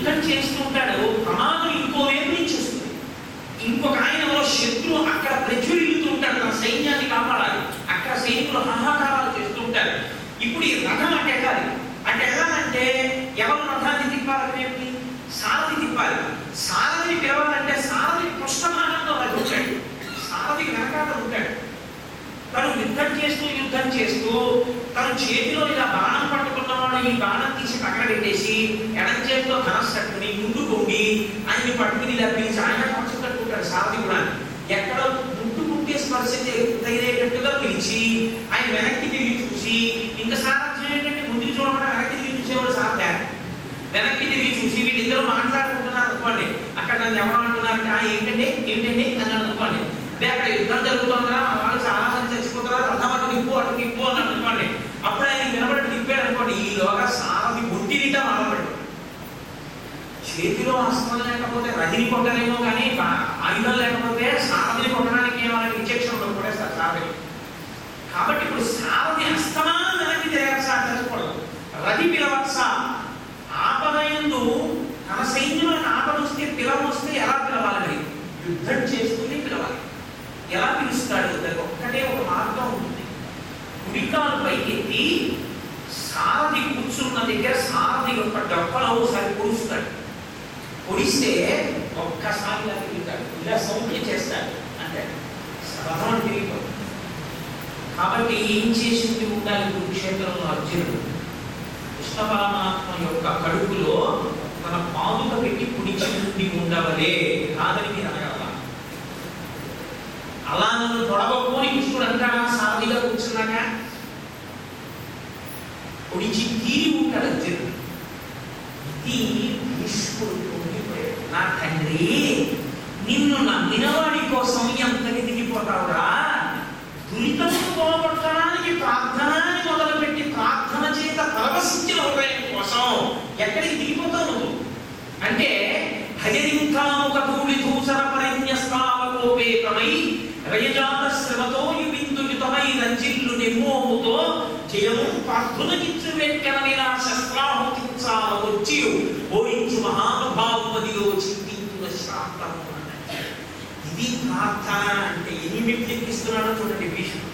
యుద్ధం చేస్తూ ఉంటాడు, ప్రమాదం ఇంకో వైపు నుంచి వస్తుంది. ఇంకొక ఆయన శత్రువు అక్కడ ప్రజ్వరిల్లుతూ ఉంటాడు, తన సైన్యాన్ని కాపాడాలి. అక్కడ సైనికులు హాహాకారాలు చేస్తూ ఉంటారు. ఇప్పుడు ఈ రథం అంటే ఎక్కాలి. అంటే ఎలాగంటే ఎవరు రథాన్ని తిప్పాలి? సారథి తిప్పాలి. సారథిని పిలవాలంటే సారథి పృష్ఠభాగంలో రథం ఉంటాడు, సారథికి వెనకాల ఉంటాడు. తను యుద్ధం చేస్తూ తన చేతిలో ఇలా బాణం పట్టుకున్నవాడు ఈ బాణం తీసి పక్కన పెట్టేసి ఎడం చేతిలో ధనస్సుని ముందు కొంగి ఆయన్ని పట్టుకుని ఇలా పిలిచి ఆయన పక్షం కట్టుకుంటాడు. సారథి కూడా ఎక్కడ ముట్టే స్పర్శ తగిలేటట్టుగా పిలిచి ఆయన వెనక్కి తిరిగి చూసి, ఇంకా సారథ్యం ఏంటంటే ముందుకు చూడకుండా వెనక్కి తిరిగి చూసేవాడు సారథ్య. వెనక్కి తిరిగి చూసి వీళ్ళిద్దరూ మాట్లాడుకుంటున్నారు అనుకోండి, అక్కడ నన్ను ఎవరు అంటున్నారంటే ఏంటండి అన్నాడు అనుకోండి. అక్కడ యుద్ధం జరుగుతుందా, వాళ్ళు చాలా మంది చచ్చిపోతారా, రథం అటు తిప్పు అని అనుకోండి. అప్పుడు ఆయన వినబడి తిప్పాడు అనుకోండి, ఈలోగా సారథి ఒట్టినిట మొదలుపెట్టు. చేతిలో అస్త్రం లేకపోతే రథిని కొట్టలేమో కానీ ఆయుధం లేకపోతే సారథిని కొట్టడానికి ఏమైనా ఇంజక్షన్ కొట్టేస్తారు సారథి. కాబట్టి ఇప్పుడు సారథి అస్తమానం వెనక్కి తిరగచ్చా, చచ్చిపోవడం. రథి పిలవచ్చా, ఆపదయందు తన సైన్యులకు ఆపద వస్తే పిలవస్తే ఎలా పిలవాలి? యుద్ధం చేస్తూనే పిలవాలి. ఎలా పిలుస్తాడు? ఒక్కటే ఒక మార్గం ఉంటుంది. కుడికాలు పైకెత్తి సారథి కూర్చున్న దగ్గర సారథి యొక్క డొక్కలో ఒకసారి పొడుస్తాడు. పొడిస్తే ఒక్కసారి ఇలా తిరుగుతాడు, ఇలా సౌఖ్యం చేస్తాడు అంటే రథం తిరిగిపోతుంది. కాబట్టి ఏం చేసింది ఉండాలి కురుక్షేత్రంలో అర్జునుడు? కృష్ణ పరమాత్మ యొక్క కడుపులో తన పాదుక పెట్టి పొడిచి ఉండి ఉండవలే కాదని మీరు అనగలరా? అలా నన్ను తొడగపోని కృష్ణుడు అంటాడా సారథిగా కూర్చున్నాక? పొడిచి తీరి ఉంటాడు అర్జునుడు. ఇది భీష్ముడు పొంగిపోయాడు. నా తండ్రి, నిన్ను నమ్మినవాడి కోసం ఎంతకి దిగిపోతావురా? దురితము పోగొట్టడానికి ప్రార్థనని మొదలుపెట్టి ప్రార్థన చేత పరవశించిన హృదయం కోసం ఎక్కడికి దిగిపోతావు నువ్వు అంటే, హరికాముకూడి దూసర పరిన్యస్తావకోపేతమై రయజాత శ్రమతో యువిందుయుతమై రంజిల్లు నిమ్మోముతో జయము పార్థునకిచ్చు వెంకనమిన శస్త్రాహుతించాలవచ్చి ఓయించు మహానుభావుమదిలో చింతించున శాంతము. ఇది ప్రార్థన అంటే ఎన్ని మెట్లు ఎక్కిస్తున్నాడో చూడండి భీష్ముడు.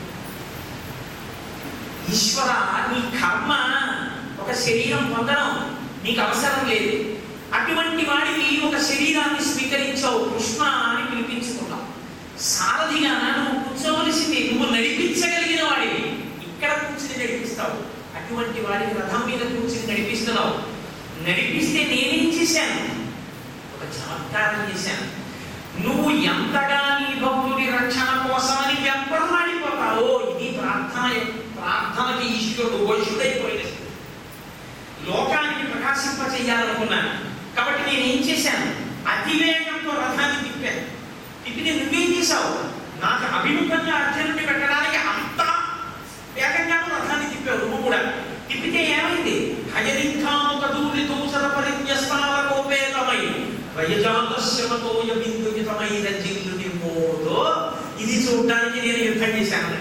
ఈశ్వర, నీ కర్మ ఒక శరీరం పొందడం నీకు అవసరం లేదు. అటువంటి వాడివి ఒక శరీరాన్ని స్వీకరించావు, కృష్ణ అని పిలిపించుకున్నావు. సారథిగా నువ్వు కూర్చోవలసింది, నువ్వు నడిపించగలిగిన వాడివి. ఇక్కడ కూర్చుని నడిపిస్తావు. అటువంటి వాడిని రథం మీద కూర్చుని నడిపిస్తున్నావు. నడిపిస్తే నేనేం చేశాను? ఒక చమత్కారం చేశాను. నువ్వు ఎంతగా నీ భక్తుడి రక్షణ కోసమని వెంపర్లాడిపోతావో ఇది ప్రార్థనకి ఈశ్వరుడు వశుడైపోయిన లోకానికి ప్రకాశింపచేయాలనుకున్నాను. కాబట్టి నేనేం చేశాను? అతివేగంతో రథాన్ని తిప్పాను. తిప్పితే నువ్వేం చేశావు? నాకు అభిముఖంగా అర్జునుడిని పెట్టడానికి అంత వేగంగానూ రథాన్ని తిప్పావు నువ్వు కూడా. తిప్పితే ఏమైంది? హయరింఖాముకూడి దూసర పరిన్యస్తావకోపేతమై రయజాతశ్రమతోయ బిందుయుతమై రంజిల్లు నిమ్మోతో. ఇది చూడడానికి నేను యుద్ధం చేశాను.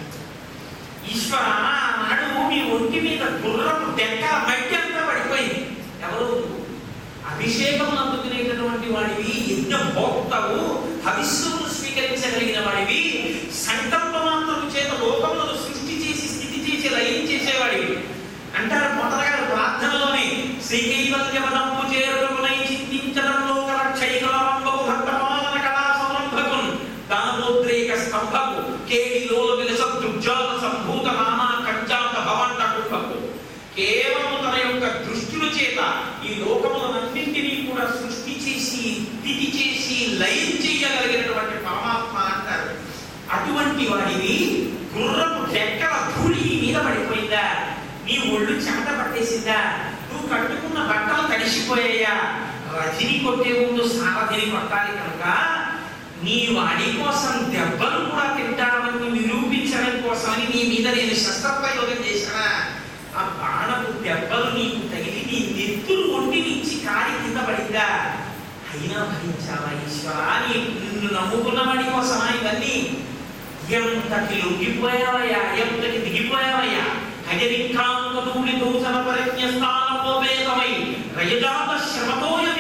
ఈశ్వర, నాడు మీ ఒంటి మీద గుర్రపు డెక్క మట్టి అంతా పడిపోయింది. ఎవరు? అభిషేకం అందుకునేటటువంటి వాడివి, యజ్ఞ భోక్తవు, హవిస్సును స్వీకరించగలిగిన వాడివి, సంకల్పమాత్రము చేత లోకములను సృష్టి చేసి స్థితి చేసి లయం చేసేవాడివి. అంటారు మొదలగా ప్రార్థనలోనే శ్రీకైవల్యవనంపు చేరుకునై చింతించడంలో కలక్షైకలవంబకు భక్తపాలన కళా సంరంభకున్ దానోద్రేక స్తంభకు కేడిలోల విలసద్రుజాల సంభూత నామా కంజాత భవంట కుంభకు. కేవలం తన యొక్క దృష్టిల చేత ఈ లోకములన్నింటినీ కూడా సృష్టి చేసి స్థితి చేసి లయం చేయగలిగినటువంటి పరమాత్మ అంటారు. అటువంటి వాడిని గుర్రపు రెక్కల ధూళి మీద పడిపోయిందా? నీ ఒళ్ళు చెమట పట్టేసిందా? నువ్వు కట్టుకున్న బట్టలు తడిసిపోయాయా? రథిని కొట్టే ముందు సారథిని కొట్టాలి కనుక నీ వాడి కోసం దెబ్బలు కూడా తింటామని నిరూపించడం కోసమని నీ మీద నేను శస్త్రప్రయోగం చేశానా? ఆ బాణపు దెబ్బలు నీకు తగిలి నీ నెత్తులు ఒంటి నుంచి కాలి కింద పడిందా? అయినా భరించావా ఈశ్వరా? నిన్ను నమ్ముకున్న వాడి కోసమా ఇవన్నీ? ఎంతకి లొంగిపోయావయ్యా, ఎంతకి దిగిపోయావయ్యా? హయరింఖాముకూడి దూసర పరిన్యస్తావకోపేతమై రయజాత శ్రమతోయ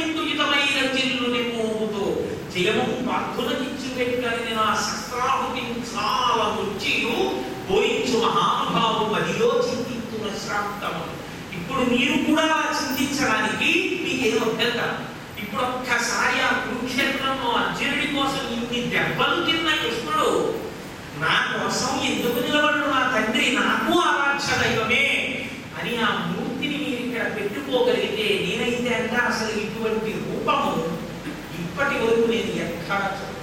ప్రశాంతము. ఇప్పుడు మీరు కూడా చింతించడానికి మీకేదో అభ్యంతరం. ఇప్పుడు ఒక్కసారి ఆ కురుక్షేత్రంలో అర్జునుడి కోసం ఇన్ని దెబ్బలు తిన్న కృష్ణుడు నా కోసం ఎందుకు నిలబడు నా తండ్రి, నాకు ఆరాధ్య దైవమే అని ఆ మూర్తిని మీరు ఇక్కడ పెట్టుకోగలిగితే, నేనైతే అంటే అసలు ఇటువంటి రూపము ఇప్పటి వరకు నేను ఎక్కడా చూడలేదు.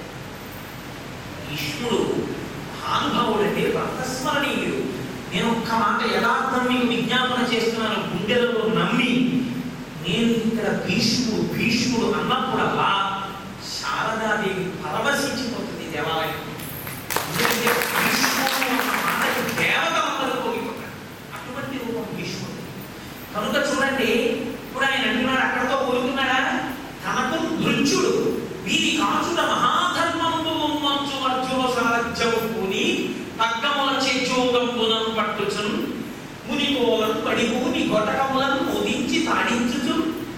భీష్ముడు భానుభావుడు అంటే వర్తస్మరణీయుడు. నేను ఒక్క మాట యథార్థం మీకు విజ్ఞాపన చేస్తున్నాను, గుండెలలో నమ్మి. నేను ఇక్కడ భీష్ముడు అన్నప్పుడల్లా శారదాదేవి పరవశించిపోతుంది దేవాలయం. ఎందుకంటే భీష్ముడు మాటకి దేవతలందరూ పోగిపోతారు. అటువంటి రూపం భీష్ముడు. కనుక చూడండి, ఇప్పుడు ఆయన అంటున్నాడు, అక్కడతో కోరుకున్నాడా, తనకు మృత్యుడు వీరి కాచుట మహాధర్మంబు మంచు అర్జున సారథ్యము పూని పగ్గముల చెచ్చోగంబునం పట్టుచును మునిపోలను పడిపూని గొటకములను మోదించి తాడించుచు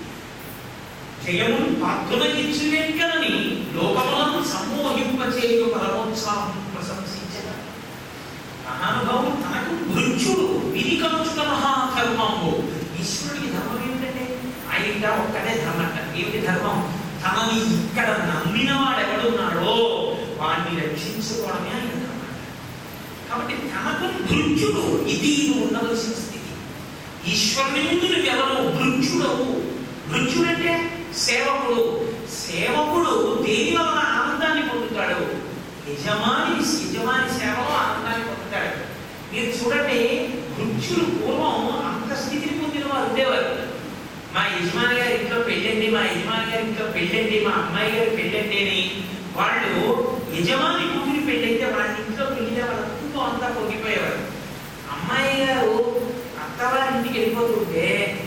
జయమును పాత్రులకిచ్చు వెంకనని లోకములను సమ్మోహింపచేయు పరమోత్సాహం ప్రశంసించట. మహానుభావుడు తనకు మృత్యుడు వీరి కాచుట మహాధర్మంబు. ఈశ్వరుడికి ధర్మం ఏమిటంటే ఆయన ఒక్కటే ధర్మం అంట. ఏమిటి ధర్మం? తనని ఇక్కడ నమ్మిన వాడు ఎవడున్నాడో వాడిని రక్షించుకోవడమే ఆయన ధర్మం. కాబట్టి తనకు మృత్యుడు, ఇది ఉండవలసిన స్థితి. ఈశ్వరుని ముందు ఎవరు మృత్యుడవు? మృత్యుడంటే సేవకుడు. సేవకుడు దేని వలన ఆనందాన్ని పొందుతాడు? యజమాని సేవలో ఆనందాన్ని పొందుతాడు. మీరు చూడండి, మృత్యులు పూర్వం అంత స్థితిని పొందిన వారు ఉండేవారు. మా యజమాని గారి ఇంట్లో పెళ్ళండి, మా యజమాని గారి ఇంట్లో పెళ్ళండి, మా అమ్మాయి గారి పెళ్ళండి అని వాళ్ళు యజమాని కూతురి పెళ్ళైతే వాళ్ళ ఇంట్లో పెళ్ళితే వాళ్ళ కుటుంబం అంతా పొంగిపోయేవారు. అమ్మాయి గారు అత్తవారి ఇంటికి వెళ్ళిపోతుంటే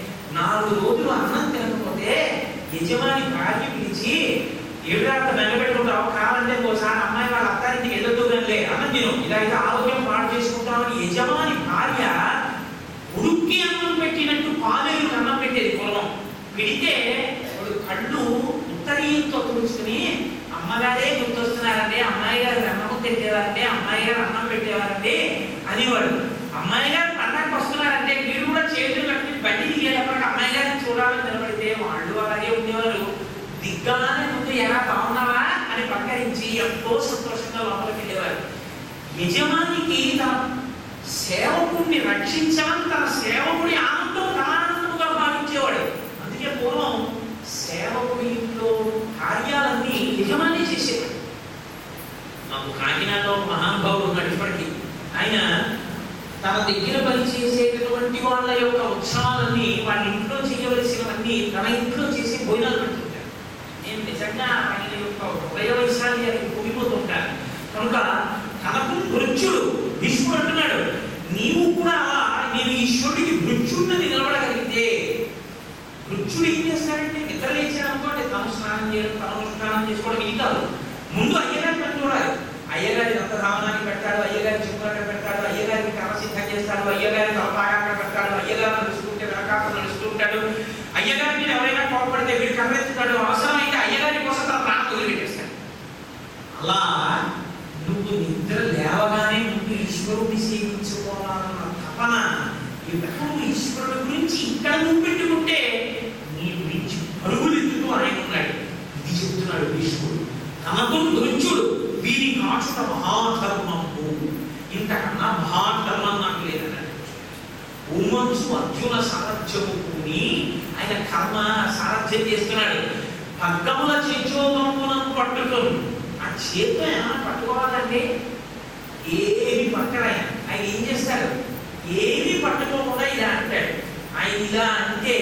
4 రోజులు అన్నం తినకపోతే యజమాని భార్య పిలిచి, ఏడాది మెల్లబెట్టుకుంటావు, కావాలంటే ఒకసారి అమ్మాయి వాళ్ళ అత్తారింటికి వెళ్ళొద్దు కానీ అన్నం తిను, ఇలా అయితే ఆరోగ్యం పాడు చేసుకుంటామని యజమాని భార్య ఉడుక్కి అన్నం పెట్టినట్టు పాలేరు అన్నం పెట్టేది పూర్వం. పెడితే వాడు కళ్ళు ఉత్తరీయంతో తుడుచుకుని అమ్మగారే గుర్తొస్తున్నారంటే, అమ్మాయి గారు అన్నం పెట్టేవారంటే, అమ్మాయి గారు అన్నం పెట్టేవారంటే అనేవాడు. అమ్మాయి గారు పండగకు వస్తున్నారంటే మీరు కూడా చేతులు కట్టుకుని బండి దిగేటప్పటికి అమ్మాయి గారిని చూడాలని నిలబడితే వాళ్ళు అలాగే ఉండేవారు. దిగ్గానే ముందు ఎలా బాగున్నావా అని పక్కరించి ఎంతో సంతోషంగా లోపలికి వెళ్ళేవారు. యజమానికి తన సేవకుడిని రక్షించాలని తన సేవకుడి ఆనందం తన ఆనందముగా భావించేవాడు. అందుకే పూర్వం సేవకుడి ఇంట్లో కార్యాలన్నీ యజమాని చేసేవాడు. మాకు కాకినాడలో మహానుభావుడు ఉన్నాడు ఇప్పటికీ. ఆయన తన దగ్గర పనిచేసేటటువంటి వాళ్ళ యొక్క ఉత్సవాలన్నీ వాళ్ళ ఇంట్లో చేయవలసినవన్నీ తన ఇంట్లో చేసి భోజనాలు పెడుతుంటారు. నేను నిజంగా ఆయన యొక్క హృదయ వైశాల్యానికి కూలిపోతుంటాను. కనుక తనకు మృత్యుడు. భీష్ముడు అంటున్నాడు, నీవు కూడా నేను ఈశ్వరుడికి మృత్యుడిని నిలబడగలిగితే. మృత్యుడు ఏం చేస్తాడంటే నిద్ర లేచాడు అనుకోండి, తను స్నానం చేయడం, తను అనుష్ఠానం చేసుకోవడం ఇది కాదు. ముందు అయ్యగారి పని చూడాలి. అయ్యగారి రక్తధామనాన్ని పెడతాడు, అయ్యగారి చిక్కులాట పెడతాడు, అయ్యగారికి కర్మసిద్ధం చేస్తాడు, అయ్యగారి తలపాగా పెడతాడు, అయ్యగారు నడుస్తుంటే వెనకాల నడుస్తూ ఉంటాడు. అయ్యగారి మీద ఎవరైనా కోపడితే వీడు కర్రెత్తుతాడు. అవసరమైతే అయ్యగారి కోసం తన ప్రాణం వదిలిపెట్టేస్తాడు. అలా నువ్వు నిద్ర లేవగానే ముందు ఈశ్వరుడిని సేవించుకోవాలన్న తపన ఎప్పుడు ఈశ్వరుడి గురించి ఇక్కడ నువ్వు పెట్టుకుంటే నీ గురించి పరుగులెత్తుతూ ఆయన ఉన్నాడు. ఇది చెప్తున్నాడు భీష్ముడు. తనకు మృత్యుడు వీరి కాచుట మహాధర్మము. ఇంతకన్నా మహాధర్మం నాకు లేదన్నాడు. ఉమంచు అర్జున సారథ్యము పూని ఆయన కర్మ సారథ్యం చేస్తున్నాడు. పగ్గముల చెచ్చోగంబునం పట్టుకొని ఆ చేతితో ఏమైనా పట్టుకోవాలంటే ఏమి పట్టడు ఆయన. ఆయన ఏం చేస్తాడు? ఏమి పట్టుకోకుండా ఇలా అంటాడు. ఆయన ఇలా అంటే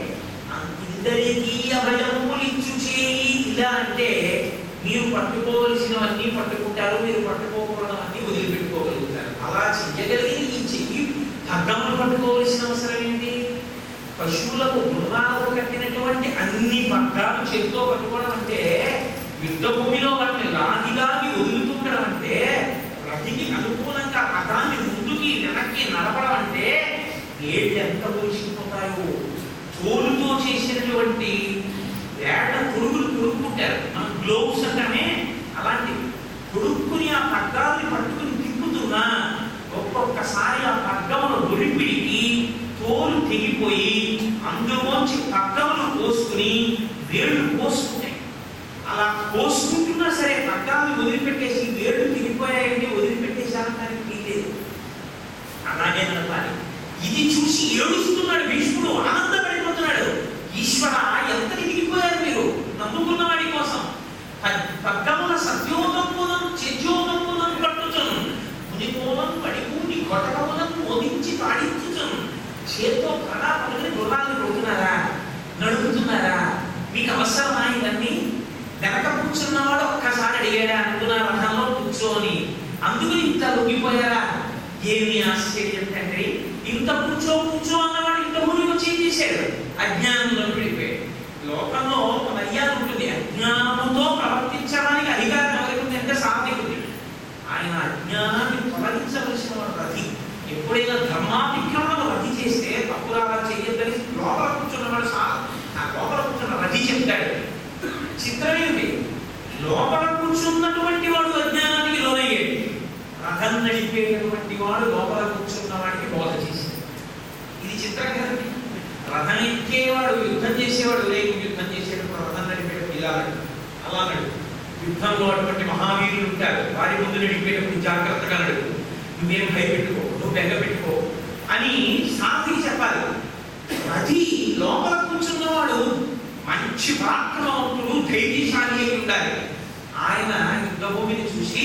అందరికీ అభయములు ఇచ్చు చేయి. ఇలా అంటే మీరు పట్టుకోవలసినవన్నీ పట్టుకుంటారు, మీరు పట్టుకోకూడదవన్నీ వదిలిపెట్టుకోగలుగుతారు. అలా చెయ్యగలిగి ఈ చెయ్యి పగ్గములు పట్టుకోవలసిన అవసరం ఏంటి? పశువులకు మృగాలకు కట్టినటువంటి అన్ని పగ్గాలు చేతితో పట్టుకోవడం అంటే, యుద్ధ భూమిలో వాటిని రాగిలాగి వదులుతుండడం అంటే, రతికి అనుకూలంగా పదాన్ని ముందుకి వెనక్కి నడపడం అంటే ఏళ్ళు ఎంత పోషిపోతాయో. తోలుతో చేసినటువంటి వేట పురుగులు కొడుక్కుంటారు. మనం గ్లోవ్స్ అంటామే అలాంటివి కొడుక్కుని ఆ పగ్గాల్ని పట్టుకుని తిప్పుతున్నా ఒక్కొక్కసారి ఆ పగ్గమును ఒడిపిడికి తెగిపోయి అందులోంచి పగ్గములు కోసుకుని వేళ్ళు కోసుకుంటాయి. అలా కోసుకుంటున్నా సరే పగ్గాలను వదిలిపెట్టేసి వేళ్ళు తెగిపోయాయంటే వదిలిపెట్టేశారని వీలేదు, అలాగే నడపాలి. ఇది చూసి ఏడుస్తున్నాడు భీష్ముడు, ఆనందపడిపోతున్నాడు. ఈశ్వర, ఎంత దిగిపోయారు మీరు నమ్ముకున్న వాడి కోసం. పగ్గముల సత్యోగమునం చెజ్యోగమునం పట్టుచును, మునికోలం పడిపూని కొటకమునం మోదించి పాడించుచును. చేత్తో కళా పలుకుని గుర్రాన్ని కొడుతున్నారా, నడుపుతున్నారా? మీకు అవసరమా ఇవన్నీ? వెనక కూర్చున్నవాడు ఒక్కసారి అడిగాడా అనుకున్న రథంలో కూర్చోని, అందుకు ఇంత లొంగిపోయారా? ఏమి ఆశ్చర్యం తండ్రి, ఇంత కూర్చో అన్నవాడు ఇంత ఊరికి వచ్చి ఏం చేశాడు? అజ్ఞానంలో విడిపోయాడు. లోకంలో ఒక మర్యాద ఉంటుంది, అజ్ఞానంతో ప్రవర్తించడానికి అధికారం ఎవరికి ఉంది అంటే సాత్వికుడి. ఆయన అజ్ఞానాన్ని తొలగించవలసిన వాడు రథి. ఎప్పుడైనా ధర్మాతిక్రమణను రథి చేస్తే తప్పురాలా చెయ్యొద్దని లోపల కూర్చున్నవాడు ఆ లోపల కూర్చున్న రథి చెప్తాడు. చిత్రమేమి, లోపల కూర్చున్నటువంటి వాడు అజ్ఞానానికి లోనయ్యాడు, రథం నడిపేటటువంటి వాడు లోపల కూర్చున్న వాడికి బోధ చేశాడు. ఇది చిత్రం కదండి. రథం ఎక్కేవాడు యుద్ధం చేసేవాడు, రేపు యుద్ధం చేసేటప్పుడు రథం నడిపేటప్పుడు ఇలా అలా నడు. యుద్ధంలో అటువంటి మహావీరులు ఉంటారు, వారి ముందు నడిపేటప్పుడు జాగ్రత్తగా నడు, నువ్వేం భయపెట్టుకో, నువ్వు బెంగ పెట్టుకో అని సాధికి చెప్పాలి. రథి లోపల కూర్చున్నవాడు మంచి పరాక్రమవంతుడు, ధైర్యశాలి అయి ఉండాలి. ఆయన యుద్ధభూమిని చూసి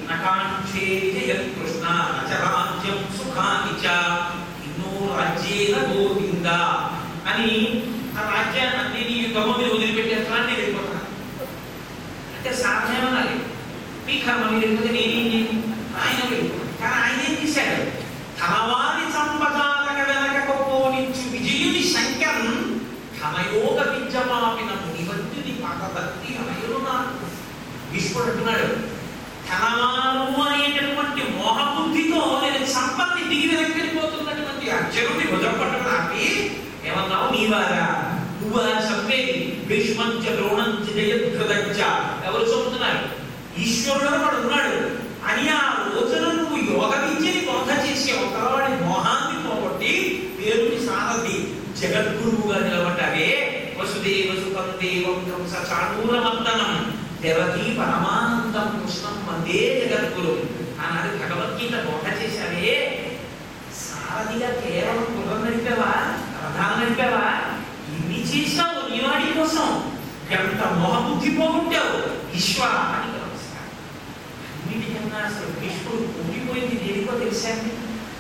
కృష్ణ రాజ్యం సుఖాని ఇన్నో రాజ్యేన గోవింద అని ఆ రాజ్యాన్ని యుద్ధభూమిని వదిలిపెట్టేస్తానని నేను వెళ్ళిపోతాను అంటే సాధ్యమనాలి. మీ కర్మ మీరు వెళ్ళిపోతే నేనేం ఆయన వెళ్ళిపోతాను. కానీ ఆయన ఏం చేశాడు? తనవారి సంపదాలక వెనకపోనించు విజయుని శంకం ఘనయోగ విద్యమాపిన మునివంతుని పగభక్తి అమయులు నాకు. భీష్ముడు అంటున్నాడు, ధనవాను అనేటటువంటి మోహబుద్ధితో నేను సంపత్తి దిగి వెనక్కిపోతున్నటువంటి అర్జునుడిని భుజం పట్టుకుని ఆపి ఏమన్నావు? నీవారా, నువ్వు చంపేది? భీష్మంచ ద్రోణంచ జయద్రదంచ ఎవరు చదువుతున్నారు? ఈశ్వరుడు వాడు ఉన్నాడు అని ఆ రోజున నువ్వు యోగ విద్యని బోధ చేసి ఒకవాడి మోహాన్ని పోగొట్టి పేరుని సారథి జగద్గురువుగా నిలబడ్డావే. వసుదేవ సుతం దేవం కంస చాణూరమర్దనం దేవకీ పరమానందం కృష్ణం వందే జగద్గురు ఆనాడు భగవద్గీత బోధ చేశావే. సారథిగా కేవలం గుర్రం నడిపావా, రథాలు నడిపావా? ఇన్ని చేశావు నీవాడి కోసం. ఎంత మోహబుద్ధి పోగొట్టావు ఈశ్వర అని నమస్కారం. అన్నిటికన్నా అసలు భీష్ముడు కుంగిపోయింది దేనికో తెలిసాండి.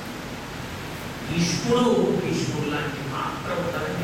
భీష్ముడు లాంటి మాత్రం ఉంటుందని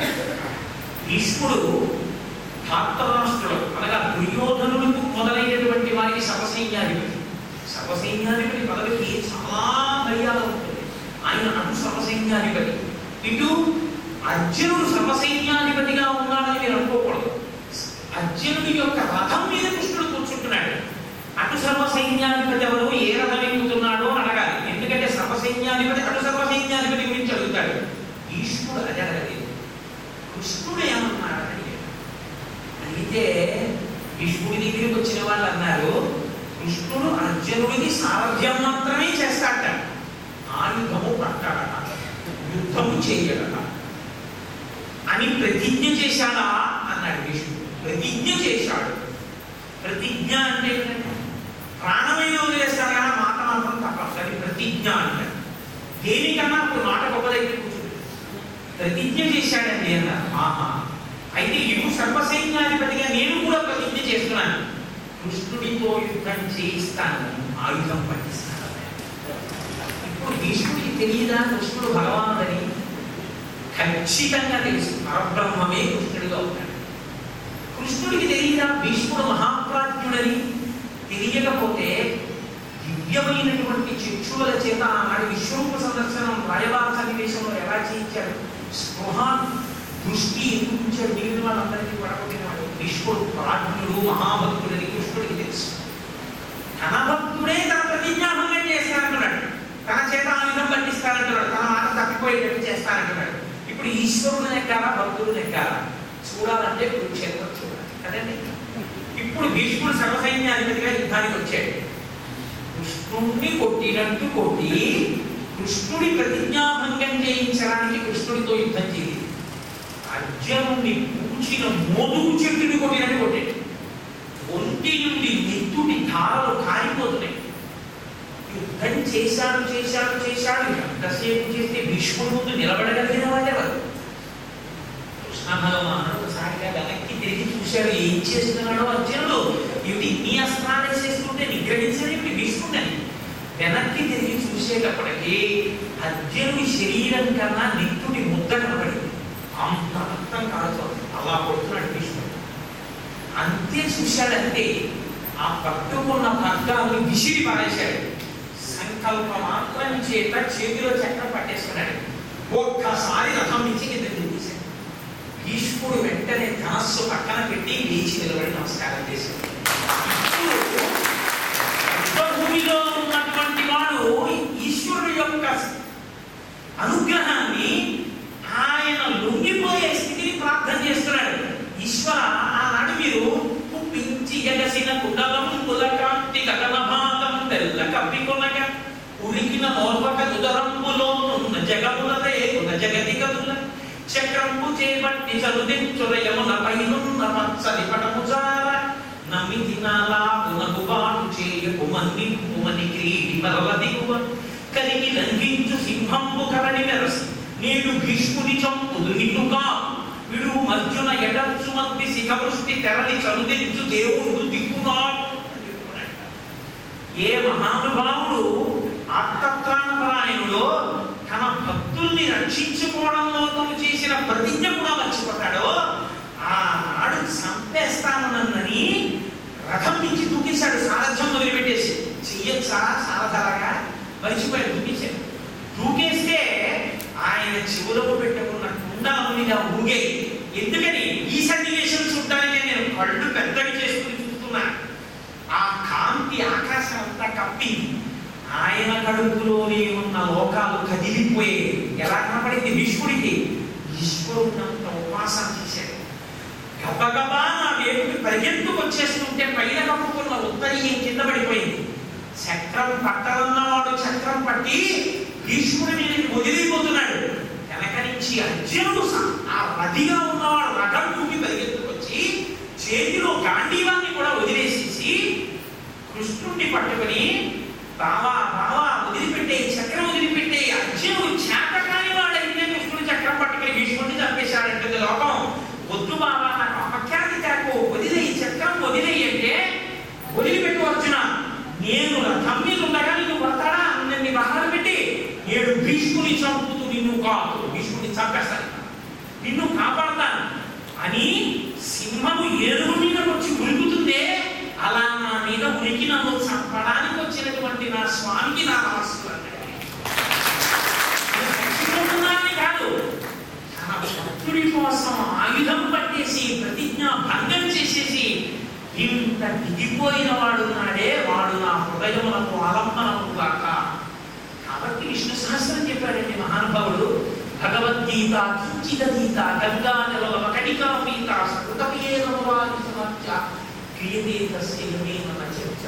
భీష్ముడు ధార్తరాష్ట్రుడు అనగా దుర్యోధనులకు మొదలైనటువంటి వారికి సర్వసైన్యాధిపతి. సర్వసైన్యాధిపతి పదవికి చాలా మర్యాద ఉంటుంది. ఆయన అటు సర్వసైన్యాధిపతి, ఇటు అర్జునుడు సర్వసైన్యాధిపతిగా ఉన్నాడని మీరు అనుకోకూడదు. అర్జునుడి యొక్క రథం మీద కృష్ణుడు కూర్చుంటున్నాడు. అటు సర్వసైన్యాధిపతి ఎవరు, ఏ రథం ఎక్కుతున్నాడో అడగాలి. ఎందుకంటే సర్వసైన్యాధిపతి అటు సర్వసైన్యాధిపతి గురించి అడుగుతాడు. భీష్ముడు అది అడగలేదు. కృష్ణుడు ఏమన్నాడు అడిగితే భీష్ముడి దగ్గరికి వచ్చిన వాళ్ళు అన్నారు, కృష్ణుడు అర్జునుడికి సారథ్యం మాత్రమే చేస్తాడట, ఆయుధము పట్టాడట, యుద్ధము చేయడట అని ప్రతిజ్ఞ చేశాడా అన్నాడు భీష్ముడు. ప్రతిజ్ఞ చేశాడు. ప్రతిజ్ఞ అంటే ప్రాణమైన వదిలేస్తాడు కదా, మాట మాత్రం తప్ప. అది ప్రతిజ్ఞ అంటారు. దేనికన్నా అప్పుడు మాట గొప్ప దగ్గర కూర్చుంది. ప్రతిజ్ఞ చేశాడండి అన్నారు. ఆహా, అయితే ఇటు సర్వసైన్యాధిపతిగా నేను కూడా ప్రతిజ్ఞ చేస్తున్నాను, కృష్ణుడితో యుద్ధం చేయిస్తాను, ఆయుధం పట్టిస్తాను. ఇప్పుడు భీష్ముడికి తెలియదా కృష్ణుడు భగవానుడని? ఖచ్చితంగా తెలుసు, పరబ్రహ్మమే కృష్ణుడిగా ఉన్నాడు. కృష్ణుడికి తెలియదా భీష్ముడు మహాప్రాజ్ఞుడని? తెలియకపోతే దివ్యమైనటువంటి చక్షువుల చేత ఆనాడు విశ్వరూప సందర్శనం రాయబార సన్నివేశంలో ఎలా చేయించాడు? స్పృహ దృష్టి ఎందుకు మిగిలిన వాళ్ళందరికీ పడగొట్టినవాడు. భీష్ముడు ప్రాజ్ఞుడు, మహాభక్తుడని కృష్ణుడికి తెలుసు. తన భక్తుడే తన ప్రతిజ్ఞాభంగం చేస్తానంటున్నాడు, తన చేత ఆయుధం పట్టిస్తానంటున్నాడు, తన మాట తప్పిపోయేటట్టు చేస్తానంటున్నాడు. ఇప్పుడు ఈశ్వరుడు నెక్కాలా, భక్తుడు నెక్కాలా? చూడాలంటే కురుక్షేత్రం చూడాలి కదండి. ఇప్పుడు భీష్ముడు సర్వసైన్యాధిపతిగా యుద్ధానికి వచ్చాడు. కృష్ణుడిని కొట్టినట్టు కొట్టి కృష్ణుడి ప్రతిజ్ఞాభంగం చేయించడానికి కృష్ణుడితో అర్జునుడిని పూచిన మోదుగు చెట్టుని కొట్టినట్టు కొట్టాడు. ఒంటి నుండి నెత్తుటి ధారలు కారిపోతున్నాయి. యుద్ధం చేశాడు చేశాడు చేశాడు. ఎంతసేపు చేస్తే భీష్ముడు ముందు నిలబడగలిగిన వాళ్ళెవరు? కృష్ణ భగవానుడు ఒకసారిగా వెనక్కి తిరిగి చూశాడు. ఏం చేస్తున్నాడో అర్జునుడు. ఇవి ఇన్ని అస్త్రాలు వేసేస్తుంటే నిగ్రహించేది ఇప్పుడు భీష్ముడని. వెనక్కి తిరిగి చూసేటప్పటికీ అర్జునుడి శరీరం కన్నా నెత్తుటి ముద్ద కనబడింది. అంత రక్తం కాలుతోంది. అలా కొడుతున్నాడు భీష్ముడు. అంతే చూశాడంతే. ఆ పట్టుకున్న ఖడ్గాన్ని విసిరి పారేశాడు. సంకల్ప మాత్రం చేత చేతిలో చక్రం పట్టేసుకున్నాడు. ఒక్కసారి రథం నుంచి కింద తీశాడు. భీష్ముడు వెంటనే ధనస్సు పక్కన పెట్టి లేచి నిలబడి నమస్కారం చేశాడు. యుద్ధభూమిలో ఉన్నటువంటి వాడు ఈశ్వరుడు యొక్క అనుగ్రహాన్ని, ఆయన లొంగిపోయే స్థితిని ప్రార్థన చేస్తున్నాడు. ఈశ్వర, ఆనాడు మీరు పుప్పించి ఎగసిన కుండలం కులకాంతి గగన భాగం తెల్ల కప్పికొనక ఉరికిన నోర్వక దుదరంబులో ఉన్న జగములదే ఉన్న జగతి కదుల చక్రంపు చేపట్టి చరుదించురయమున పైనున్న మత్సరి పటముజార నమ్మి తినాలా ఉనగుబాటు చేయకుమన్ని కుమని క్రీడి మరల దిగువ కలిగి లంఘించు సింహంబు కరణి మెరసి నేడు భీష్ముని చంపుదు నిన్నుగా విడువు మర్జున ఎడర్చు మధ్య శిఖవృష్టి తెరలి చరుదించు దేవుడు దిక్కునాడు. ఏ మహానుభావుడు ఆత్మత్రాణపరాయణుడో తన భక్తుల్ని రక్షించుకోవడంలో తను చేసిన ప్రతిజ్ఞ కూడా మర్చిపోతాడో ఆనాడు చంపేస్తానని రథం నుంచి దూకేశాడు. సారథ్యం వదిలిపెట్టేసి చెయ్యొచ్చా సారథలాగా మరిచిపోయాడు. దూకేశాడు. దూకేస్తే ఆయన చెవులకు పెట్టుకున్న కుండామునిగా ఊగే. ఎందుకని? ఈ సన్నివేశం చూడటానికే నేను కళ్ళు పెద్దవి చేసుకుని చూస్తున్నాను. ఆ కాంతి ఆకాశం అంతా కప్పింది. ఆయన కడుపులోనే ఉన్న లోకాలు కదిలిపోయే. ఎలా కనపడింది భీష్ముడికి? ఈశ్వరునంత ఉపాసన చేశాడు. గబగబా నా వేపుకి పరిగెత్తుకు వచ్చేస్తుంటే పైన కప్పుకున్న ఉత్తరీయం కింద పడిపోయింది. చక్రం పట్టాలన్నవాడు చక్రం పట్టి భీష్ముడి మీదకి వదిలిపోతున్నాడు. వెనక నుంచి అర్జునుడు ఆ రథిగా ఉన్నవాడు రథం తూకి పరిగెత్తుకొచ్చి చేతిలో గాంధీవాన్ని కూడా వదిలేసేసి కృష్ణుడిని పట్టుకుని బావా బావా వదిలిపెట్టే చక్రం వదిలిపెట్టే. అర్జునుడు చేతకాని వాడైతే కృష్ణుడి చక్రం పట్టుకుని భీష్ముడిని చంపేశాడంటుంది లోకం. వద్దు బావా, నాకు అపఖ్యాతి కాకు, వదిలే ఈ చక్రం వదిలేయి అంటే వదిలిపెట్టు అర్జున. నేను రథం మీద ఉండగా నిన్ను కొడతాడా? అన్ని బాధలు పెట్టి నేడు భీష్ముని చంపుతూ నిన్ను కాదు, భీష్ముడిని చంపేస్తాను, నిన్ను కాపాడతాను అని సింహము ఏనుగు మీద వచ్చి ఉరుకుతుందే అలా నా మీద ఉరికి నన్ను చంపడానికి వచ్చినటువంటి నా స్వామికి నా నమస్కారం కాదు. తన భక్తుడి కోసం ఆయుధం పట్టేసి ప్రతిజ్ఞ భంగం చేసేసి ఇంత దిగిపోయిన వాడు నాడే వాడు నా హృదయములకు ఆలంబనము కాక. కాబట్టి విష్ణు సహస్రం చెప్పాడండి మహానుభావుడు. భగవద్గీత కించిదీత గంగా జలవ కటికా పీత సకృతమేనవాది సమాజ క్రియతే తస్య యమేన చర్చ.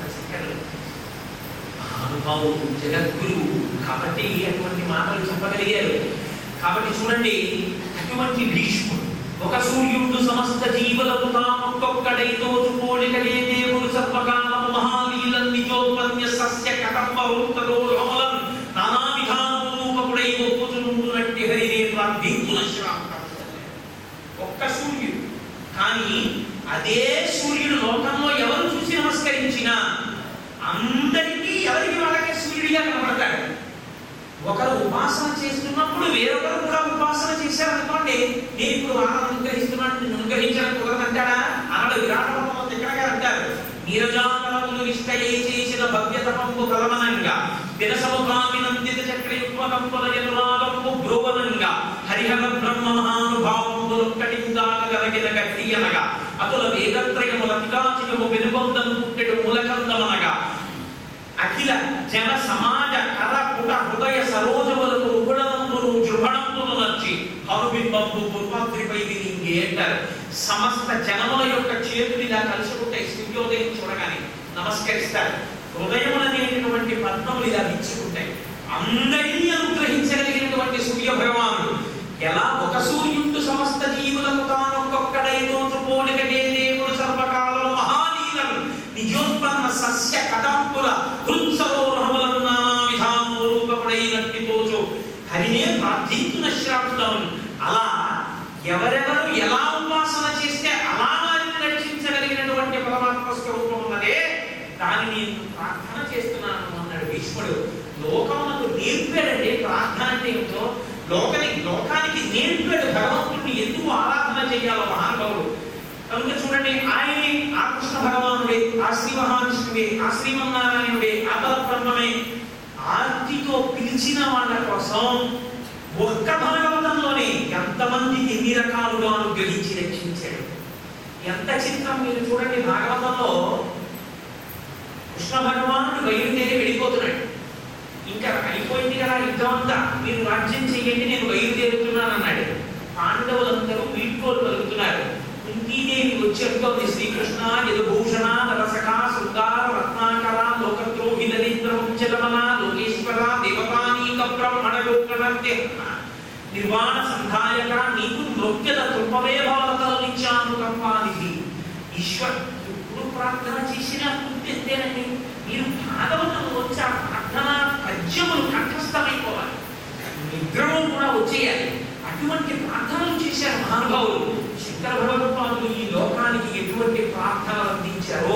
మహానుభావుడు జగద్గురువు కాబట్టి అటువంటి మాటలు చెప్పగలిగారు. కాబట్టి చూడండి, అటువంటి భీష్ముడు ఒక సూర్యుడు సమస్త జీవులకు తామొక్కొక్కడై తోచుకోడికలే దేవుడు సర్వకాలము మహాలీలం నిజోత్పన్య సస్య కటంబరుంతలో రమలం నానా విధానముపకుడై ఒప్పుచునుండునట్టి హరిదేవాంధించున శ్రాంతం. ఒక్క సూర్యుడు. కానీ అదే సూర్యుడు లోకంలో ఎవరు చూసి నమస్కరించినా అందరికీ ఎవరికి వాళ్ళకే సూర్యుడిగా కనబడతాడు. ఒకరు ఉపాసన చేస్తున్నప్పుడు వేరొకరు కూడా ఉపాసన చేశారనుకోండి, నేను ఇప్పుడు వాళ్ళని అనుగ్రహిస్తున్నాను, నిన్ను అనుగ్రహించడానికి కుదరదంటాడా? అన్నాడు విరాటంలో దగ్గరగా అంటారు. నీరజాతలములు ఇష్టయే చేసిన భవ్యతపంపు కలమనంగా దినసముఖామినందిత చక్రయుగ్మకంపల యనురాగంపు బ్రువనంగా హరిహర బ్రహ్మ మహానుభావంబులొక్కటిందాగలిగిన గట్టియనగా అతుల వేదత్రయముల పితాచికము వెనుబంధము పుట్టెడు మూలకందమనగా అఖిల జన సమాజ కర పుట హృదయ సరోజములకు ఉగుణంబును జృభణంబును నచ్చి అనుబింబంబు పూర్వాద్రిపై విరింగే అంటారు. సమస్త జనముల యొక్క చేతులిలా కలుసుకుంటాయి. సూర్యోదయం చూడగానే నమస్కరిస్తారు. హృదయములనేటువంటి పద్మములు ఇలా విచ్చుకుంటాయి. అందరినీ అనుగ్రహించగలిగినటువంటి సూర్య భగవానుడు ఎలా ఒక సూర్యుడు సమస్త జీవుల మత్స్య కథాంపుల హృత్సరోహములను నానా విధానము రూపపడైనట్టి తోచు హరినే ప్రార్థించిన శ్రాప్తం. అలా ఎవరెవరు ఎలా ఉపాసన చేస్తే అలా వారిని రక్షించగలిగినటువంటి పరమాత్మ స్వరూపం ఉన్నదే దాన్ని నేను ప్రార్థన చేస్తున్నాను అన్నాడు భీష్ముడు. లోకమునకు నేర్పాడండి ప్రార్థన అంటే ఏమిటో, లోకానికి నేర్పాడు భగవంతుడిని ఎందుకు ఆరాధన చేయాలో మహానుభావుడు. కనుక చూడండి, ఆయనే ఆ కృష్ణ భగవానుడే, ఆ శ్రీ మహావిష్ణువే, ఆ శ్రీమన్నారాయణుడే, ఆ పరబ్రహ్మమే. ఆర్తితో పిలిచిన వాళ్ళ కోసం ఒక్క భాగవతంలోనే ఎంతమందికి ఎన్ని రకాలుగా అనుగ్రహించి రక్షించాడు. ఎంత చిత్రం మీరు చూడండి. భాగవతంలో కృష్ణ భగవానుడు బయలుదేరి వెళ్ళిపోతున్నాడు. ఇంకా అయిపోయింది కదా యుద్ధం అంతా, మీరు రాజ్యం చెయ్యండి, నేను బయలుదేరుతున్నాను అన్నాడు. పాండవులందరూ వీడ్కోలు పలుకుతున్నారు. కుంతీదేవి వచ్చి అంటోంది, శ్రీకృష్ణ యదుభూషణ నరసఖ శృంగార రత్నాకర లోకద్రోహి దరిద్రవంచలమన లోకేశ్వర దేవతానీక బ్రహ్మణ లోకనర్త్య నిర్వాణ సంధాయక నీకు నృత్యద కృపవే భారతలిచ్చాను కృపానిధి. ఈశ్వర్ ఎప్పుడు ప్రార్థన చేసినా గుర్తెత్తేనండి. మీరు భాగవతం వచ్చి ఆ ప్రార్థన పద్యములు కంఠస్థమైపోవాలి, నిద్రలో కూడా వచ్చేయాలి. అటువంటి ప్రార్థనలు చేశారు మహానుభావులు. శంకర భగవత్పాదులు ఈ లోకానికి ఎటువంటి ప్రార్థనలు అందించారో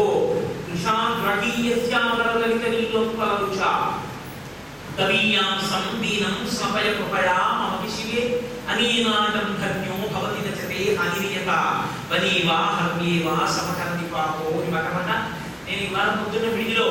సమయ కృపయా మమ విశివే అనేనాటం ధన్యో భవతి నచతే హానిరియత వనేవా హర్యేవా సమకర్ణి పాపో హిమకమన. నేను ఇవాళ పొద్దున్న విడిలో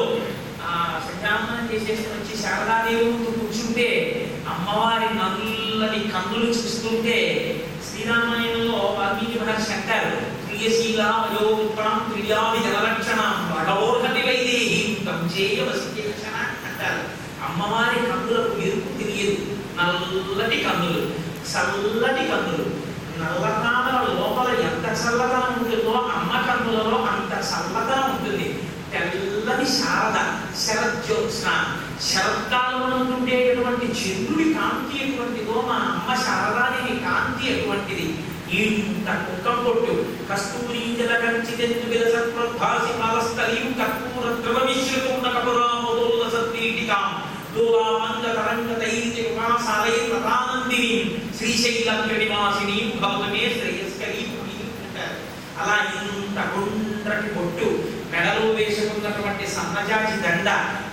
సంధ్యావందనం చేసేసి వచ్చి శారదాదేవి ముందు కూర్చుంటే అమ్మవారి నల్లని కన్నులు చూస్తుంటే శ్రీరామాయణంలో వాల్మీకి మహర్షి అంటారు, ప్రియశీల వయోవృత్తాం ప్రియావి జనలక్షణం భగవోర్హతి వైదేహీం కంచేయ వసికేక్షణ అంటారు. అమ్మవారి కన్నులకు ఎరుపు తెలియదు, నల్లటి కన్నులు, చల్లటి కన్నులు. నల్లతామల లోపల ఎంత చల్లదనం ఉంటుందో అమ్మ కన్నులలో అంత చల్లదనం ఉంటుంది. తెల్లని శారద శరజ్యోత్స్న, శరత్కాలంలో ఉండేటటువంటి చంద్రుడి కాంతి ఎటువంటిదో మా అమ్మ శారదాదేవి కాంతి ఎటువంటిది. ఇంత కుక్కం కొట్టు కస్తూరి జలకంచితెందు విలసత్ప్రభాసి పాలస్థలీం కర్పూర ద్రవమిశ్రితోన్న కపురామోదోల సత్రీటికాం దూరామంగ తరంగతైర్తి ఉపాసాలై తథానందిని శ్రీశైలగ్ర నివాసిని భవతమే శ్రేయస్కరీ అంటారు. అలా ఇంత గుండ్రటి కొట్టు, మెడలో వేసుకున్నటువంటి సన్నజాజి దండ,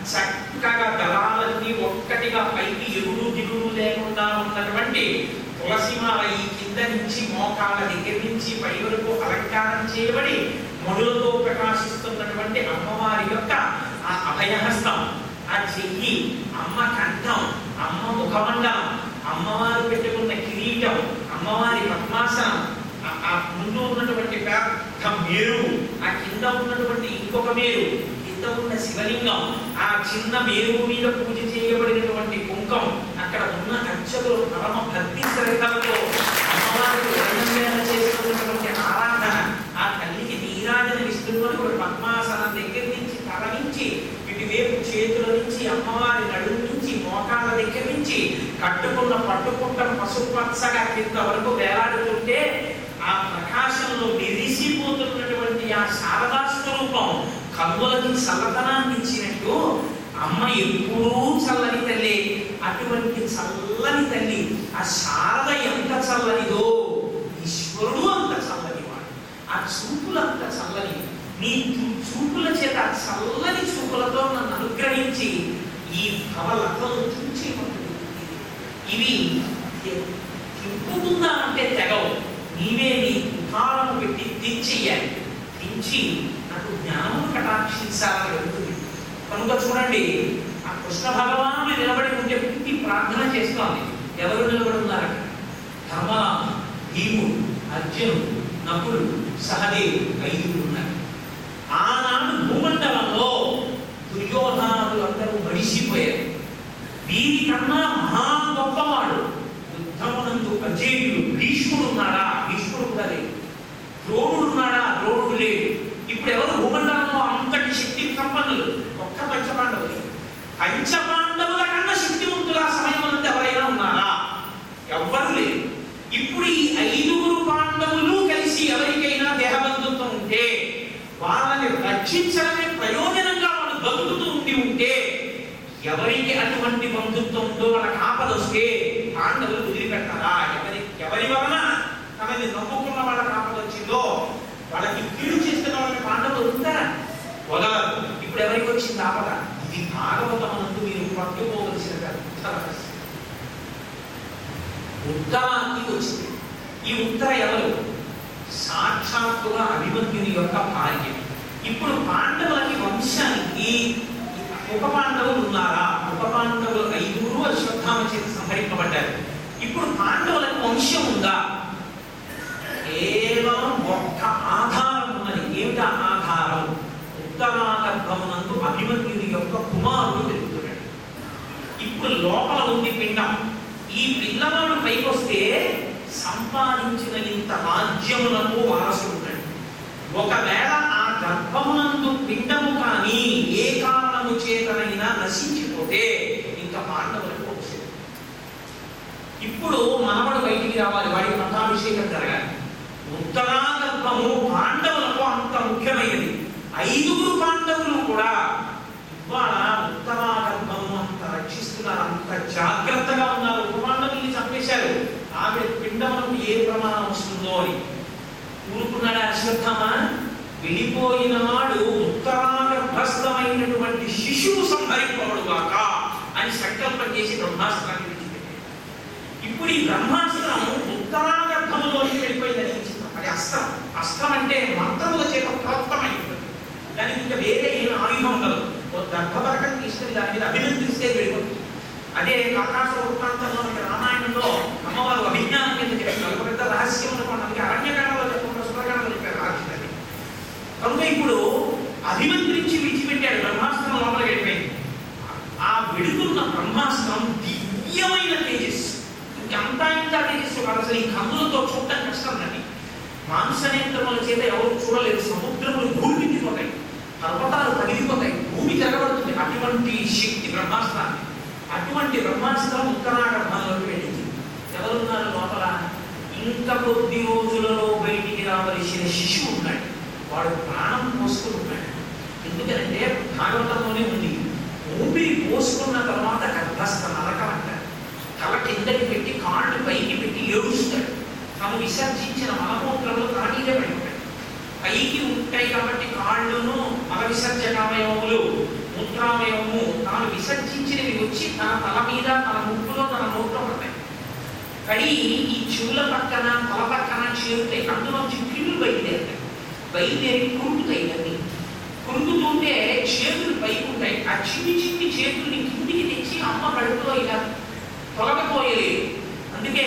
చక్కగా దళాలన్నీ ఒక్కటిగా పైకి ఎగుడు దిగుడు లేకుండా ఉన్నటువంటి తులసిమాల ఈ కింద నుంచి మోకాళ్ళ దగ్గర నుంచి పై వరకు అలంకారం చేయబడి మణులతో ప్రకాశిస్తున్నటువంటి అమ్మవారి యొక్క ఆ అభయహస్తం, ఆ చెయ్యి, అమ్మ కంఠం, అమ్మ ముఖమండలం, అమ్మవారు పెట్టుకున్న కిరీటం, అమ్మవారి పద్మాసనం, ఆ ముందు ఉన్నటువంటి పెద్ద మేరు, ఆ కింద ఉన్నటువంటి ఇంకొక మేరు, కింద ఉన్న శివలింగం, ఆ చిన్న మేరు మీద పూజ చేయబడినటువంటి కుంకం, అక్కడ ఉన్న అర్చకులు పరమ భక్తి శ్రద్ధలతో అమ్మవారికి చేస్తున్నటువంటి ఆరాధన, ఆ తల్లికి నీరాజన ఇస్తున్నటువంటి పద్మాసనం దగ్గర నుంచి తల నుంచి ఇటువైపు చేతుల నుంచి అమ్మవారి నడుము నుంచి మోకాళ్ళ దగ్గర నుంచి కట్టుకున్న పట్టుకుంట పసుపు పచ్చగా కింద వరకు వేలాడుతుంటే ఆ ప్రకాశంలో మెరిసిపోతున్నటువంటి ఆ శారదా స్వరూపం కన్నులకి చల్లదనాన్ని ఇచ్చినట్టు అమ్మ ఎప్పుడూ చల్లని తల్లి. అటువంటి చల్లని తల్లి ఆ శారద ఎంత చల్లనిదో ఈశ్వరుడు అంత చల్లనివాడు. ఆ చూపులు అంత చల్లని. నీ చూపుల చేత చల్లని చూపులతో నన్ను అనుగ్రహించి ఈ భవలతను చూచేమంటుంది. ఇవి తింపుతుందా అంటే తెగవు. నీవే నీ ఉపాలను పెట్టి దించెయ్యాలి. దించి నాకు జ్ఞానము కటాక్షించాలని అడుగుతుంది. కనుక చూడండి, ఆ కృష్ణ భగవానుడు నిలబడి ఉంటే పుట్టి ప్రార్థన చేస్తోంది. ఎవరు నిలబడి ఉన్నారు? ధర్మరాజు, భీముడు, అర్జునుడు, నకులుడు, సహదేవుడు, 5 ఉన్నారు. ఆనాడు భూమండలంలో దుర్యోధనాదులు అందరూ మడిసిపోయారు. వీరికన్నా మహా గొప్పవాడు యుద్ధమునందు అజేయుడు భీష్ముడు ఉన్నాడా? భీష్ముడు కూడా లేడు. ద్రోణుడు ఉన్నాడా? ద్రోణుడు లేడు. ఇప్పుడు ఎవరు భూమండలంలో అంతటి శక్తి సంపన్నులు? ఒక్క పంచపాండవులు. పంచపాండవుల కన్నా శక్తివంతుల సమయమంతా ఎవరైనా ఉన్నారా? ఎవ్వరూ లేరు. ఇప్పుడు ఈ 5 పాండవులు కలిసి ఎవరికైనా దేహబంధుత్వం ఉంటే వాళ్ళని రక్షించడమే ప్రయోజనంగా వాళ్ళు ఎవరికి అటువంటి బంధుత్వం ఉందో వాళ్ళకి ఆపద వస్తే పాండవులు వదిలిపెట్టారా? ఎవరి వలన తనని నమ్ముకున్న వాళ్ళకి ఆపద వచ్చిందో వాళ్ళకి కీడు చేస్తున్న వాళ్ళకి పాండవులు ఉంటారా? వదలరు. ఇప్పుడు ఎవరికి వచ్చింది ఆపద? ఇది భాగవతమునందు మీరు పట్టుకోవలసిన ఉత్తరానికి వచ్చింది. ఈ ఉత్తర ఎవరు? సాక్షాత్తుగా అభిమన్యుని యొక్క భార్య. ఇప్పుడు పాండవులకి వంశానికి ఉప పాండవులు ఉన్నారా? ఉప పాండవులు 5 అశ్వత్థామ చేత సంహరింపబడ్డారు. ఇప్పుడు పాండవులకు వంశం ఉందా? కేవలం ఒక్క ఆధారం ఉన్నది. ఏమిటా ఆధారం? ఉత్తరాగర్భమునందు అభిమన్యుని యొక్క కుమారుడు పెరుగుతున్నాడు. ఇప్పుడు లోపల ఉంది పిండం. ఈ పిల్లవాడు పైకి వస్తే సంపాదించిన ఇంత రాజ్యములకు వారసుడు ఉంటాడు. ఒకవేళ ఆ గర్భమునందు పిండము కానీ ఏ కారణము చేతనైనా నశించిపోతే ఇంకా పాండవులకు వచ్చేది. ఇప్పుడు మనవడు బయటికి రావాలి, వాడి పట్టాభిషేకం జరగాలి. ఉత్తరాగర్భము పాండవులకు అంత ముఖ్యమైనది. 5 పాండవులు కూడా ఇవాళ ఉత్తరాగర్భము అంత రక్షిస్తున్నారు, అంత జాగ్రత్తగా ఉన్నారు. ఉపపాండవుల్ని చంపేశారు. ఆవిడ పిండములకు ఏ ప్రమాణం వస్తుందో అని ఊరుకున్నాడు అశ్వత్థామ. వెళ్ళిపోయిన వాడు ఉత్తరాగర్భస్థమైనటువంటి శిశువు సంహరింపబడు గాక అని సంకల్పం చేసి బ్రహ్మాస్త్రాన్ని విడిచిపెట్టాడు. ఇప్పుడు ఈ బ్రహ్మాస్త్రం ఉత్తరాగర్భంలోకి వెళ్ళిపోయిందని అది అస్త్రం. అస్త్రం అంటే మంత్రముల చేత ప్రాప్తమైంది. దానికి ఇంకా వేరే ఏం ఆయుధం ఉండదు. ఒక గర్భపరకం తీసుకుని దాని మీద అభినందిస్తే వెళ్ళిపోతుంది. అదే కాకాసుర వృత్తాంతంలో రామాయణంలో అమ్మవారు అభిజ్ఞానం కింద చెప్పారు. ఒక పెద్ద రహస్యం అనుకోండి. అందుకే అరణ్యకాండలో చెప్పకుండా సురకాండలో చెప్పారు రాక్షసుని. కనుక ఇప్పుడు అభిమంత్రించి విడిచిపెట్టాడు. బ్రహ్మాస్త్రం లోపలికి వెళ్ళిపోయింది. ఆ వెడుతున్న బ్రహ్మాస్త్రం దివ్యమైన తేజస్సు. ఇంకంతా ఇంత తేజస్సు కాదు. అసలు ఈ కన్నులతో చూడటం కష్టం అండి. మాంసనేత్రముల చేత ఎవరు చూడలేరు. సముద్రములు భూమిపోతాయి, పర్వతాలు పగిలిపోతాయి, భూమి తిరగబడుతుంది. అటువంటి శక్తి బ్రహ్మాస్త్రాన్ని. అటువంటి బ్రహ్మాస్త్రం ఉత్తరాగర్భంలోకి వెళ్ళింది. ఎవరున్నారు లోపల? ఇంకా కొద్ది రోజులలో బయటికి రావలసిన శిశువు ఉన్నాడు. వాడు ప్రాణం పోసుకుని ఉన్నాడు. ఎందుకంటే భాగవతంలోనే ఉంది, ఊపిరి పోసుకున్న తర్వాత గర్భస్థ నరకం అంటారు. తల కిందకి పెట్టి కాళ్ళు పైకి పెట్టి ఏడుస్తాడు. తాను విసర్జించిన మలమూత్రములు తన మీదే పడిపోతాయి. పైకి ఉంటాయి కాబట్టి కాళ్ళును మల విసర్జనావయవములు మూత్రావయవము తాను విసర్జించినవి వచ్చి తన తల మీద, తన ముక్కులో, తన నోట్లో పడతాయి. కడి ఈ చెవుల పక్కన, తల పక్కన చేరుతాయి. అందులోంచి కిళ్ళు బయలుదేరుతాయి. బయలుదేరి కురుకుతాయి. అన్ని కురుకుతుంటే చేతులు పైకి ఉంటాయి. ఆ చిన్ని చిన్ని చేతుల్ని కిందికి తెచ్చి అమ్మ కడుపులో ఇలా తొలగపోయలేదు. అందుకే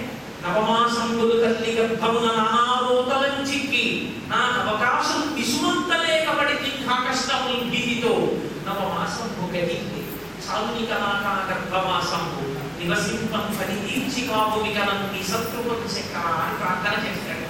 నవమాసంబులు తల్లి గర్భమున నానారోతలం చిక్కి నాకు అవకాశం విసుమంతలేకబడి తింహా కష్టములు భీతితో నవమాసంబు గతింది సాధునిక నాకా గర్భమాసంబు నివసింపం పని తీర్చి కావుమికనంది శత్రుపం శంకర అని ప్రార్థన చేస్తాడు.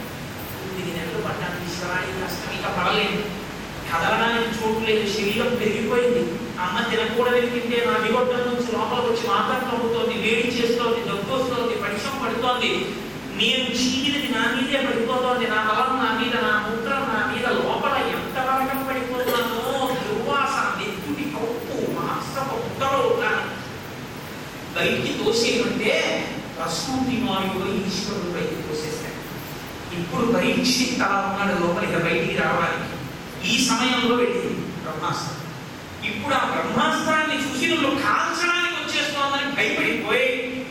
9 నెలలు పడ్డాను ఈశ్వరానికి కష్టం. ఇక పడలేదు, కదలడానికి చోటు లేదు, శరీరం పెరిగిపోయింది. అమ్మ తినకూడదని తింటే నా నిగొట్టం నుంచి లోపలికి వచ్చి మాత్రం అవుతోంది, వేడి చేస్తోంది, దగ్గొస్తోంది, పరిశ్రమ పడుతోంది. నేను చీదినది నా మీదే పడిపోతోంది. నా బలం నా మీద, నా మూత్రం నా మీద, లోపల ఎంత వరకం పడిపోతున్నానో, దుర్వాస, నెత్తుడి కప్పు, మాంసపు ముద్దలో ఉన్నాను. బయటికి తోసేయమంటే ప్రసూతి మాయుడు ఈశ్వరుడు బయటికి తోసేస్తాడు. ఇప్పుడు పరీక్షిత్ అలా ఉన్నాడు లోపలికి బయటికి రావడానికి. ఈ సమయంలో వెళ్ళింది బ్రహ్మాస్త్రం. ఇప్పుడు ఆ బ్రహ్మాస్త్రాన్ని చూసి నువ్వు కాల్చడానికి వచ్చేస్తోందని భయపడిపోయి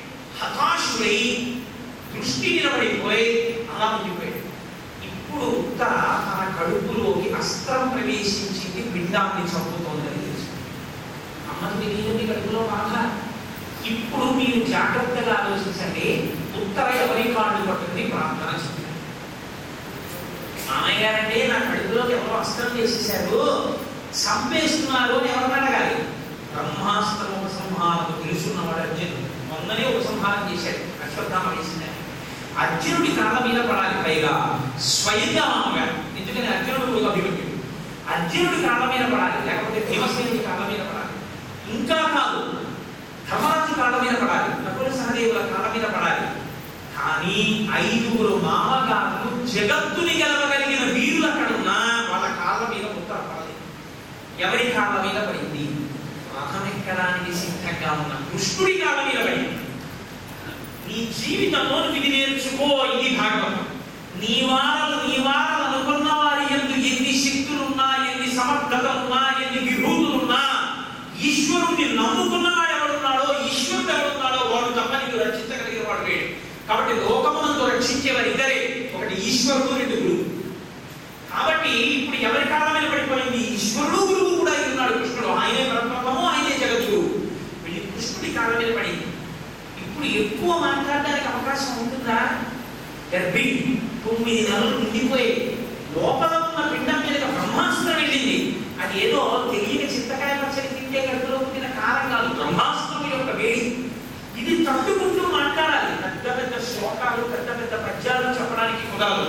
హతాశుడై దృష్టి నిలబడిపోయి అలా ఉండిపోయాడు. ఇప్పుడు ఉత్తర తన కడుపులోకి అస్త్రం ప్రవేశించింది, పిండాన్ని చంపుతోందని తెలుసుకుంది. అమ్మకి తెలియదు కడుపులో బాధ. ఇప్పుడు మీరు జాగ్రత్తగా ఆలోచించండి. ఉత్తర ఎవరి కాళ్ళు పట్టుకుని ప్రార్థన చెప్తారు. మామయ్య గారంటే నా కడుపులోకి ఎవరో అస్త్రం చేసేసారు, చంపేస్తున్నారు అని ఎవరిని అడగాలి? బ్రహ్మాస్త్రం ఉపసంహారం తెలుసున్నవాడు అర్జునుడు. మొన్ననే ఉపసంహారం చేశాడు, అశ్వత్థామ వేసిందని. అర్జునుడి కాళ్ళ మీద పడాలి, పైగా స్వయంగా మామగారు. ఎందుకని అర్జునుడు అభిమన్యుడు. అర్జునుడి కాళ్ళ మీద పడాలి, లేకపోతే భీమసేనుడి కాళ్ళ మీద పడాలి. ఇంకా కాదు, ధర్మరాజు కాళ్ళ మీద పడాలి, నకుల సహదేవుల కాళ్ళ మీద పడాలి. కానీ 5 మామగారులు జగత్తుని గెలవగలిగిన వీరులు అక్కడ ఉన్నా వాళ్ళ కాళ్ళ మీద ఉత్తర పడలేదు. ఎవరి కాళ్ళ మీద పడింది? రథం ఎక్కడ ఎక్కడానికి సిద్ధంగా ఉన్న కృష్ణుడి కాళ్ళ మీద పడి నీ జీవితంలో ఇది నేర్చుకో. ఇది భాగవతం. నీ వారలు అనుకున్న వారి యందు ఎన్ని శక్తులున్నా, ఎన్ని సమర్థతలున్నా, ఎన్ని విభూతులున్నా, ఈశ్వరుడిని నమ్ముకున్నవాడు ఎవడున్నాడో, ఈశ్వరుడు ఎవడున్నాడో వాడు తప్ప నీకు రక్షించగలిగిన వాడు వేడు. కాబట్టి లోకమునందు రక్షించేవారు ఇద్దరే, ఒకటి ఈశ్వరుడు, రెండు గురువు. కాబట్టి ఇప్పుడు ఎవరి కాలం మీద పడిపోయింది? ఈశ్వరుడు గురువు కూడా ఉన్నాడు కృష్ణుడు. ఆయనే బ్రహ్మము, ఆయనే జగద్గురువు. వీళ్ళు కృష్ణుడి కాలం మీద పడింది. ఇప్పుడు ఎక్కువ మాట్లాడడానికి అవకాశం ఉంటుందా? గర్భిణి 9 నెలలు నిండిపోయి లోపల ఉన్న పిండం మీద బ్రహ్మాస్త్రం వెళ్ళింది. అది ఏదో తెలియని చింతకాయ పచ్చడి తింటే కడుపులో పుట్టిన కాలం కాదు, బ్రహ్మాస్త్రం యొక్క వేడి. ఇది తట్టుకుంటూ మాట్లాడాలి. పెద్ద పెద్ద శ్లోకాలు, పెద్ద పెద్ద పద్యాలు చెప్పడానికి కుదరదు.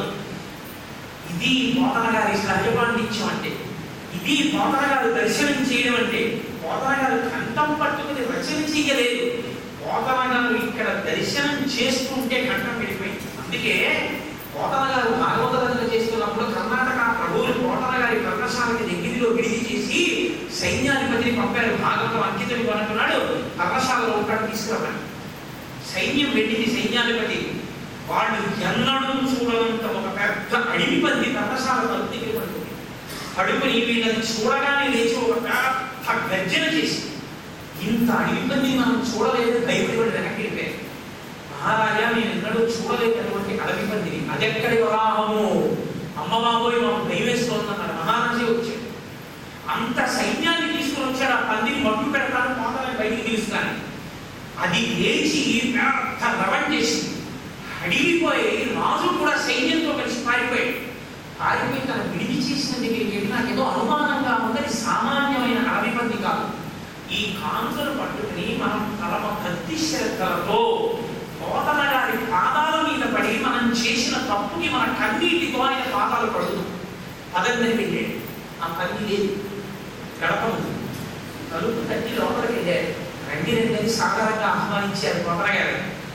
ఇది పోతన గారి సహజపాండిత్యం అంటే, ఇది పోతన గారు దర్శనం చేయడం అంటే. పోతన గారు కంఠం పట్టుకుని రచన చేయలేదు. పోతన గారు ఇక్కడ దర్శనం చేస్తుంటే కంఠం వెళ్ళిపోయింది. అందుకే పోతన గారు భాగవత రచన చేస్తున్నప్పుడు కర్ణాటక ప్రభువులు పోతన గారి పర్ణశాలకి దగ్గరలో విడిది చేసి సైన్యాధిపతిని పంపారు. భాగవతం అంకితం అనుకున్నాడు, పర్ణశాలలో ఉంటాడు, తీసుకురామని. సైన్యం వెళ్ళింది. సైన్యాధిపతి వాళ్ళు ఎన్నడూ చూడనంత ఒక పెద్ద అడవి పంది పర్ణశాల తలుపు దగ్గర పడుతుంది. పడుకుని వీళ్ళని చూడగానే లేచి ఒక పెద్ద గర్జన చేసి, ఇంత అడవి పంది మనం చూడలేదు, భయపడి వెనక్కి వెళ్ళిపోయారు. మహారాజా, నేను ఎన్నడూ చూడలేనటువంటి అడవి పందిని, అదెక్కడి వరాహము, అమ్మబాబోయ్ మాకు భయం వేస్తోందన్నాడు. మహారాజే వచ్చాడు. అంత సైన్యాన్ని తీసుకుని వచ్చాడు. ఆ పందిని మట్టు పెడతాను, పోతానని బయటికి పిలుస్తాను. అది లేచి పెద్ద రవం చేసింది. అడిగిపోయి రాజు కూడా సైన్యంతో కలిసి పారిపోయాడు. పారిపోయి తన విడిది చేసిన దగ్గరికి వెళ్ళి నాకేదో అనుమానంగా ఉందని సామాన్యమైన అడవి పంది కాదు. ఈ కాంతులు పట్టుకుని మనం తలమ భక్తి శ్రద్ధలతో పోతన గారి పాదాల మీద పడి మనం చేసిన తప్పుకి మన కన్నీటితో ఆయన పాదాలు పడుతున్నాం. పదందరికి వెళ్ళాడు. ఆ పంది లేదు, గడప ఉంది. తలుపు తట్టి లోపలికి వెళ్ళాడు. రండి రండి సాధారణంగా ఆహ్వానించారు పోతన గారు.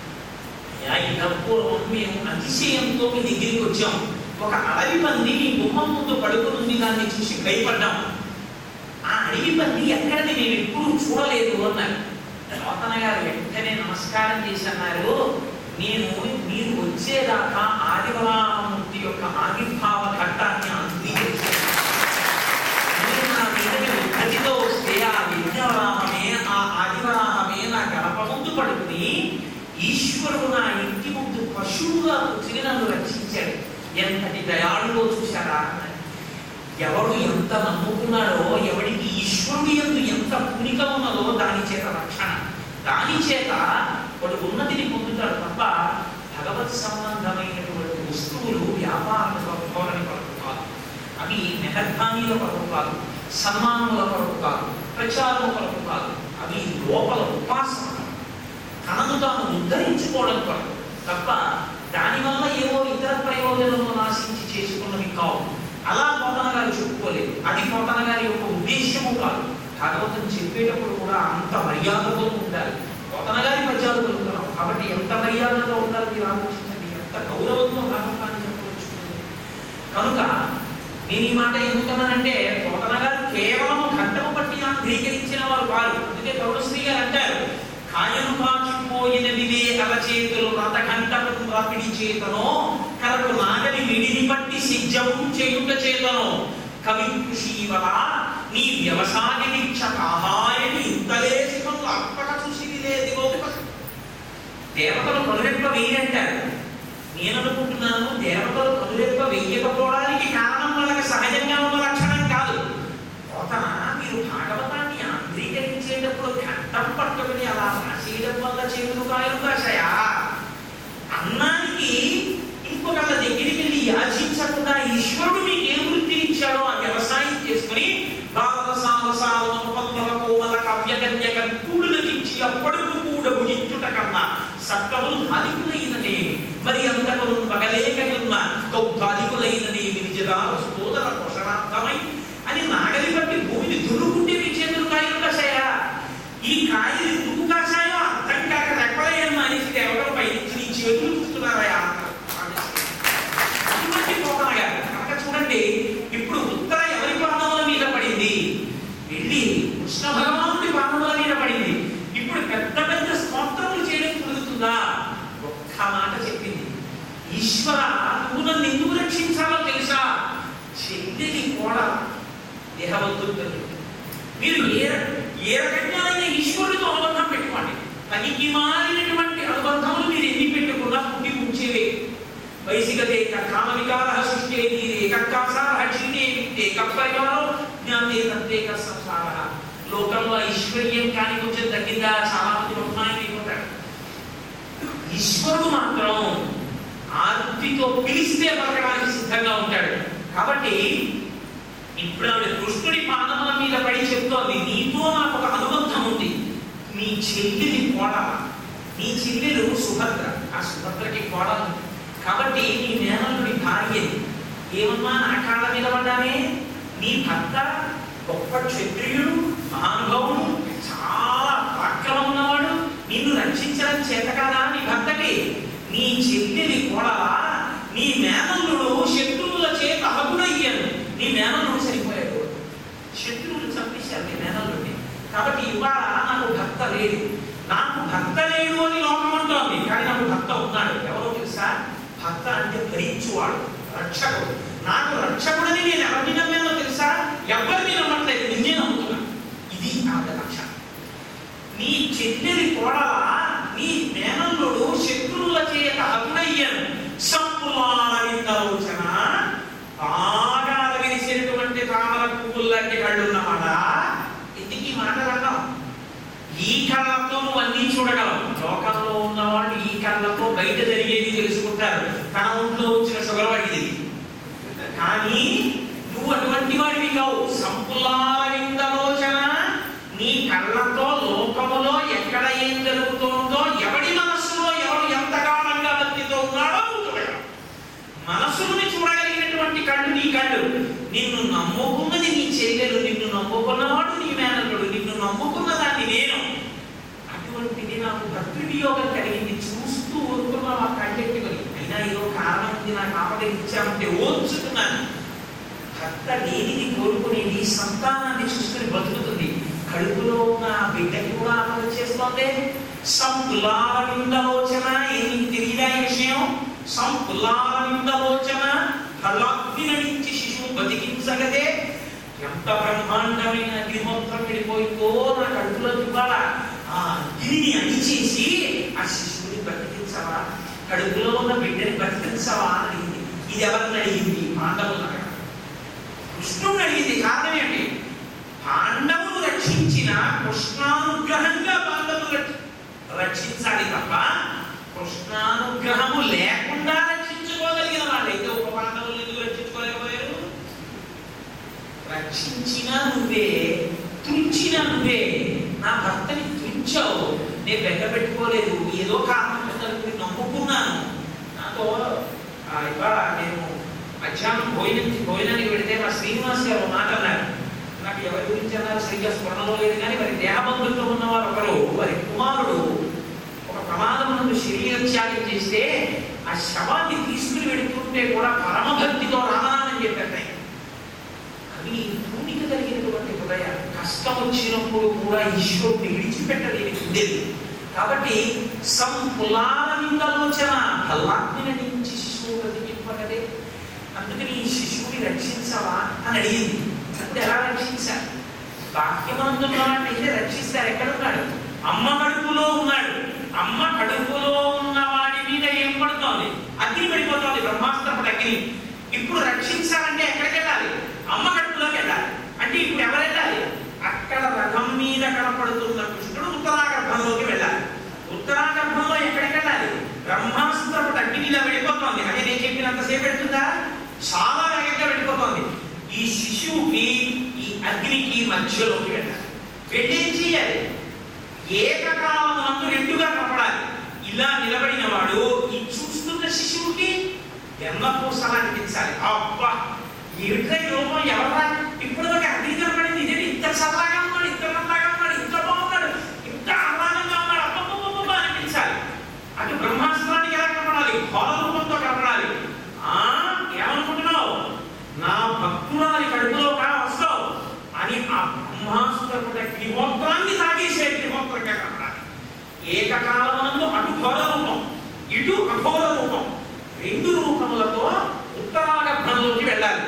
ఇంతపూర్వం మేము అతిశయంతో మీ దగ్గరికి వచ్చాం. ఒక అడవి పంది మీ గుమ్మం ముందు పడుకుని దాన్ని చూసి భయపడ్డాం. ఆ అడవి పంది ఎక్కడని మేము ఎప్పుడు చూడలేదు అన్నారు. పోతన గారు వెంటనే నమస్కారం చేసి అన్నారు, నేను మీరు వచ్చేదాకా ఆదివరామూర్తి యొక్క ఆవిర్భావ ఘట్టాన్ని అంగీకరించాను. మీరు నా మీదకి విభజితో వస్తే ఆ విద్యావరాహమే, ఆ ఆదివరాహమే నా గడప ముందు పడుకుని ఈశ్వరుడు నా ఇంటి ముందు పశువుగా కూర్చుని నన్ను రక్షించాడు. ఎంతటి దయాళులో చూశారా? ఎవడు ఎంత నమ్ముకున్నాడో, ఎవడికి ఈశ్వరుడు యందు ఎంత పూనిక ఉన్నదో దాని చేత రక్షణ, దాని చేత వాడు ఉన్నతిని పొందుతాడు తప్ప భగవత్ సంబంధమైనటువంటి వస్తువులు వ్యాపారాల కొరకు కాదు. అవి మెహర్భానీల కొరకు కాదు, సన్మానముల కొరకు కాదు, ప్రచారము కొరకు కాదు. అవి లోపల ఉపాసన, తనను తాను ఉద్ధరించుకోవడం కొరకు తప్ప దానివల్ల ఏవో ఇతర ప్రయోజనము నాశించి చేసుకున్నవి కావు. అలా పోతన గారు చెప్పుకోలేదు. అది పోతన గారి యొక్క ఉద్దేశ్యము కాదు. భాగవతం చెప్పేటప్పుడు కూడా అంత మర్యాదతో ఉండాలి. పోతన గారి పద్యాలు పలుకుతున్నాం కాబట్టి ఎంత మర్యాదతో ఉండాలి మీరు ఆలోచించండి. ఎంత గౌరవంతో భాగవతాన్ని చెప్పవచ్చు. కనుక నేను ఈ మాట ఎందుకన్నానంటే, పోతన గారు కేవలం ఘట్టము పట్టి అంగీకరించిన వారు కాదు. అందుకే గౌరవశ్రీ గారు అంటారు, కాయను కాచిపోయినవివే అలచేతులు రథఘంటకు రాపిడి చేతనో, కరకు నాగలి విడిని పట్టి సిజ్జము చేయుట చేతనో, కవి కృషీవల నీ వ్యవసాయ దీక్ష కాహాయని ఇంతలేసికలు అప్పక చూసి లేదు. దేవతలు కనురెప్ప వేయంటారు. నేను అనుకుంటున్నాను, దేవతలు కనురెప్ప వేయకపోవడానికి కారణం వాళ్ళకి సహజంగా ఉన్న లక్షణం కాదు. పోతన మీరు భాగవతాన్ని అంగీకరించేటప్పుడు ఘట్టం పట్టుకుని అలా రాసేయడం వల్ల చేతులు కాయలు కాశాయా? అన్నానికి ఇంకొకళ్ళ దగ్గరికి వెళ్ళి యాచించకుండా ఈశ్వరుడు మీకు ఏ వృత్తి ఇచ్చాడో ఆ వ్యవసాయం చేసుకుని కూడులకించి అప్పడుకు కూడా భుజించుట కన్నా సక్కములు ధాలికులైననే మరి అంతకు మగలేకనున్న కౌధాలికులైననే వినిజదాల స్తోదర పోషణార్థమై అని నాగలి బట్టి భూమిని దున్నుకుంటే మీ చేతులు కాయలు కాశాయా? ఈ కాయలు ఎందుకు కాశాయో అర్థం కాక రెప్పలేయన్న అనేసి దేవతలు పైనుంచి నీ చేతులు చూస్తున్నారా? అటువంటి పోతన గారు కనుక చూడండి, ఇప్పుడు ఉత్తర ఎవరి పాదముల మీద పడింది? వెళ్ళి కృష్ణ భగవానుడి పాదముల మీద చెల్లెలి కూడా దేహవంతుడు. మీరు ఏ రకంగానైనా ఈశ్వరుడితో అనుబంధం పెట్టుకోండి. పనికి మారినటువంటి అనుబంధములు మీరు ఎన్ని పెట్టుకున్నా పుట్టి ఉంచేవే. వైసికతే కామ వికార సృష్టి ఏకాసార క్షీణే కప్పరికారో జ్ఞాతే తత్వేక సంసార. లోకంలో ఐశ్వర్యం కానీ కొంచెం తగ్గిందా? చాలా మంది బహుమానం అయిపోతాడు. ఈశ్వరుడు మాత్రం ఆర్తితో పిలిస్తే పలకడానికి సిద్ధంగా ఉంటాడు. కాబట్టి ఇప్పుడు ఆవిడ కృష్ణుడి పాదముల మీద పడి చెప్తోంది, నీతో నాకు ఒక అనుబంధం ఉంది. నీ చెల్లెలి కోడల, నీ చెల్లెలు సుభద్ర, ఆ సుభద్రకి కోడలు కాబట్టి నీ మేనల్లుడి భార్య. ఏమన్నా నా కాళ్ళ మీద పడ్డానే? నీ భర్త గొప్ప క్షత్రియుడు, మహానుభావుడు, చాలా పరాక్రమం ఉన్నవాడు. నిన్ను రక్షించడం చేత కాదా నీ భర్తకి? నీ చెల్లెలి కోడల, నీ మేనల్లుడు శత్రువుల చేత హతుడయ్యాను. నీ మేనల్లుడు సరిపోయాడు, శత్రువులు చంపేశారు నీ మేనల్లుడిని. కాబట్టి ఇవాళ నాకు భర్త లేడు. నాకు భర్త లేడు అని లోకం అంటోంది, కానీ నాకు భర్త ఉన్నాడు. ఎవరో తెలుసా? భర్త అంటే భరించువాడు, రక్షకుడు. నాకు రక్షకుడని నేను ఎవరిని నమ్మానో తెలుసా? ఎవరిని నమ్మట్లేదు, నిన్నే నమ్ముతున్నా. ఇది ఆవిడ లక్షణం. నీ చెల్లెలి కోడల, నీ మేనల్లుడు శత్రువుల చేత హతుడయ్యాను. సంపులాలోచన, బాగా విరిసినటువంటి తామర పువ్వుల్లాంటి కళ్ళున్నమాట. ఎందుకు ఈ మాటలు అన్నాం? ఈ కళ్ళతో నువ్వు అన్నీ చూడగలవు. లోకంలో ఉన్నవాళ్ళు ఈ కళ్ళతో బయట జరిగేది తెలుసుకుంటారు. తన ఒంట్లో వచ్చిన షుగర్ వాడికి. కానీ నువ్వు అటువంటి వాడివి కావు. సంపులాలోచన, నీ కళ్ళతో లోకములో ఎక్కడ ఏం జరుగుతుందో, ఎవడి మనస్సులో ఎవరు ఎంతకాలంగా బతితో ఉన్నాడో చూడగలవు. మనస్సుని చూడగలిగినటువంటి కళ్ళు నీ కళ్ళు. నిన్ను నమ్ముకున్నది నీ చెల్లెలు, నిన్ను నమ్ముకున్నవాడు నీ మేనల్లుడు, నిన్ను నమ్ముకున్న దాన్ని నేను. అటువంటిది నాకు భర్తృవియోగం కలిగింది. చూస్తూ ఊరుకున్నా ఆ కళ్ళెట్టుకొని, అయినా ఏదో కారణం ఉంది నాకు ఆపద ఇచ్చామంటే ఓర్చుకున్నాను. భర్త లేనిది కోరుకునేది సంతానాన్ని చూసుకుని బతుకుతుంది. కడుపులో ఉన్న బిడ్డకి కూడా ఆపద చేస్తోంది. సంపులాలోచన, ఏమి తెలియదా ఈ విషయం? సంపులాలోచన, కళ్ళాగ్ని నుంచి శిశువు బతికించగదే. ఎంత బ్రహ్మాండమైన అగ్నిహోత్రం వెళ్ళిపోయిందో నా కడుపులో ఇవాళ. ఆ అగ్నిని అణిచేసి ఆ శిశువుని బతికించవా, కడుపులో ఉన్న బిడ్డని బతికించవా అని అడిగింది. ఇది ఎవరిని అడిగింది? పాండవులు. కృష్ణుడు అడిగింది. కారణం ఏంటి? పాండవులు రక్షించిన కృష్ణానుగ్రహంగా పాండవులు రక్షించాలి తప్ప కృష్ణానుగ్రహము లేకుండా రక్షించుకోగలిగిన వాళ్ళైతే ఒక పాండవులు ఎందుకు రక్షించుకోలేకపోయారు? రక్షించినా నువ్వే, తుంచినా నువ్వే. నా భర్తని తుంచావు, నేను బెంగ పెట్టుకోలేదు. ఏదో కారణం నమ్ముకున్నాను. నాతో ఇవాళ నేను మధ్యాహ్నం భోజనానికి వెళితే మా శ్రీనివాస్ గారు మాట అన్నారు. నాకు ఎవరి గురించి అన్నారు సరిగ్గా స్మరణలో లేదు, కానీ వారి దేహబంధుతో ఉన్నవారు ఒకరు, వారి కుమారుడు ఒక ప్రమాదమునందు శరీర త్యాగం చేస్తే ఆ శవాన్ని తీసుకుని వెళుతుంటే కూడా పరమభక్తితో రామానని చెప్పారు. అవి పూనిక కలిగినటువంటి హృదయ. కష్టం వచ్చినప్పుడు కూడా ఈశ్వరుని విడిచిపెట్టలేని ఉండేది. కాబట్టి సంపులాలోచన, కళ్ళాగ్ని నుంచి శిశువు బతికింపగదే. అందుకని ఈ శిశువుని రక్షించవా అని అడిగింది. అంటే ఎలా రక్షించారు? బాహ్యమందున్నవాడినైతే రక్షిస్తారు. ఎక్కడున్నాడు? అమ్మ కడుపులో ఉన్నాడు. అమ్మ కడుపులో ఉన్న వాడి మీద ఏం పడుతోంది? అగ్ని పడిపోతుంది, బ్రహ్మాస్త్రపుడు అగ్ని. ఇప్పుడు రక్షించాలంటే ఎక్కడికి వెళ్ళాలి? అమ్మ కడుపులోకి వెళ్ళాలి. అంటే ఇప్పుడు ఎవరు వెళ్ళాలి? అక్కడ రథం మీద కనపడుతున్న కృష్ణుడు ఉత్తరాగర్భంలోకి వెళ్ళాలి. ఉత్తరాగర్భంలో ఎక్కడికి వెళ్ళాలి? బ్రహ్మాస్త్రపుడు అగ్నిలో వెళ్ళిపోతుంది. అదే నేను చెప్పినంతసేపు పెడుతుందా? చాలా వేగంగా వెళ్ళిపోతుంది. ఈ శిశువుకి ఈ అగ్నికి మధ్యలోకి వెళ్ళాలి. వెళ్ళేం చేయాలి? ఏకకాలమందు రెండుగా కనపడాలి. ఇలా నిలబడిన వాడు ఈ చూస్తున్న శిశువుకి ఎన్నపూసలా అనిపించాలి. అబ్బా ఏమిటో రూపం ఎవరా? ఇప్పుడు అగ్ని కనపడింది, ఇదే ఇంత సరళంగా ఉన్నాడు, ఇంత నల్లగా ఉన్నాడు, ఇంత బాగున్నాడు, ఇంత ఆహ్లాదంగా ఉన్నాడు, అబ్బబ్బబ్బ అనిపించాలి. అటు బ్రహ్మాస్త్రానికి ఎలా కనపడాలి? ఘోర రూపంతో కనపడాలి. ఏమనుకుంటున్నావు? నా భక్తురాలి కడుపులో వస్తావు అని ఆ బ్రహ్మాస్త్రపుడు అగ్నిహోత్రాన్ని తాగేసే అగ్నిహోత్రంగా కనపడాలి. ఏకకాలమందు అటు ఘోర రూపం, ఇటు అఘోర రూపం, రెండు రూపములతో ఉత్తరాగర్భంలోకి వెళ్ళాలి.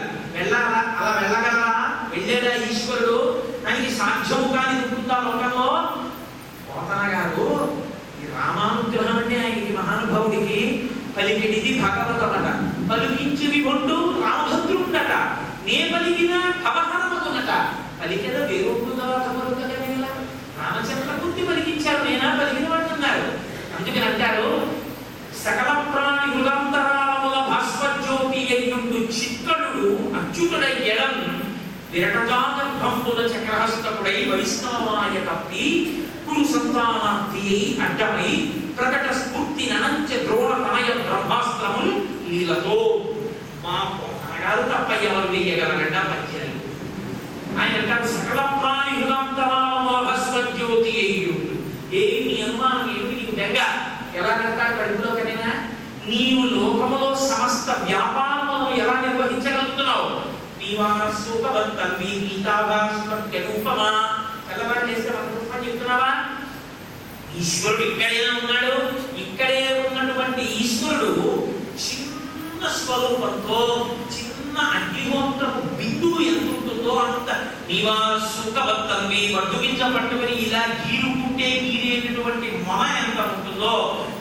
వెళ్ళాలా? అలా వెళ్ళగలరా? వెళ్ళేదా ఈశ్వరుడు? దానికి సాధ్యము కాని ఉంటుందా లోకంలో? పోతన గారు ఈ రామానుగ్రహం అంటే ఆయనకి మహానుభావుడికి పలికిడిది భాగవతమట, పలికించి విభుండు రామభద్రుండట, నే పలికిన భవహరమగునట, పలికెద వేరొండుగా తమరుగనేలా. రామచంద్రమూర్తి పలికించారు, నేనా పలికిన వాడు అన్నారు. అందుకని అంటారు, సకల ప్రాణి హృదంతరాలముల భాస్వజ్యోతి అయ్యుండు చిత్కడు అచ్యుతుడై ఎడం విరటజాగర్భంబుల చక్రహస్తకుడై వైష్ణవాయ కప్పి కురు సంతానార్థి అడ్డమై ప్రకట స్ఫూర్తి అనంత ద్రోణ తనయ బ్రహ్మాస్త్రములు లీలతో. మా పోతనగారు తప్ప ఎవరు వేయగలగంట పద్యాలు. ఆయన అంటారు, సకల ప్రాణి హృదంతరాలముల భాస్వజ్యోతి అయ్యుండు. ఏమి అనుమానం ఏమి నీకు బెంగ? ఎలా కడతాడు కడుపులోకనైనా? నీవు లోకములో సమస్త వ్యాపారములను ఎలా నిర్వహించగలుగుతున్నావు? నీవాసుకవంతన్వి గీతాభాష్మత్యరూపమా. తెల్లవారు చేస్తే మన రూపం చెప్తున్నావా? ఈశ్వరుడు ఇక్కడైనా ఉన్నాడు. ఇక్కడే ఉన్నటువంటి ఈశ్వరుడు చిన్న స్వరూపంతో, చిన్న అగ్నిహోత్రపు బిందువు ఎంత ఉంటుందో అంత. నీవాసుకవంతన్వి వడ్డుగించ పట్టుకుని ఇలా గీరుకుంటే గీరేటటువంటి మొన ఎంత ఉంటుందో.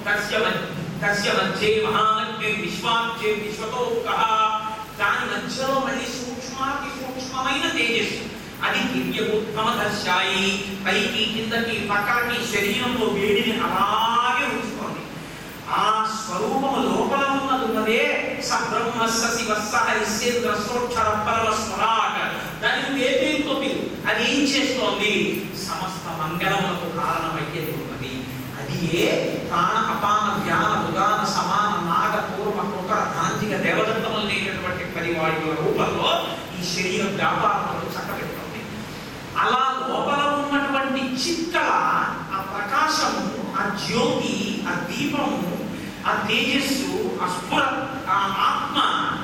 కస్య మధ్యే మహానగ్ని విశ్వాధ్యే విశ్వతోకః. దాని మధ్యలో మళ్ళీ సూక్ష్మాతి సూక్ష్మమైన తేజస్సు. అది దివ్యముత్తమదర్శాయి. పైకి కిందకి పక్కలకి శరీరంలో వేడిని అలాగే ఉంచుకోండి. ఆ స్వరూపము లోపల ఉన్నదే సబ్రహ్మస్స శివస్స హరిశ్చేంద్ర సోక్షర పరమస్వరాట్. దానికి పేరుతో అది ఏం చేస్తోంది? సమస్త మంగళములకు కారణమయ్యేది ఉన్నది. అది ఏ ప్రాణ అపాన ధ్యాన ఉదాన సమాన నాగ పూర్వ కుకర ధాంతిక దేవదత్తములు లేనటువంటి పరివాడుల రూపంలో ఈ శరీర వ్యాపారములను చక్కబెట్టుకుంది. అలా లోపల ఉన్నటువంటి చిక్కల ఆ ప్రకాశము, ఆ జ్యోతి, ఆ దీపము, ఆ తేజస్సు, ఆ స్ఫుర, ఆ ఆత్మ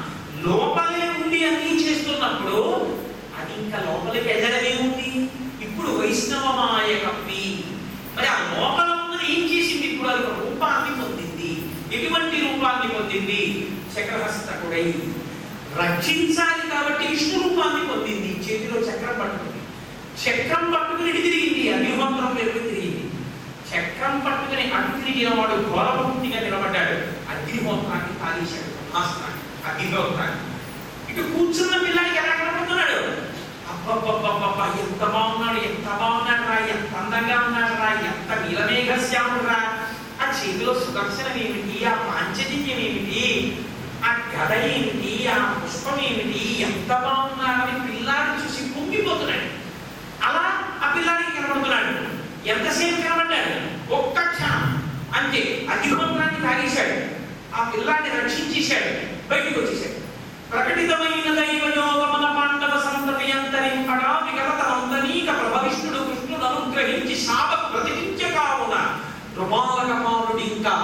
లోపలే ఉండి అన్నీ చేస్తున్నప్పుడు అది ఇంకా లోపలికి వెళ్ళడమే ఉంది. ఇప్పుడు వైష్ణవమాయ కప్పి. మరి ఆ లోపల ఉన్నది ఏం చేసింది? ఇప్పుడు అది రూపాన్ని పొందింది. ఎటువంటి రూపాన్ని పొందింది? చక్రహస్తకుడై రక్షించాలి కాబట్టి విష్ణు రూపాన్ని పొందింది. చేతిలో చక్రం పట్టుకుంది. చక్రం పట్టుకుని ఇటు తిరిగింది, అగ్నిహోత్రం వైపు తిరిగింది. చక్రం పట్టుకుని అటు తిరిగిన వాడు ఘోరభక్తిగా నిలబడ్డాడు. అగ్నిహోత్రాన్ని తాగేశాడు, బ్రహ్మాస్త్రాన్ని, అగ్నిహోత్రాన్ని. ఇటు కూర్చున్న పిల్లాడికి ఎలా కనబడుతున్నాడు? అబ్బబ్బబ్బబ్బబ్బా, ఎంత బాగున్నాడు, ఎంత బాగున్నాడు రా, ఎంత అందంగా ఉన్నాడు రా, ఎంత నీలమేఘశ్యాముడు రా. ఆ చేతిలో సుదర్శనం ఏమిటి, ఆ పాంచజన్యం ఏమిటి, ఆ గద ఏమిటి, ఆ పుష్పం ఏమిటి, ఎంత బాగున్నాడని పిల్లాడు చూసి పొంగిపోతున్నాడు. అలా ఆ పిల్లాడికి కనబడుతున్నాడు. ఎంతసేపు కనబడ్డాడు? ఒక్క క్షణం అంతే. అగ్నిహోత్రాన్ని తాగేశాడు, ఆ పిల్లాన్ని రక్షించేశాడు, బయటకు వచ్చేశాడు. ప్రకటితమైన దైవయోగమున పాండవ సంతతి అంతరింపగా విగతనందనీక ప్రభవిష్ణుడు కృష్ణుడు అనుగ్రహించి శాపకు ప్రతిపించకావున కృపాలకమానుడింకా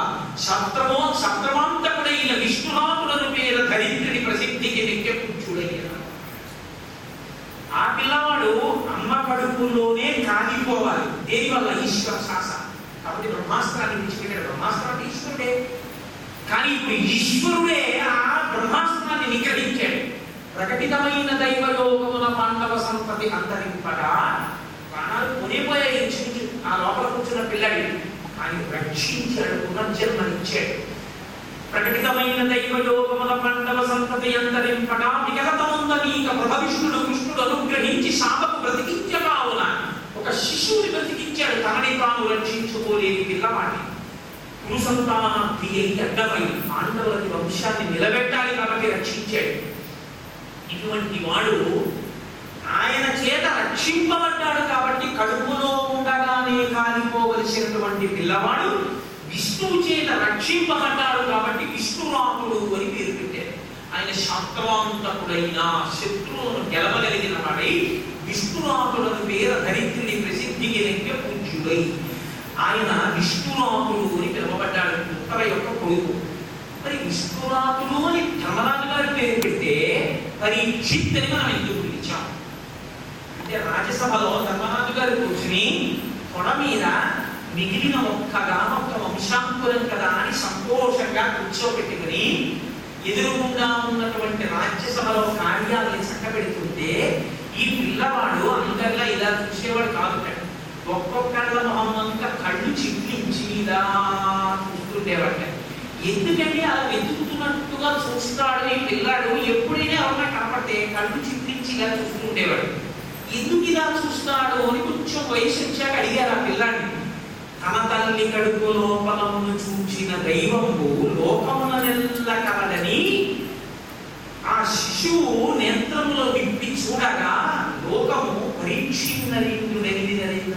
శత్రమాంతకుడైన విష్ణునాథులను పేర ధరిత్రిని ప్రసిద్ధికి నిత్యపుచ్చుడయ్యాడు. ఆ పిల్లవాడు అమ్మ కడుపులోనే కాలిపోవాలి. దేనివల్ల? ఈశ్వర శాస. కాబట్టి బ్రహ్మాస్త్రాన్ని విడిచిపెట్టాడు. బ్రహ్మాస్త్రాన్ని ఈశ్వరుడే. కానీ ఇప్పుడు ఈశ్వరుడే ఆ బ్రహ్మాస్త్రాన్ని నిగ్రహించాడు. ప్రకటితమైన దైవయోగమున పాండవ సంతతి అంతరింపగా ప్రాణాలు కొనిపోయాయి ఇంచుమించు ఆ లోపల కూర్చున్న పిల్లడి. కానీ రక్షించాడు, పునర్జన్మనిచ్చాడు. ప్రకటితమైన దైవయోగమున పాండవ సంతతి అంతరింపగా విగతనందనీక ప్రభవిష్ణుడు కృష్ణుడు అనుగ్రహించి శాపకు బ్రతికించగావున ఒక శిశువుని బ్రతికించాడు. తనని తాను రక్షించుకోలేని పిల్లవాడిని. కురుసంతానార్థి అయి అడ్డమై పాండవులకి వంశాన్ని నిలబెట్టాలి కాబట్టి రక్షించాడు. ఇటువంటి వాడు ఆయన చేత రక్షింపబడ్డాడు కాబట్టి కడుపులో ఉండగానే కాలిపోవలసినటువంటి పిల్లవాడు విష్ణువు చేత రక్షింపబడ్డాడు కాబట్టి విష్ణురాముడు అని పేరు పెట్టారు. ఆయన శాస్త్రవాంతకుడైన శత్రువులను గెలవగలిగిన వాడై విష్ణురాములను పేర ధరిత్రిని ప్రసిద్ధికి లెక్క పూజ్యుడై ఆయన విష్ణునాథుడు అని పిలువబడ్డాడు. ఉత్తర యొక్క కొడుకు. మరి విష్ణునాథుడు అని ధర్మరాజు గారి పేరు పెడితే పరీక్షిత్ అని మనం ఎందుకు పిలిచాం అంటే, రాజ్యసభలో ధర్మరాజు గారు కూర్చుని తొడ మీద మిగిలిన ఒక్క వంశాంకురం కదా అని సంతోషంగా కూర్చోబెట్టుకుని ఎదురుగుండా అడ్డంగా ఉన్నటువంటి రాజ్యసభలో కార్యాలని చక్కబెడుతుంటే ఈ పిల్లవాడు అందరిలా ఇలా చూసేవాడు కాదు. ఒక్కొక్కళ్ళ మొహమ్మంతా కళ్ళు చిట్లించి ఇలా చూస్తుండేవాడు. ఎందుకంటే అలా వెతుకుతున్నట్టుగా చూస్తాడు ఈ పిల్లాడు. ఎప్పుడైనా ఎవరైనా కనపడితే కళ్ళు చిట్లించి ఇలా చూస్తుండేవాడు. ఎందుకు ఇలా చూస్తాడు అని కొంచెం వయసు వచ్చాక అడిగారు ఆ పిల్లాడిని. తన తల్లి కడుపు లోపలమును చూచిన దైవము లోకమున నెల్ల కలడని ఆ శిశువు నేత్రములో విప్పి చూడగా లోకము పరీక్షిందరింద్రుడెనిదిదరింద్ర.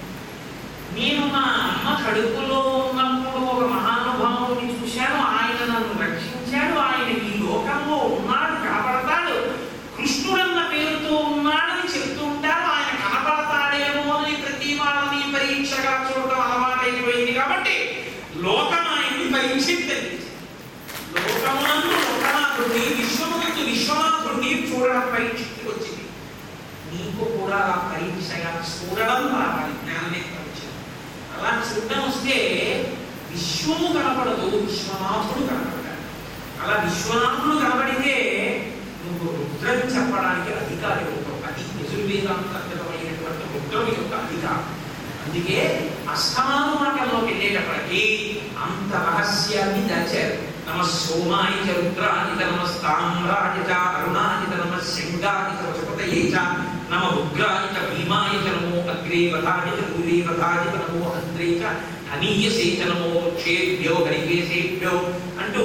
నేను మా అమ్మ కడుపులో ఉన్నప్పుడు ఒక మహానుభావుని చూశాను. ఆయన నన్ను రక్షించాడు. ఆయన ఈ లోకంలో ఉన్నాడు, కనపడతాడు. కృష్ణుడన్న పేరుతో ఉన్నాడని చెప్తూ ఉంటారు. ఆయన కనపడతాడేమో అని ప్రతి వాళ్ళని పరీక్షగా చూడటం అలవాటైపోయింది. కాబట్టి లోకం ఆయన్ని పరీక్షించింది. లోకమునందు లోకనాథుడిని, విశ్వమునందు విశ్వనాథుడిని చూడడం పరీక్షకి వచ్చింది. నీకు కూడా ఆ పరీక్షగా చూడడం రావాలి. జ్ఞాననేత్రం వచ్చింది. అలా చూడడం వస్తే విశ్వము కనపడదు, విశ్వనాథుడు కనపడతాడు. అలా విశ్వనాథుడు కనబడితే నువ్వు రుద్రం చెప్పడానికి అధికారి అవుతావు. అది యజుర్వేదాంతర్గతమైనటువంటి రుద్రం యొక్క అధికారం. అందుకే అష్టమాను మాటల్లోకి వెళ్ళేటప్పటికీ అంత రహస్యాన్ని దాచారు. నమ సోమాయ చ రుద్రాయ చ నమస్తామ్రాయ చ అరుణాయ చ నమ శంగాయ చ వశపతయే చ నమ ఉగ్రాయ చ భీమాయ చ నమో అగ్రే వధాయ చ దూరే వధాయ చ నమో అంద్రే చ అనీయసే చ నమో వృక్షేభ్యో హరికేశేభ్యో అంటూ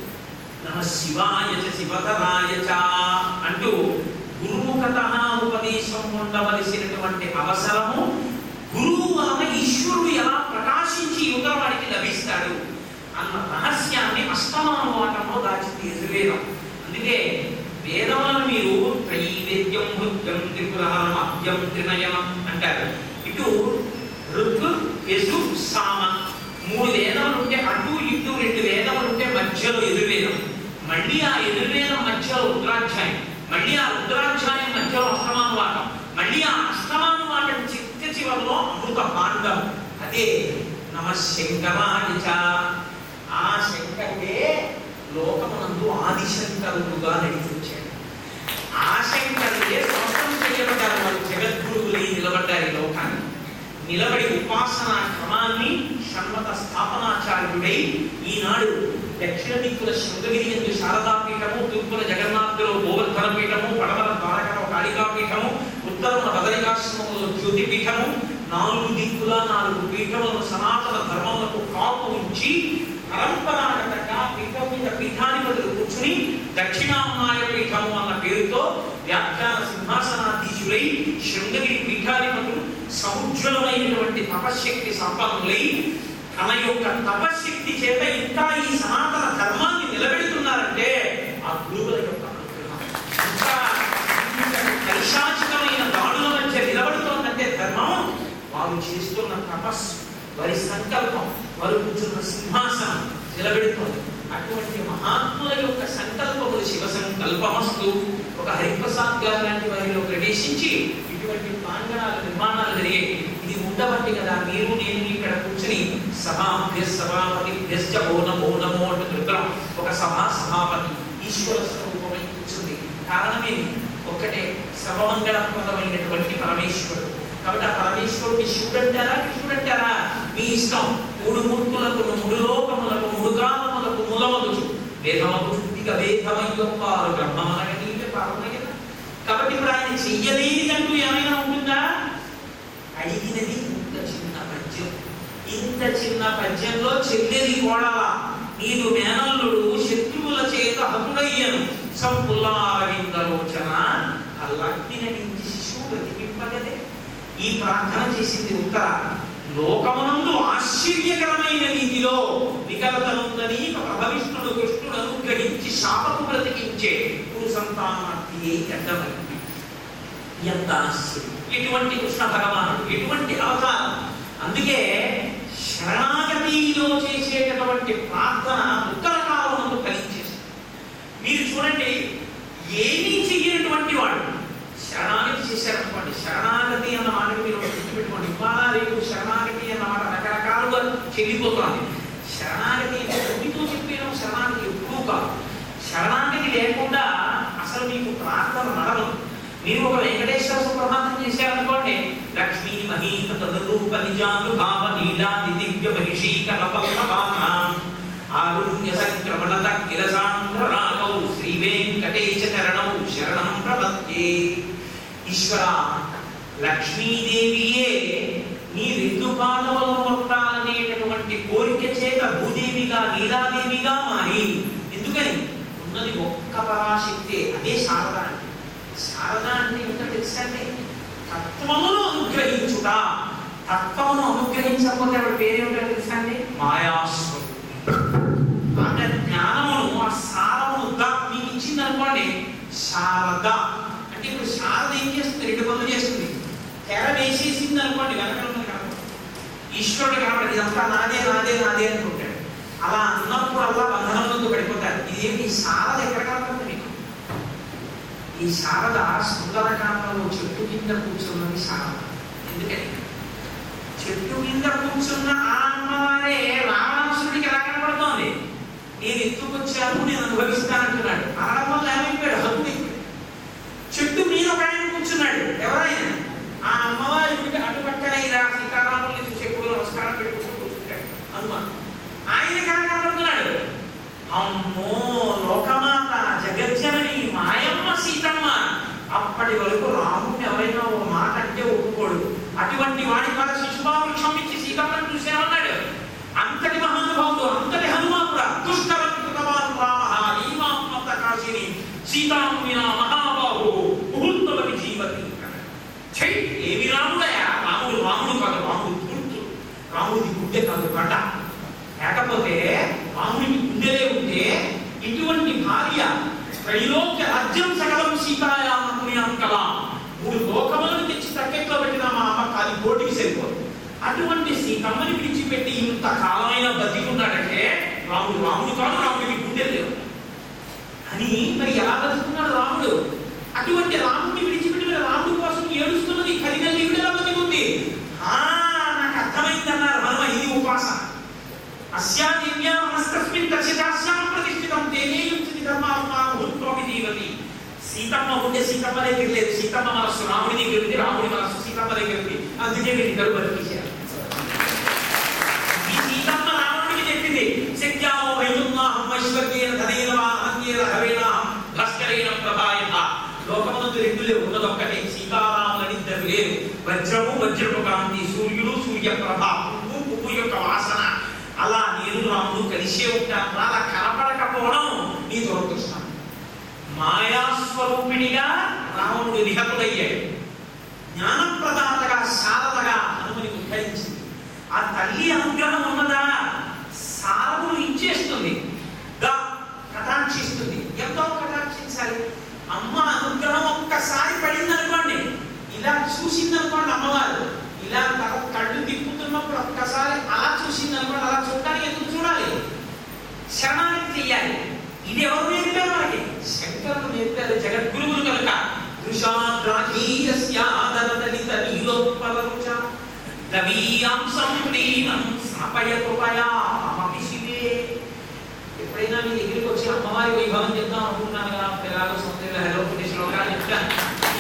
నమ శివాయ చ శివతరాయ చ అంటూ గురుముఖతః ఉపదేశం ఉండవలసినటువంటి అవసరము గురువు వలన ఈశ్వరుడు ఎలా ప్రకాశించి యువతవాడికి లభిస్తాడు అన్న రహస్యాన్ని అష్టమానువాకంలో దాచింది యజుర్వేదం. అందుకే వేదములను మీరు త్రైవేద్యం హృద్యం త్రిపురహరం అభ్యం త్రినయనం అంటారు. ఇటు ఋతు యజు సామ 3 వేదములు ఉంటే అటు ఇటు 2 వేదములు ఉంటే మధ్యలో యజుర్వేదం. మళ్ళీ ఆ యజుర్వేదం మధ్యలో రుద్రాధ్యాయం, మళ్ళీ ఆ రుద్రాధ్యాయం మధ్యలో అష్టమానువాకం, మళ్ళీ ఆ అష్టమానువాకం చివరిలో అమృత భాండం. అదే నమ శంకరాయ చ. ఆ శంకరుడే లోకమునందు ఆదిశంకరుడుగా నడిపించాడు. ఆ శంకరుడే స్వస్థం చేయబడ్డారు. వారు జగద్గురువులై నిలబడ్డారు. లోకాన్ని నిలబడి ఉపాసనా క్రమాన్ని షణ్మత స్థాపనాచార్యుడై ఈనాడు దక్షిణ దిక్కుల శృంగగిరి యందు శారదాపీఠము, తూర్పున జగన్నాథులో గోవర్ధన పీఠము, పడమర ద్వారకలో కాళికాపీఠము, ఉత్తరమున బదరికాశ్రమములో జ్యోతిపీఠము, 4 దిక్కుల 4 పీఠములను సనాతన ధర్మములకు కాపు ఉంచి పరంపరాగతంగా పీఠం మీద పీఠాధిపతులు కూర్చుని దక్షిణామ్నాయ పీఠము అన్న పేరుతో వ్యాఖ్యాన సింహాసనాధీశులై శృంగగిరి పీఠాధిపతులు సముజ్వలమైనటువంటి తపశ్శక్తి సంపన్నులై తన యొక్క తపశ్శక్తి చేత ఇంకా ఈ సనాతన ధర్మాన్ని నిలబెడుతున్నారంటే ఆ గురువుల యొక్క అనుగ్రహం. ఇంకా పైశాచికమైన దాడుల మధ్య నిలబడుతోందంటే ధర్మం వారు చేస్తున్న తపస్సు, వారి సంకల్పం, వారు కూర్చున్న సింహాసనం నిలబెడుతోంది. అటువంటి మహాత్ముల యొక్క సంకల్పములు శివ సంకల్పమస్తు. ఒక హరిప్రసాద్ గారు లాంటి వారిలో ప్రవేశించి ఇటువంటి ప్రాంగణాలు నిర్మాణాలు జరిగాయి. ఇది ఉండబట్టి కదా మీరు నేను ఇక్కడ కూర్చుని సభాపతిభ్యశ్చ ఓ నమో నమో అంటూ రుద్రం ఒక సభాపతి ఈశ్వర స్వరూపమై కూర్చుంది. కారణమేమి? ఒక్కటే, సర్వమంగళప్రదమైనటువంటి పరమేశ్వరుడు. కాబట్టి ఆ పరమేశ్వరుడిని శివుడు అంటారా కృష్ణుడు అంటారా మీ ఇష్టం. 3 మూర్తులకు 3 లోకములకు 3 కాలములకు మూలమగుచు వేదమగుదిక వేదమయ్యొప్పారు బ్రహ్మమనగ నీవే పాల్గొనగ. కాబట్టి ఇప్పుడు ఆయన చెయ్యలేదంటూ ఏమైనా ఉంటుందా? అడిగినది ఇంత చిన్న పద్యం. ఇంత చిన్న పద్యంలో చెల్లెలి కోడల నీదు మేనల్లుడు శత్రువుల చేత హతుడయ్యను సంపుల్లారవిందలోచన అల్లగ్ని నటించి శిశువు బ్రతికింపగదే. ఈ ప్రార్థన చేసింది ఉత్తర. లోకమునందు ఆశ్చర్యకరమైన రీతిలో వికలతనుందని ప్రభవిష్ణుడు కృష్ణుడు అనుగ్రహించి శాపకు బ్రతికించే పురు సంతానార్థి అడ్డమైంది. ఎంత ఆశ్చర్యం! ఎటువంటి కృష్ణ భగవానుడు, ఎటువంటి అవతారం! అందుకే శరణాగతిలో చేసేటటువంటి ప్రార్థన ఉత్తర కాలమునందు కలిగించేసి మీరు చూడండి. ఏమీ చెయ్యనటువంటి వాడు శరణాగతి చేశారనుకోండి. శరణాగతి అన్న మాటకు మీరు గుర్తుపెట్టుకోండి. ఇవాళ రేపు శరణాగతి అన్న మాట రకరకాలుగా చెల్లిపోతుంది. శరణాగతి అంటే భూమితో చెప్పేయడం శరణాగతి ఎప్పుడూ కాదు. శరణాగతి లేకుండా అసలు మీకు ప్రార్థన నడవదు. మీరు ఒక వెంకటేశ్వర సుప్రభాతం చేశారనుకోండి, లక్ష్మీ మహీత తదరూప నిజాను భావ నీలాది దివ్య మహిషీకరపల్లవాన ఆరుణ్య సంక్రమణత కిరసాంధ్రరాగౌ శ్రీ వెంకటేశ చరణౌ శరణం ప్రపద్యే. ఈశ్వర, లక్ష్మీదేవియే నీ రెండు పాదములను మొట్టాలనేటటువంటి కోరిక చేత భూదేవిగా నీలాదేవిగా మారి, ఎందుకని ఉన్నది ఒక్క పరాశక్తే, అదే శారద అంటే. శారద అంటే ఏమిటో తెలుసండి? తత్వమును అనుగ్రహించుట. తత్వమును అనుగ్రహించకపోతే ఆవిడ పేరేమిటో తెలుసా అండి? మాయాస్వరూపి. అంటే జ్ఞానమును, ఆ సారమును మీకు ఇచ్చింది అనుకోండి, శారద అంటే. ఇప్పుడు శారద ఏం చేస్తుంది? రెండు పనులు చేస్తుంది. తెర వేసేసింది అనుకోండి, వెనకాల కనపడదు, ఈశ్వరుడు కనపడదు, ఇదంతా నాదే నాదే నాదే అనుకుంటాడు. అలా అన్నప్పుడల్లా బంధనంలో పడిపోతారు. ఇదేమి శారద ఎక్కడ కనపడుతుంది మీకు? ఈ శారద సుందరకాండలో చెట్టు కింద కూర్చున్నది శారద. ఎందుకని? చెట్టు కింద కూర్చున్న ఆ అమ్మవారే రావణాసురుడికి ఎలా కనపడుతోంది? నేను ఎత్తుకొచ్చాను, నేను అనుభవిస్తానంటున్నాడు. అనడం వల్ల ఏమైపోయాడు? హక్కు. చెట్టు మీద ఒక ఆయన కూర్చున్నాడు. ఎవరైనా ఆ అమ్మవారికి అటుపక్కన ఇలా సీతారాముల్ని చూసే కూడా నమస్కారం పెట్టుకుంటూ కూర్చుంటాడు హనుమాన్. ఆయన కనపడుతున్నాడు. అమ్మో, లోకమాత జగజ్జనని మాయమ్మ సీతమ్మ. అప్పటి వరకు రాముడిని ఎవరైనా ఒక మాట అంటే ఒప్పుకోడు. అటువంటి వాడి ద్వారా శిశుభావృక్షం ఇచ్చి సీతమ్మని చూసేమన్నాడు. అంతటి మహానుభావుడు, అంతటి హనుమానుడు, దుష్టవంతుడవాన్ రామ ఈమాత్మత కాశిని సీతాం వినా మహాబాహు ముహూర్తవతి జీవతి. ఏమి రాముడయా? రాముడు రాముడు కాదు, రాముడు గుర్తు. రాముడి గుండె కాదు, గడ్డ. లేకపోతే రాముడికి గుండెలే ఉంటే ఇటువంటి భార్య త్రైలోక్య రాజ్యం సకలం సీతాయాం కదా, మూడు లోకములను తెచ్చి తక్కెట్లో పెట్టిన మా అమ్మ కాలి కోటికి సరిపోదు. అటువంటి సీతమ్మని విడిచిపెట్టి ఇంత కాలమైన బతికున్నాడంటే రాముడు రాముడు కాదు, రాముడికి గుండెలు లేవు అని. మరి ఎలా బతుకున్నాడు రాముడు? అటువంటి రాముడిని విడిచిపెట్టి రాముడి కోసం ఏడుస్తున్నది కలిగల్లి ఎలా బతికుంది? నాకు అర్థమైందన్నారు హనుమ. ఇది ఉపాసన. అస్యాదివ్యామస్తస్మిన్ దశశాస్త్రం ప్రతిష్ఠితం తేనేయుంచతి ధర్మాత్మా ముహూర్తోపి జీవతి. సీతమ్మ ఉంటే సీతమ్మ దగ్గర లేదు, సీతమ్మ మనస్సు రాముడి దగ్గర ఉంది, రాముడి మనస్సు సీతమ్మ దగ్గర ఉంది. అందుకే మీరు ఇద్దరు బతికేశారు. ఈ సీతమ్మ రాముడికి చెప్పింది, శక్యామో వైదున్నాహం ఐశ్వర్యేన ధనేన వా అన్యేన హవేనాహం లష్కరేణ ప్రభాయత. లోకమునందు రెండు లేవు, ఉన్నదొక్కటే. సీతారాములనిద్దరు లేరు. వజ్రము వజ్రపు కాంతి, సూర్యుడు సూర్యప్రభ, పువ్వు పువ్వు యొక్క వాసన. అలా నేను రాముడు కలిసే ఉంటాను. అలా కనపడకపోవడం నీ దురదృష్టం. మాయాస్వరూపిణిగా రావణుడు నిహతుడయ్యాడు. జ్ఞానప్రదాతగా శారదగా హనుమని ఉద్ధరించింది. ఆ తల్లి అనుగ్రహం ఉన్నదా? సారములు ఇచ్చేస్తుంది, కటాక్షిస్తుంది. ఎంతో కటాక్షించాలి. అమ్మ అనుగ్రహం ఒక్కసారి పడింది అనుకోండి, ఇలా చూసింది అనుకోండి అమ్మవారు, ఇలా కళ్ళు తిప్పుతున్నప్పుడు ఒక్కసారి అలా చూసింది అనుకోండి. అలా చూడడానికి ఎందుకు చూడాలి? శరణానికి చెయ్యాలి. ఇది ఎవరు నేర్పారు మనకి? శంకరుడు నేర్పారు, జగద్గురువులు కనుక. ఎప్పుడైనా మీ దగ్గరికి వచ్చి అమ్మవారి వైభవం చెప్తాం అనుకుంటున్నాను కదా, పిల్లలు సొంతంగా హలో శ్లోకాలు చెప్తాను.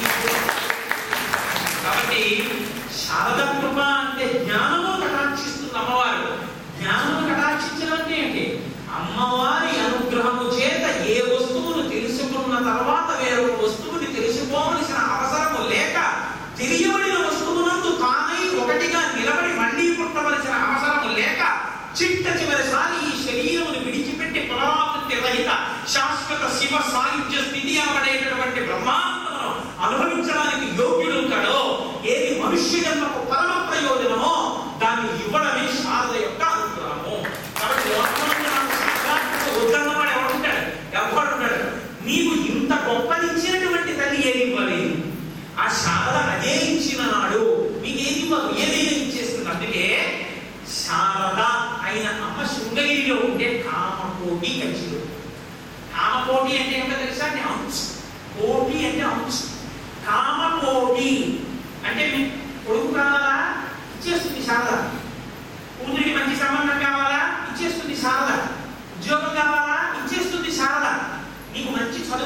కాబట్టి శారద కృప అంటే జ్ఞానము కటాక్షిస్తుంది అమ్మవారు. జ్ఞానము కటాక్షించడం అంటే ఏంటి? అమ్మవారి అనుగ్రహము చేత ఏ వస్తువును తెలుసుకున్న తర్వాత వేరొక వస్తువుని తెలుసుకోవలసిన అవసరము లేక, తెలియబడిన వస్తువునందు తానై ఒకటిగా నిలబడి మళ్ళీ పుట్టవలసిన అవసరము లేక, చిట్ట చివరిసారి ఈ శరీరమును విడిచిపెట్టి పునరావృత్తి రహిత శాశ్వత శివ సాయుధ్య స్థితి అనబడేటటువంటి బ్రహ్మాండమును అనుభవించడానికి యోగ్యుడుంటాడో, ఏది మనుష్య జన్మకు పరమ ప్రయోజనమో దాన్ని ఇవ్వడమే శారద యొక్క అనుగ్రహము. కాబట్టి వద్దన్నవాడు ఎవడుంటాడు? ఎవడున్నాడు? నీకు ఇంత గొప్పనిచ్చినటువంటి తల్లి ఏది ఇవ్వలేదు. ఆ శారద అదే ఇచ్చిన నాడు మీకు ఏది ఇవ్వదు, ఏదైనా ఇచ్చేస్తుంది. అందుకే శారద అయిన అమ్మ శృంగగిరిలో ఉంటే కామకోటి కంచిలో. కామకోటి అంటే ఏమిటో తెలుసా అండి? అంశం. కోటి అంటే అంశం. కామకోటి అంటే మీకు కొడుకు కావాలా? ఇచ్చేస్తుంది శారద. కూతురికి మంచి సంబంధం కావాలా? ఇచ్చేస్తుంది శారద. ఉద్యోగం కావాలా? ఇచ్చేస్తుంది శారద. నీకు మంచి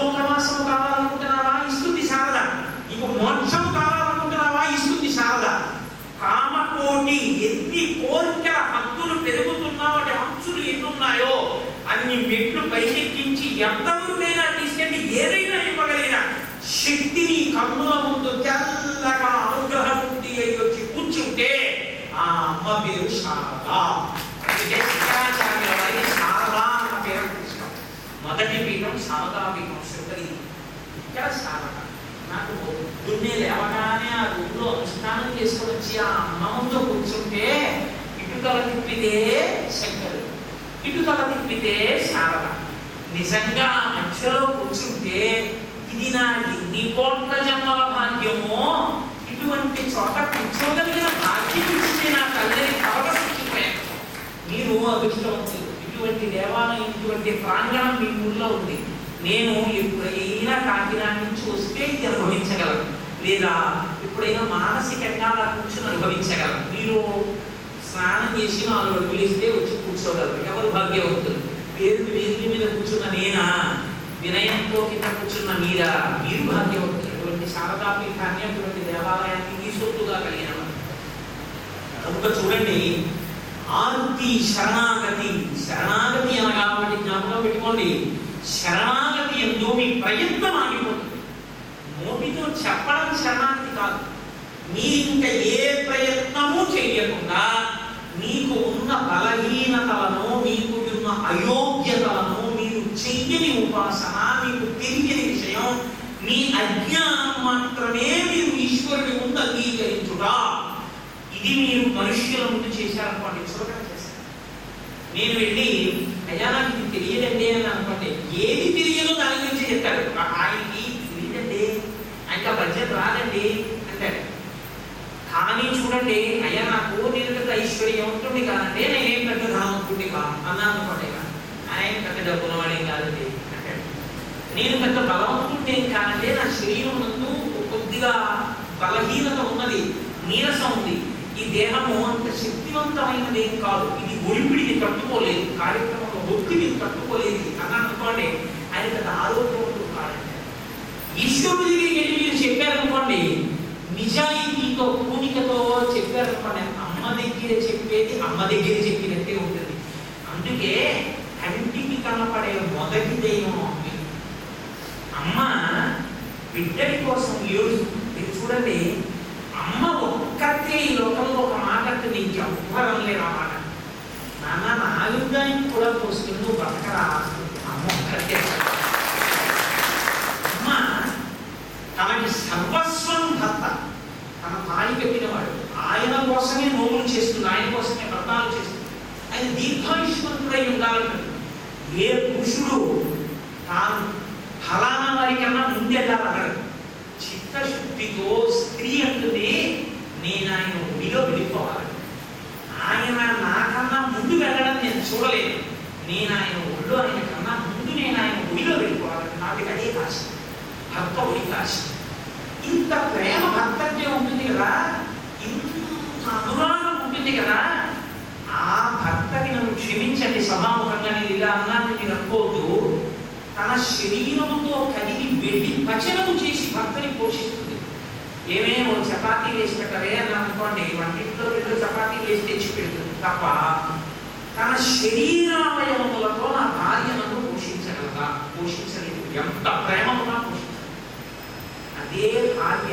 పరలోకవాసము కావాలనుకుంటున్నావా? ఇస్తుంది శారద. నీకు మోక్షము కావాలనుకుంటున్నావా? ఇస్తుంది శారద. కామకోటి ఎన్ని కోరికల హద్దులు పెరుగుతున్నా వాటి అంచులు ఎన్నున్నాయో అన్ని మెట్లు పైకెక్కించి ఎంతవరకైనా తీసుకెళ్ళి ఏదైనా ఇవ్వగలిగిన శక్తిని కన్నుల ముందు తెల్లగా అనుగ్రహమూర్తి అయి వచ్చి కూర్చుంటే ఆ అమ్మ పేరు శారద. అందుకే శంకరాచార్యుల వారి శారద అన్న పేరు తీసుకో. మొదటి పీఠం శారదా పీఠం శృంగరి. ఇక్కడ శారద నాకు పొద్దున్నే లేవగానే ఆ రూమ్లో అనుష్ఠానం చేసుకొని వచ్చి ఆ అమ్మ ముందు కూర్చుంటే ఇటుకల తిప్పితే శంకరుడు, ఇటుకల తిప్పితే శారద. నిజంగా మధ్యలో కూర్చుంటే ఇది నా ఎన్ని కోట్ల జన్మల భాగ్యమో, ఇటువంటి చోట కూర్చోగలిగిన భాగ్యం ఇచ్చి నా తల్లిని కవలసిపోయాను. మీరు అదృష్టవంతులు. ఇటువంటి దేవాలయం, ఇటువంటి ప్రాంగణం మీ ఊళ్ళో ఉంది. నేను ఎప్పుడైనా కాకినాడ నుంచి వస్తే ఇది అనుభవించగలను, లేదా ఎప్పుడైనా మానసికంగా నా కూర్చొని అనుభవించగలను. మీరు స్నానం చేసి 4 అడుగులు ఇస్తే వచ్చి కూర్చోగలరు. ఎవరు భాగ్యవంతులు? పేరు మీద కూర్చున్న నేనా, వినయంతో కింద కూర్చున్న మీరా? మీరు భాగ్యవంతులు. అటువంటి శారదా పీఠాన్ని, అటువంటి దేవాలయాన్ని ఈ సొత్తుగా కలిగిన కనుక చూడండి. ఆర్తి శరణాగతి. శరణాగతి అనగా ఒకటి జ్ఞాపకం పెట్టుకోండి. శరణాగతి ఎందు మీ ప్రయత్నం ఆగిపోతుంది. నోటితో చెప్పడం శరణాగతి కాదు. మీరు ఇంకా ఏ ప్రయత్నము చేయకుండా మీకు ఉన్న బలహీనతలను, మీకు ఉన్న అయోగ్యతలను, మీరు చెయ్యని ఉపాసన, మీకు తెలియని విషయం, మీ అజ్ఞానం మాత్రమే మీరు ఈశ్వరుడి ముందు అంగీకరించుగా. ఇది మీరు మనుష్యుల ముందు చేశారనుకోండి, చులకన చేశారు. నేను వెళ్ళి అయ్యా నాకు ఇది తెలియదండి అని అనుకోండి, ఏది తెలియదో దాని గురించి చెప్తాడు. ఆయనకి తెలియదండి, ఆయనకి ఆ బడ్జెట్ రాదండి అంటాడు. కానీ చూడండి, అయ్యా నాకు నేను పెద్ద ఐశ్వర్యం ఉంటుంది కాదండి, నేనేం పెద్ద ధనవంతుడి అన్నాను అనుకోండి, ఆయన పెద్ద డబ్బున్నవాడేం కాదండి అంటాడు. నేను పెద్ద బలవంతుడి కాదండి, నా శరీరం నందు కొద్దిగా బలహీనత ఉన్నది, నీరసం ఉంది, ఈ దేహము అంత శక్తివంతమైనది ఏం కాదు, ఇది ఒడిపిడిని తట్టుకోలేదు, కార్యక్రమంలో ఒత్తిడిని తట్టుకోలేదు అన్నాను అనుకోండి, ఆయన పెద్ద ఆరోగ్యవంతుడు కాదండి. ఈశ్వరుడి దగ్గరికి వెళ్ళి మీరు చెప్పారనుకోండి, నిజాయితీతో పూనికతో చెప్పారనుకోండి, అమ్మ దగ్గర చెప్పేది అమ్మ దగ్గర చెప్పినట్టే ఉంటుంది. అందుకే కంటికి కనపడే మొదటి దైవం అమ్మ. బిడ్డడి కోసం ఏడుస్తుంది. చూడండి, అమ్మ ఒక్కతే ఈ లోకంలో ఒక మాట అంటే నీకు ఎవ్వరం లేరు ఆ మాట. నాన్న నాలుగానికి కూడా పోసుకుని నువ్వు బతకరా. అమ్మ ఒక్కతే. అమ్మ తనకి సర్వస్వం భర్త, తన తాయి పెట్టినవాడు, ఆయన కోసమే నోములు చేస్తుంది, ఆయన కోసమే వ్రతాలు చేస్తుంది. ఆయన దీర్ఘాయుష్మంతుడై ఉండాలంటాడు. ఏ పురుషుడు తాను ఫలానా వారికన్నా ముందెళ్ళాలన్నాడు. చిత్తశుద్ధితో స్త్రీ అంటుంది, నేను ఆయన ఒడిలో వెళ్ళిపోవాలి, ఆయన నాకన్నా ముందు వెళ్ళడం నేను చూడలేను, నేను ఆయన ఒడిలో, ఆయన కన్నా ముందు నేను ఆయన ఒడిలో వెళ్ళిపోవాలి. నాకు అదే కాశ, భర్త ఒడి కాశ. ఇంత ప్రేమ భర్తకే ఉంటుంది కదా, ఇంత అనురాగం ఉంటుంది కదా. ఆ భర్తకి నన్ను క్షమించండి సభాముఖంగా, నేను ఇలా అన్నాను మీరు అనుకోవద్దు. తన శరీరంతో కదిలి వెళ్ళి పచనము చేసి భర్తని పోషిస్తుంది. ఏమేమో చపాతీ వేసి పెట్టరే అని అనుకోండి, వంటింట్లో 2 చపాతీలు వేసి తెచ్చి పెడుతుంది తప్ప తన శరీరావయవములతో నా భార్య నన్ను పోషించగలదా? పోషించలేదు. ఎంత ప్రేమగా పోషించాలి. అదే భార్య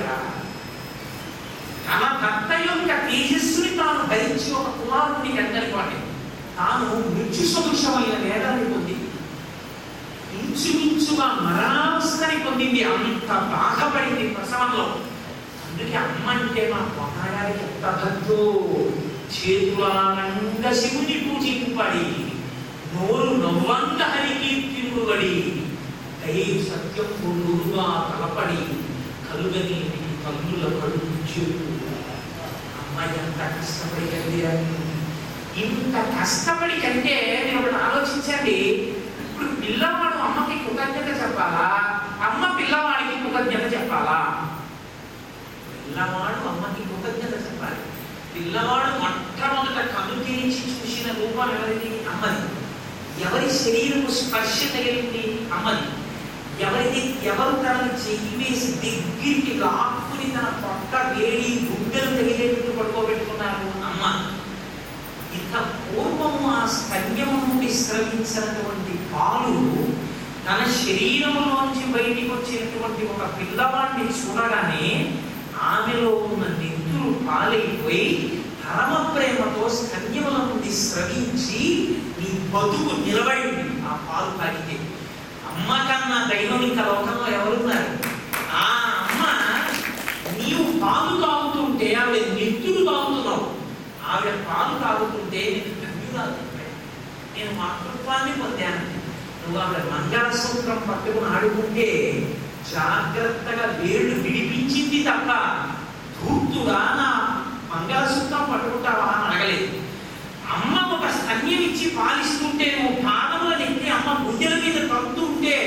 తన భర్త యొక్క తేజస్సుని తాను భరించి ఒక కుమారుడిని అందనుకోండి, తాను మృత్యు సదృశమైన వేదాన్ని పొందింది, ఇంచుమించుగా మరణావస్థని పొందింది, అంత బాధపడింది ప్రసవంలో. అందుకే అమ్మ అంటే మా పొన్నాగారికి ఎంత భక్తో, చేతులానంగా శివుని పూజింపడి, నోరు నవ్వంత హరికీర్తింపుబడి, దయ సత్యం పొందుగా తలపడి, కలుగని కన్నుల కడుపు చేతు. అమ్మ ఎంత కష్టపడి కలిగారు. ఇంత కష్టపడి కంటే నేను ఒకటి ఆలోచించండి. ఇప్పుడు పిల్లవాడు అమ్మకి కృతజ్ఞత చెప్పాలా, అమ్మ పిల్లవాడికి కృతజ్ఞత చెప్పాలా? పిల్లవాడు అమ్మకి కృతజ్ఞత చెప్పాలి. పిల్లవాడు మొట్టమొదట కన్ను తెరిచి చూసిన రూపం ఎవరిది? అమ్మది. ఎవరి శరీరము స్పర్శ తగిలింది? అమ్మది. ఎవరు తనని చెయ్యి వేసి దగ్గరికి లాక్కుని తన పక్క వేడి గుడ్డలు తగిలేట్టు పడుకోబెట్టుకున్నారు అమ్మ. ఇక పూర్వము ఆ స్తన్యము నుండి స్రవించినటువంటి పాలు తన శరీరంలోంచి బయటికి వచ్చినటువంటి ఒక పిల్లవాడిని చూడగానే ఆమెలో ఉన్న నెత్తులు పాలైపోయి పరమ ప్రేమతో స్తన్యముల నుండి స్రవించి నీ బతుకు నిలబడింది ఆ పాలు తాగితే. అమ్మ కన్నా దైవం ఇంకా లోకంలో ఎవరున్నారు? ఆ అమ్మ నీవు పాలు తాగుతుంటే ఆవిడ నెత్తులు తాగుతున్నావు, ఆవిడ పాలు తాగుతుంటే నీకు ధన్యురాలు. నేను మాతృత్వాన్ని పొందాను. నువ్వు ఆవిడ మంగళసూత్రం పట్టుకుని ఆడుకుంటే జాగ్రత్తగా వేళ్ళు విడిపించింది తప్ప ధూర్తుగా నా మంగళసూత్రం పట్టుకుంటావా అని అడగలేదు. అమ్మ ఒక స్తన్యం ఇచ్చి పాలిస్తుంటే నువ్వు పాదముల నెత్తి అమ్మ గుండెల మీద తంతుంటే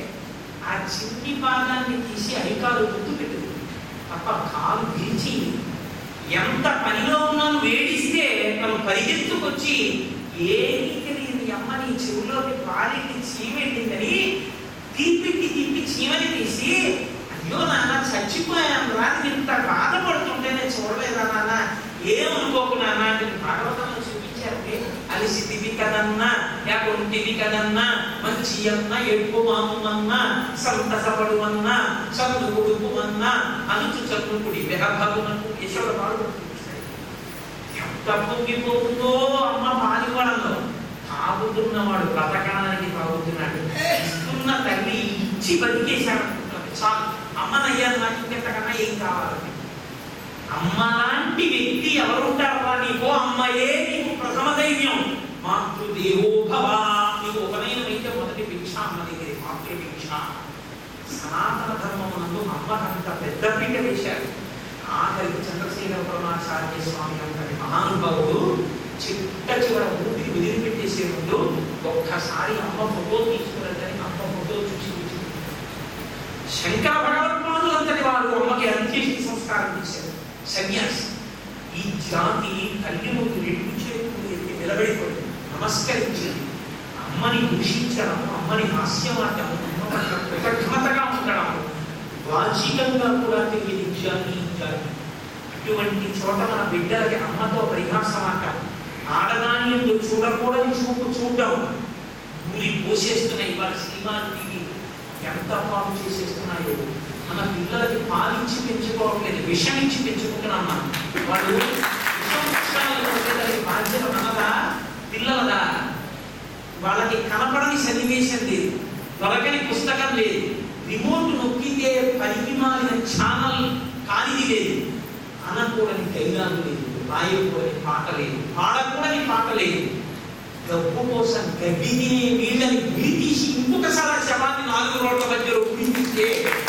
ఆ చిన్ని పాదాన్ని తీసి అరికాలు గుర్తు పెట్టదు తప్ప కాలు విరిచి ఎంత పనిలో ఉన్నాను వేడిస్తే తను పరిగెత్తుకొచ్చి ఏమీ తెలియదు అమ్మ నీ చెవులోకి పాలికి చీమెట్టిందని తిప్పి చీమని తీసి అయ్యో నాన్న చచ్చిపోయాను రాని ఇంత బాధపడుతుంటే నేను చూడలేదా నాన్న, ఏమనుకోకున్నా భాగవతంలో చూపించారు. అలిసిదివి కదన్నా యాకొంటివి కదన్నా మంచి అన్న ఎడుపు మామన్నా సంతసపడు అన్నా చదువు కొడుకు అన్నా అనుచు చదువుకుడి విహభగునకు యశోద పాడుకుంటుంది. ఎంత పొంగిపోతుందో అమ్మ పాలివ్వడంలో. తాగుతున్నవాడు బ్రతకడానికి తాగుతున్నాడు, ఇస్తున్న తల్లి ఇచ్చి బతికేశాడు. చాలు అమ్మనయ్యారు, నాకు ఇంకెంతకన్నా ఏం కావాలి? అమ్మ లాంటి వ్యక్తి ఎవరుంటారా నీకు? అమ్మయే నీకు ప్రథమ దైవ్యం. మాతృదేవో భవ. నీకు ఉపనయనమైతే మొదటి భిక్ష అమ్మ దగ్గర, మాతృభిక్ష. సనాతన ధర్మమునందు అమ్మకంత పెద్ద పీట వేశారు. ఆఖరికి చంద్రశేఖర పరమాచార్య స్వామి అంతటి మహానుభావుడు చిట్ట చివర ఊపిరి వదిలిపెట్టేసే ముందు ఒక్కసారి అమ్మ ఫోటో తీసుకున్నదని అమ్మ ఫోటో చూసి శంకర భగవత్పాదులంతటి వారు అమ్మకి అంత్యేష్టి సంస్కారం చేశారు. సన్యాసి. ఈ జాతి తల్లి ముందు రెండు చేతులు ఎత్తి నిలబడిపోయింది, నమస్కరించింది. అమ్మని దూషించడం, అమ్మని హాస్యమాటం, కృతజ్ఞతగా ఉండడం, వాచికంగా కూడా తెలియని జాతి ఈ జాతి. అటువంటి చోట మన బిడ్డలకి అమ్మతో పరిహాసమాట, ఆడదాని ఎందుకు చూడకూడని చూపు చూడడం, ఊరి పోసేస్తున్నాయి వాళ్ళ సినిమాలు టీవీ ఎంత పాలు చేసేస్తున్నాయో. మన పిల్లలకి పాలించి పెంచుకోవట్లేదు, విషం ఇచ్చి పెంచుకుంటున్నాం. వాళ్ళు బాధ్యత మనదా పిల్లలదా? వాళ్ళకి కనపడని సన్నివేశం లేదు, దొరకని పుస్తకం లేదు, రిమోట్ నొక్కితే పనికి మారిన ఛానల్ కానిది లేదు, అనకూడని డైలాగు లేదు, రాయకూడని పాట లేదు, పాడకూడని పాట లేదు. గబ్బు కోసం గడ్డి తినే వీళ్ళని గురి తీసి ఇంకొకసారి శవాన్ని 4 రోడ్ల మధ్యలో గురిస్తే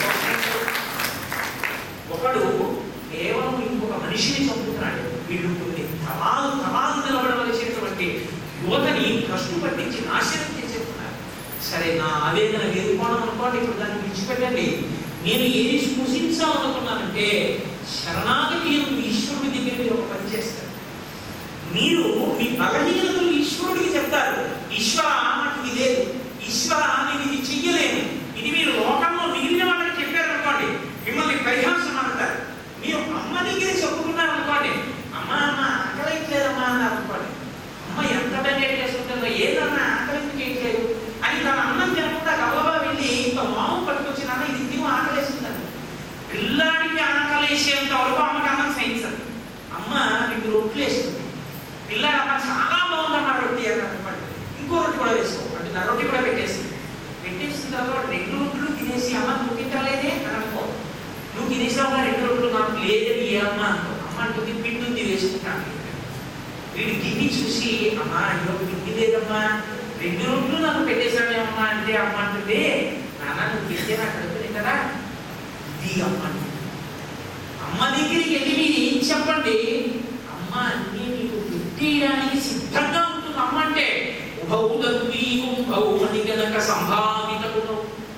ఒకడు కేవలం ఇంకొక మనిషిని చంపుతున్నాడు. వీళ్ళు కొన్ని తరాలు నిలబడవలసినటువంటి యువతని కష్టు పట్టించి నాశనం చేసేస్తున్నారు. సరే, నా ఆవేదన వేరుకోవడం అనుకోండి, ఇప్పుడు దాన్ని విడిచిపెట్టండి. నేను ఏది సూచించాలనుకున్నానంటే శరణాగతి ఈశ్వరుడి దగ్గర మీరు ఒక పని చేస్తారు. మీరు మీ బలహీనతలు ఈశ్వరుడికి చెప్తారు. ఈశ్వర నాకు ఇది లేదు, ఈశ్వర నేను ఇది చెయ్యలేను. ఇది మీరు లోకంలో మిగిలిన వాళ్ళకి చెప్పారనుకోండి, మిమ్మల్ని పరిహాసం అంటారు. మీరు అమ్మ దగ్గరే చెప్పుకున్నారు అనుకోండి, అమ్మ ఆకలించలేదమ్మా అన్నారు అనుకోండి, అమ్మ ఎంత బెంగేట్ చేసుకుంటుందో, ఏదన్నా ఆకలింపు చేయట్లేదు అని తన అన్నం తినకుండా గబగబా వెళ్ళి ఇంత మాము పట్టుకొచ్చి నాన్న ఇది తిను ఆకలేస్తుందని. పిల్లాడికి ఆకలేసేంత వరకు అమ్మకి అన్నం సహించదు. అమ్మ 2 రొట్లు వేస్తుంది. పిల్లాడు అమ్మ చాలా బాగుందమ్మా రొట్టి అన్నమాట, ఇంకో రొట్టి కూడా వేసుకో అంటే నా రొట్టి కూడా పెట్టేసింది. పెట్టేసిన తర్వాత 2 రొట్లు తినేసి అమ్మ నువ్వు తింటలేదే అని అనుకో. నువ్వు తినేసావుగా 2 రొట్లు నాకు లేదని ఏ అమ్మ అనుకో. అమ్మ అంటుంది పిండి ఉంది వేసుకుంటాను. వీడు గిన్ని చూసి అమ్మ అయ్యో పిండి లేదమ్మా, 2 రొట్లు నాకు పెట్టేశావేమమ్మా అంటే అమ్మ అంటుంది నాన్న నువ్వు తింటే నాకు అడుగుతుంది కదా ఇది అమ్మ. అమ్మ దగ్గరికి వెళ్ళి మీరు ఏం చెప్పండి, అమ్మ అన్నీ నీకు పెట్టేయడానికి సిద్ధంగా ఉంటుంది. అమ్మ అంటే ఉభౌదీకుంభౌమణిగనక సంభావితకును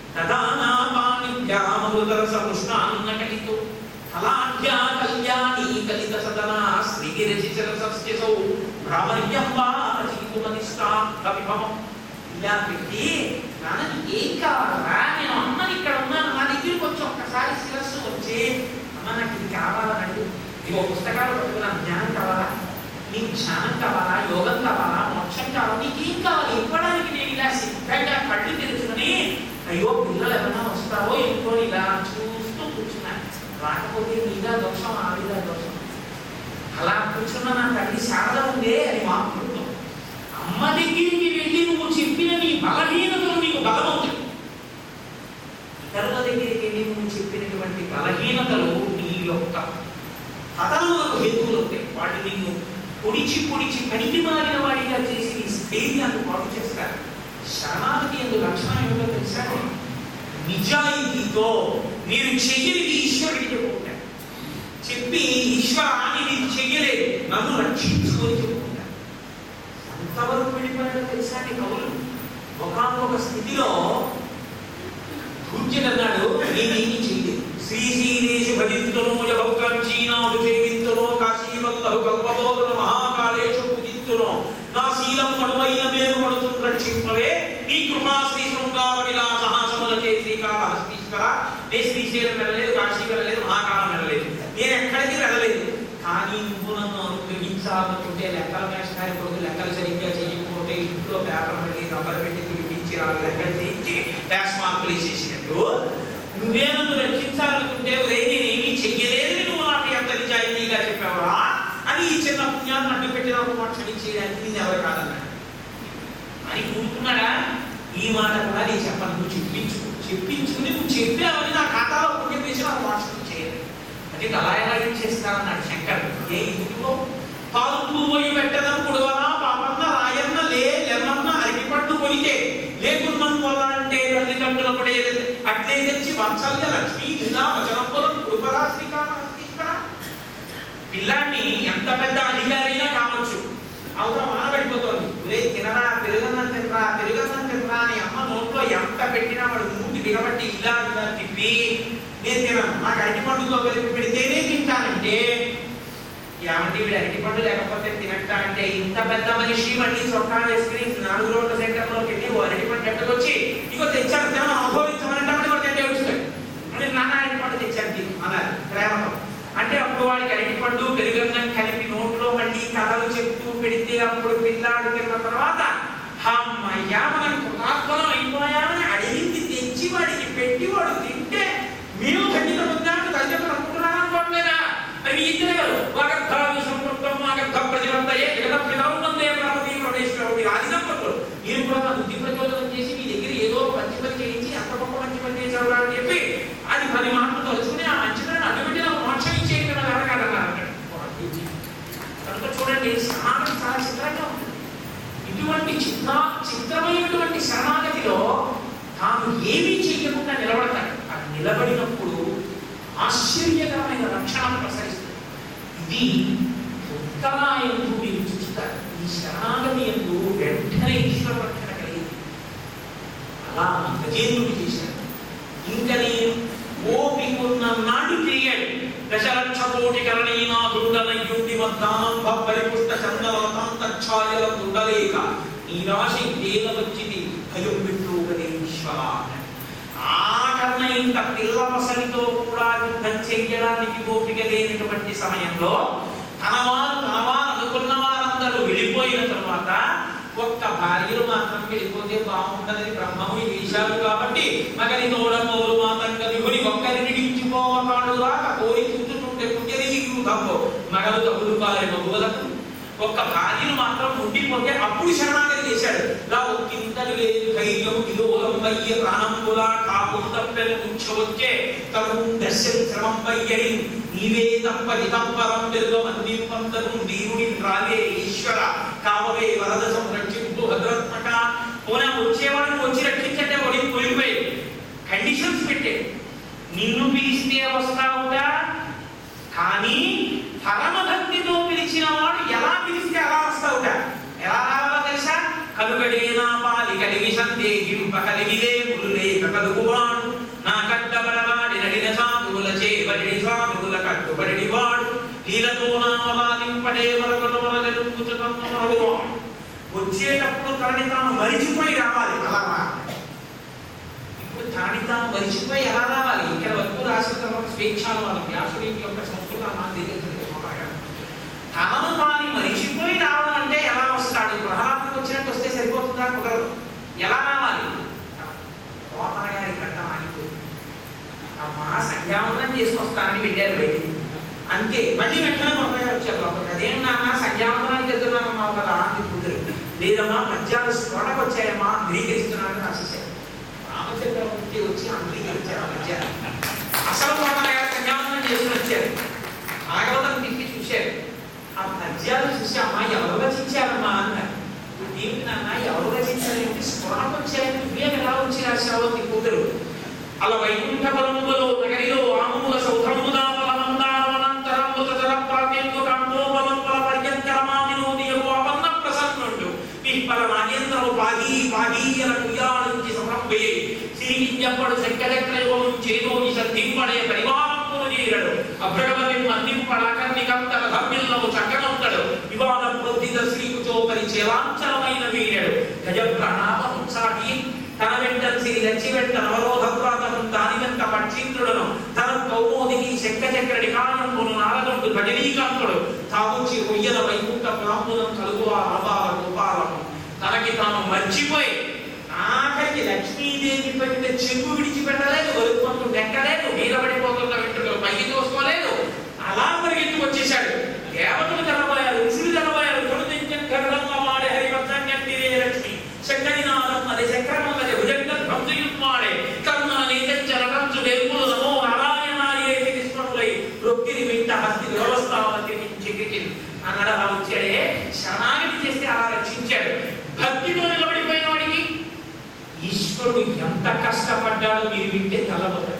తదానాపాణిభ్యామృతరసముష్ణాన్నకలితో కళాఢ్యా కళ్యాణీ కలిత సదనా శ్రీగిరిచిరసస్యసౌ భ్రామర్యంబా జీవితమనిష్టాం కవిభవం. ఇలా పెట్టి నాన్నకి ఏం కావాలరా, నేను అమ్మని ఇక్కడ ఉన్నాను, నా దగ్గరికి వచ్చి ఒక్కసారి శిరస్సు వచ్చి అమ్మ నాకు ఇది కావాలనండి, ఇవో పుస్తకాలు పట్టుకున్నాను, జ్ఞానం కావాలా, నీకు జ్ఞానం కావాలా, యోగం కావాలా, మోక్షం కావాలా, నీకేం కావాలి ఇవ్వడానికి నేను ఇలా సిద్ధంగా కళ్ళు తెరుచుకుని అయ్యో పిల్లలు ఎవరైనా వస్తారో ఇంకో ఇలా చూస్తూ కూర్చున్నాను. రాకపోతే నీదా దోషం ఆవిదా దోషం. అలా కూర్చున్న నా తల్లి శారద ఉందే అది మాట్లాడుతాం. అమ్మ దగ్గరికి వెళ్ళి నువ్వు చెప్పిన నీ బలహీనతలు నీకు బలమవుతాయి. ఇతరుల దగ్గరికి వెళ్ళి నువ్వు చెప్పినటువంటి బలహీనతలు నీ యొక్క పతనములకు హేతువులు అవుతాయి. వాటి నిన్ను పొడిచి పొడిచి పనికి మారిన వాడిగా చేసి నీ స్థైర్యాన్ని పాటు చేస్తారు. శరణాగతి ఎందుకు లక్షణం ఏమిటో తెలుసా? నిజాయితీతో మీరు చెయ్యనిది ఈశ్వరుడికి చెప్పుకుంటారు. చెప్పి ఈశ్వర నేను చెయ్యలేదు, నన్ను రక్షించుకొని చెప్పుకుంటారు. ఎంతవరకు వెళ్ళిపోయాడో తెలుసా నీ కవులు? ఒకనొక స్థితిలో కూర్చున్నాడు, నేనేమి చేయలేదు. శ్రీశీలేషు భజింతును భక్తంచీనాడు చేయింతును కాశీవల్లహు కల్పబోధన మహాకాళేషు పూజింతును నా శీలం మడువైన మేలు పడుతును రక్షింపవే నీ కృపా శ్రీ శృంగార విలాసహాసముల చే శ్రీకాళహస్తీశ్వర. నేను శ్రీశైలం వెళ్ళలేదు, కాశీ వెళ్ళలేదు, మహాకాళం వెళ్ళలేదు, నేను ఎక్కడికి వెళ్ళలేదు. కానీ నువ్వు నన్ను అనుగ్రహించాలనుకుంటే లెక్కల మేషకారి కొడుకు లెక్కలు సరిగ్గా చేయకపోతే ఇంట్లో పేపర్ పెట్టి రబ్బర్ పెట్టి తిరిగించి లెక్కలు చేయించి ట్యాక్స్ మార్కులు వేసేసినట్టు నువ్వే నన్ను రక్షించాలనుకుంటే నేనేమీ చెయ్యలేదని నువ్వు నాకు ఎంత నిజాయితీగా చెప్పావా అని ఈ చిన్న పుణ్యాన్ని అడ్డు పెట్టిన ఒక క్షమించేయడానికి నేను ఎవరు కాదన్నాడు అని కూర్చున్నాడా. ఈ మాట కూడా నేను చెప్పను, నువ్వు చెప్పించుకుని నువ్వు చెప్పావని నా ఖాతాలో పుణ్యం వేసి నాకు మోక్షం చేయలేదు. అంటే అలా ఎలా చేస్తానన్నాడు శంకర్. ఏ ఇందులో పాలు పోయి పెట్టడం కుడవనా పాపన్న రాయన్న లెమ్మన్న అరటిపట్టు కొనితే లేకున్నాను పోవాలంటే తల్లిదండ్రుల పడేది అట్లే తెచ్చి వంశల్య లక్ష్మీ ఇలా వచనంపురం కృపరా శ్రీకాళహస్తీశ్వర. పిల్లాన్ని ఎంత పెద్ద అధికారైనా కావచ్చు, అవసరం మానబడిపోతుంది. ఒరే తినరా, పెరుగన్నం తినరా, పెరుగన్నం తినరా అని అమ్మ నోట్లో ఎంత పెట్టినా వాడు మూటి బిగబట్టి ఇలా ఇలా తిప్పి నేను తినను, నాకు అరటిపండుతో కలిపి పెడితేనే తింటానంటే ఏమంటే వీడు అరటిపండు లేకపోతే తినట్ట అంటే ఇంత పెద్ద మనిషి మళ్ళీ చొక్కా వేసుకుని 4 రోడ్ల సెంటర్లోకి వెళ్ళి ఓ అరటిపండు ఎట్టకొచ్చి ఇగో తెచ్చాను తినను అనుభవించమనంటే కూడా తింటే వస్తాయి అంటే నాన్న అరటిపండు తెచ్చాను అన్నారు ప్రేమతో. అంటే అప్పుడు వాడికి అరటిపండు పెరుగన్నం కలిపి నోట్లో మళ్ళీ కథలు చెప్తూ పెడితే అప్పుడు పిల్లాడు తిన్న తర్వాత అమ్మయ్యా మనం కృతార్థనం అయిపోయామని అడిగింది తెచ్చి వాడికి పెట్టి వాడు తింటే మేము ఖండిత పొందామని తల్లిదండ్రులు అనుకుంటున్నాను అనుకోవట్లేదా? మరి ఇద్దరే గారు వాగర్థాలు సంపృక్తం వాగర్థ ప్రతిబంధయే జగదప్పిదౌనందే పరమతీ పరమేశ్వరుడి ఆది సంపత్తులు. మీరు కూడా నా బుద్ధి ప్రచోదనం చేసి మీ దగ్గర ఏదో మంచి పని చేయించి అంత గొప్ప మంచి పని చేశారు అని చెప్పి అది 10 మాటలు తలుచుకుని ఆ మంచిదని అడ్డుపెట్టి నాకు మోక్షం ఇచ్చేది కదా అడగాలన్నారు. కనుక చూడండి శరణాగతి చాలా చిత్రంగా ఉంది. ఇటువంటి చిత్రమైనటువంటి శరణాగతిలో తాను ఏమీ చేయకుండా నిలబడతాడు. అది నిలబడినప్పుడు ఆశ్చర్యకరమైన లక్షణాలు ప్రసరిస్తుంది. ఇది ఉత్తరాయందు మీరు చూస్తారు. ఈ శరణాగతి ఎందు వెంటనే ఈశ్వర రక్షణ కలిగింది. అలా గజేంద్రుడు చేశాడు. ఇంకా నేను ఓపికున్న నాడు తిరిగాడు. 10,00,000 కోటి కరణీనాథుండనయుడి మద్దానం పరిపుష్ట చందనతాంతఛాయల దుండలేక ఈ రాశి దేవ వచ్చింది భయం పెట్టు గణేశ్వర. ఆకరణ ఇంత పిల్ల పసలితో కూడా యుద్ధం చెయ్యడానికి ఓపిక లేనటువంటి సమయంలో తనవారు అనుకున్న వారందరూ వెళ్ళిపోయిన తర్వాత ఒక్క భార్యలు మాత్రం వెళ్ళిపోతే బాగుంటదని బ్రహ్మము వేశారు కాబట్టి మగని తోడమోరు మాతంగా దిగుని ఒక్కరిని నిలిచిపోవకాడు రాక కోరి కూర్చుంటే పుట్టిరీగుతమ్మో మగలు తగులు కారే మగువలకు ఒక్క భార్యను మాత్రం ఉండిపోతే అప్పుడు శరణాగతి చేశాడు. లా ఒక్కింతలు లేదు ధైర్యం విలోలం వయ్య ప్రాణం కూడా కాకుందప్పెను ఉంచవచ్చే తను దర్శన శ్రమం వయ్యడి నీవే తప్పది తప్పరం పెరుగ మంది పంతను దేవుడి రాలే ఈశ్వర కావవే వరద సంరక్షింపు భద్రత్మక. పోనా వచ్చేవాడిని వచ్చి రక్షించంటే వాడిని కొలిపోయి కండిషన్స్ పెట్టే నిన్ను పిలిస్తే వస్తావుగా కానీ పరమభక్తితో పిలిచిన వాడు ఎలా పిలిస్తే అలా వస్తావుట. ఎలా రావాలో తెలుసా? కలుగడేనా పాలి కలిగి సందేహింప కలిగిలే ములులేక కలుగువాడు నా కట్టబడవాడి నడిన సాధువుల చేబడి సాధువుల కట్టుబడి వాడు లీలతో నామలాలింపడే వరకులవరగలుగుతున్నవాడు. వచ్చేటప్పుడు తనని తాను మరిచిపోయి రావాలి. అలా తాని తాను మరిచిపోయి ఎలా రావాలి? ఇక్కడ వరకు రాసిన తర్వాత స్వేచ్ఛాను వ్యాసుడి యొక్క సంస్కృతాన్ని తనను తాను మరిచిపోయి రావాలంటే ఎలా వస్తాడు? ప్రహ్లాదుడికి వచ్చినట్టు వస్తే సరిపోతుందా? కుదరదు. ఎలా రావాలి? పోతన గారి గడ్డ ఆగిపోయింది. అమ్మా సంధ్యావందనం చేసుకొస్తానని వెళ్ళారు బయటికి. అంతే. మళ్ళీ వెంటనే కొత్తగా వచ్చారు. అదేం నాన్న సంధ్యావందనానికి వెళ్తున్నానమ్మా కదా అని కుదురు. లేదమ్మా పద్యాలు స్ఫోటకు వచ్చాయమ్మా అంగీకరిస్తున్నానని రాసేసారు. రామచంద్రమూర్తి వచ్చి అంగీకరించారు ఆ పద్యాలు. అసలు పోతన గారు సంధ్యావందనం చేసుకుని వచ్చారు. భాగవతం తిప్పి చూశారు. ఆ పద్యాలు చూసి అమ్మా ఎవరు రచించారమ్మా అన్నారు. ఏమిటి నాన్న ఎవరు రచించారంటే స్ఫోటకు వచ్చాయని నువ్వే ఎలా వచ్చి రాశావో నీ కూతురు. అలా వైకుంఠ బలములో నగరిలో ఆముల సౌధముదా శ్రీవిద్యపడు శంకరక్రయోగం చేదోని సద్దింపడే పరివారమును చేరడు అభ్రగవతి మన్నింపడకర్ణికంతల ధర్మిల్లము చక్కనంతడు వివాద ప్రోధిత శ్రీకుచోపరి చేలాంచలమైన వీరడు గజ ప్రణామం సాగి తన వెంట శ్రీ లచ్చి వెంట నవరోధవ్రాతను దాని వెంట పక్షీంద్రుడను తన కౌమోదికి శంఖచక్రడి కారణమును నారదుడు భజనీకాంతుడు తాగుచి ఉయ్యల వైకుంఠ ప్రాంబులం కలుగు ఆ ఆబాల గోపాలము తనకి తాను మర్చిపోయి ఆఖరికి లక్ష్మీదేవి పైన చెంగు విడిచిపెట్టలేదు, వరుకుంటూ ఎక్కలేదు, నీలబడిపోతున్న వెంట్రుకలు పైకి తోసుకోలేదు. అలా పరిగెత్తుకు వచ్చేశాడు. దేవతలు తెలబోయారు, ఋషులు తెలబోయారు. కరుణంగా వాడే హరివర్ధన్యంటే లక్ష్మి శంకరినాథం అది చక్రమం అది భుజంగ ధ్వంసయుత్మాడే కరుణ నీచరకంచు వెలుపులు నమో నారాయణాయే కృష్ణులై రొక్కిరి వింట హస్తి వ్యవస్థావతి చిక్కి అన్నడ వచ్చాడే. శరణాగతి చేస్తే అలా రక్షించాడు. భక్తితో నిలబడిపోయిన వాడికి ఈశ్వరుడు ఎంత కష్టపడ్డాడో మీరు వింటే తెల్లబోతాడు.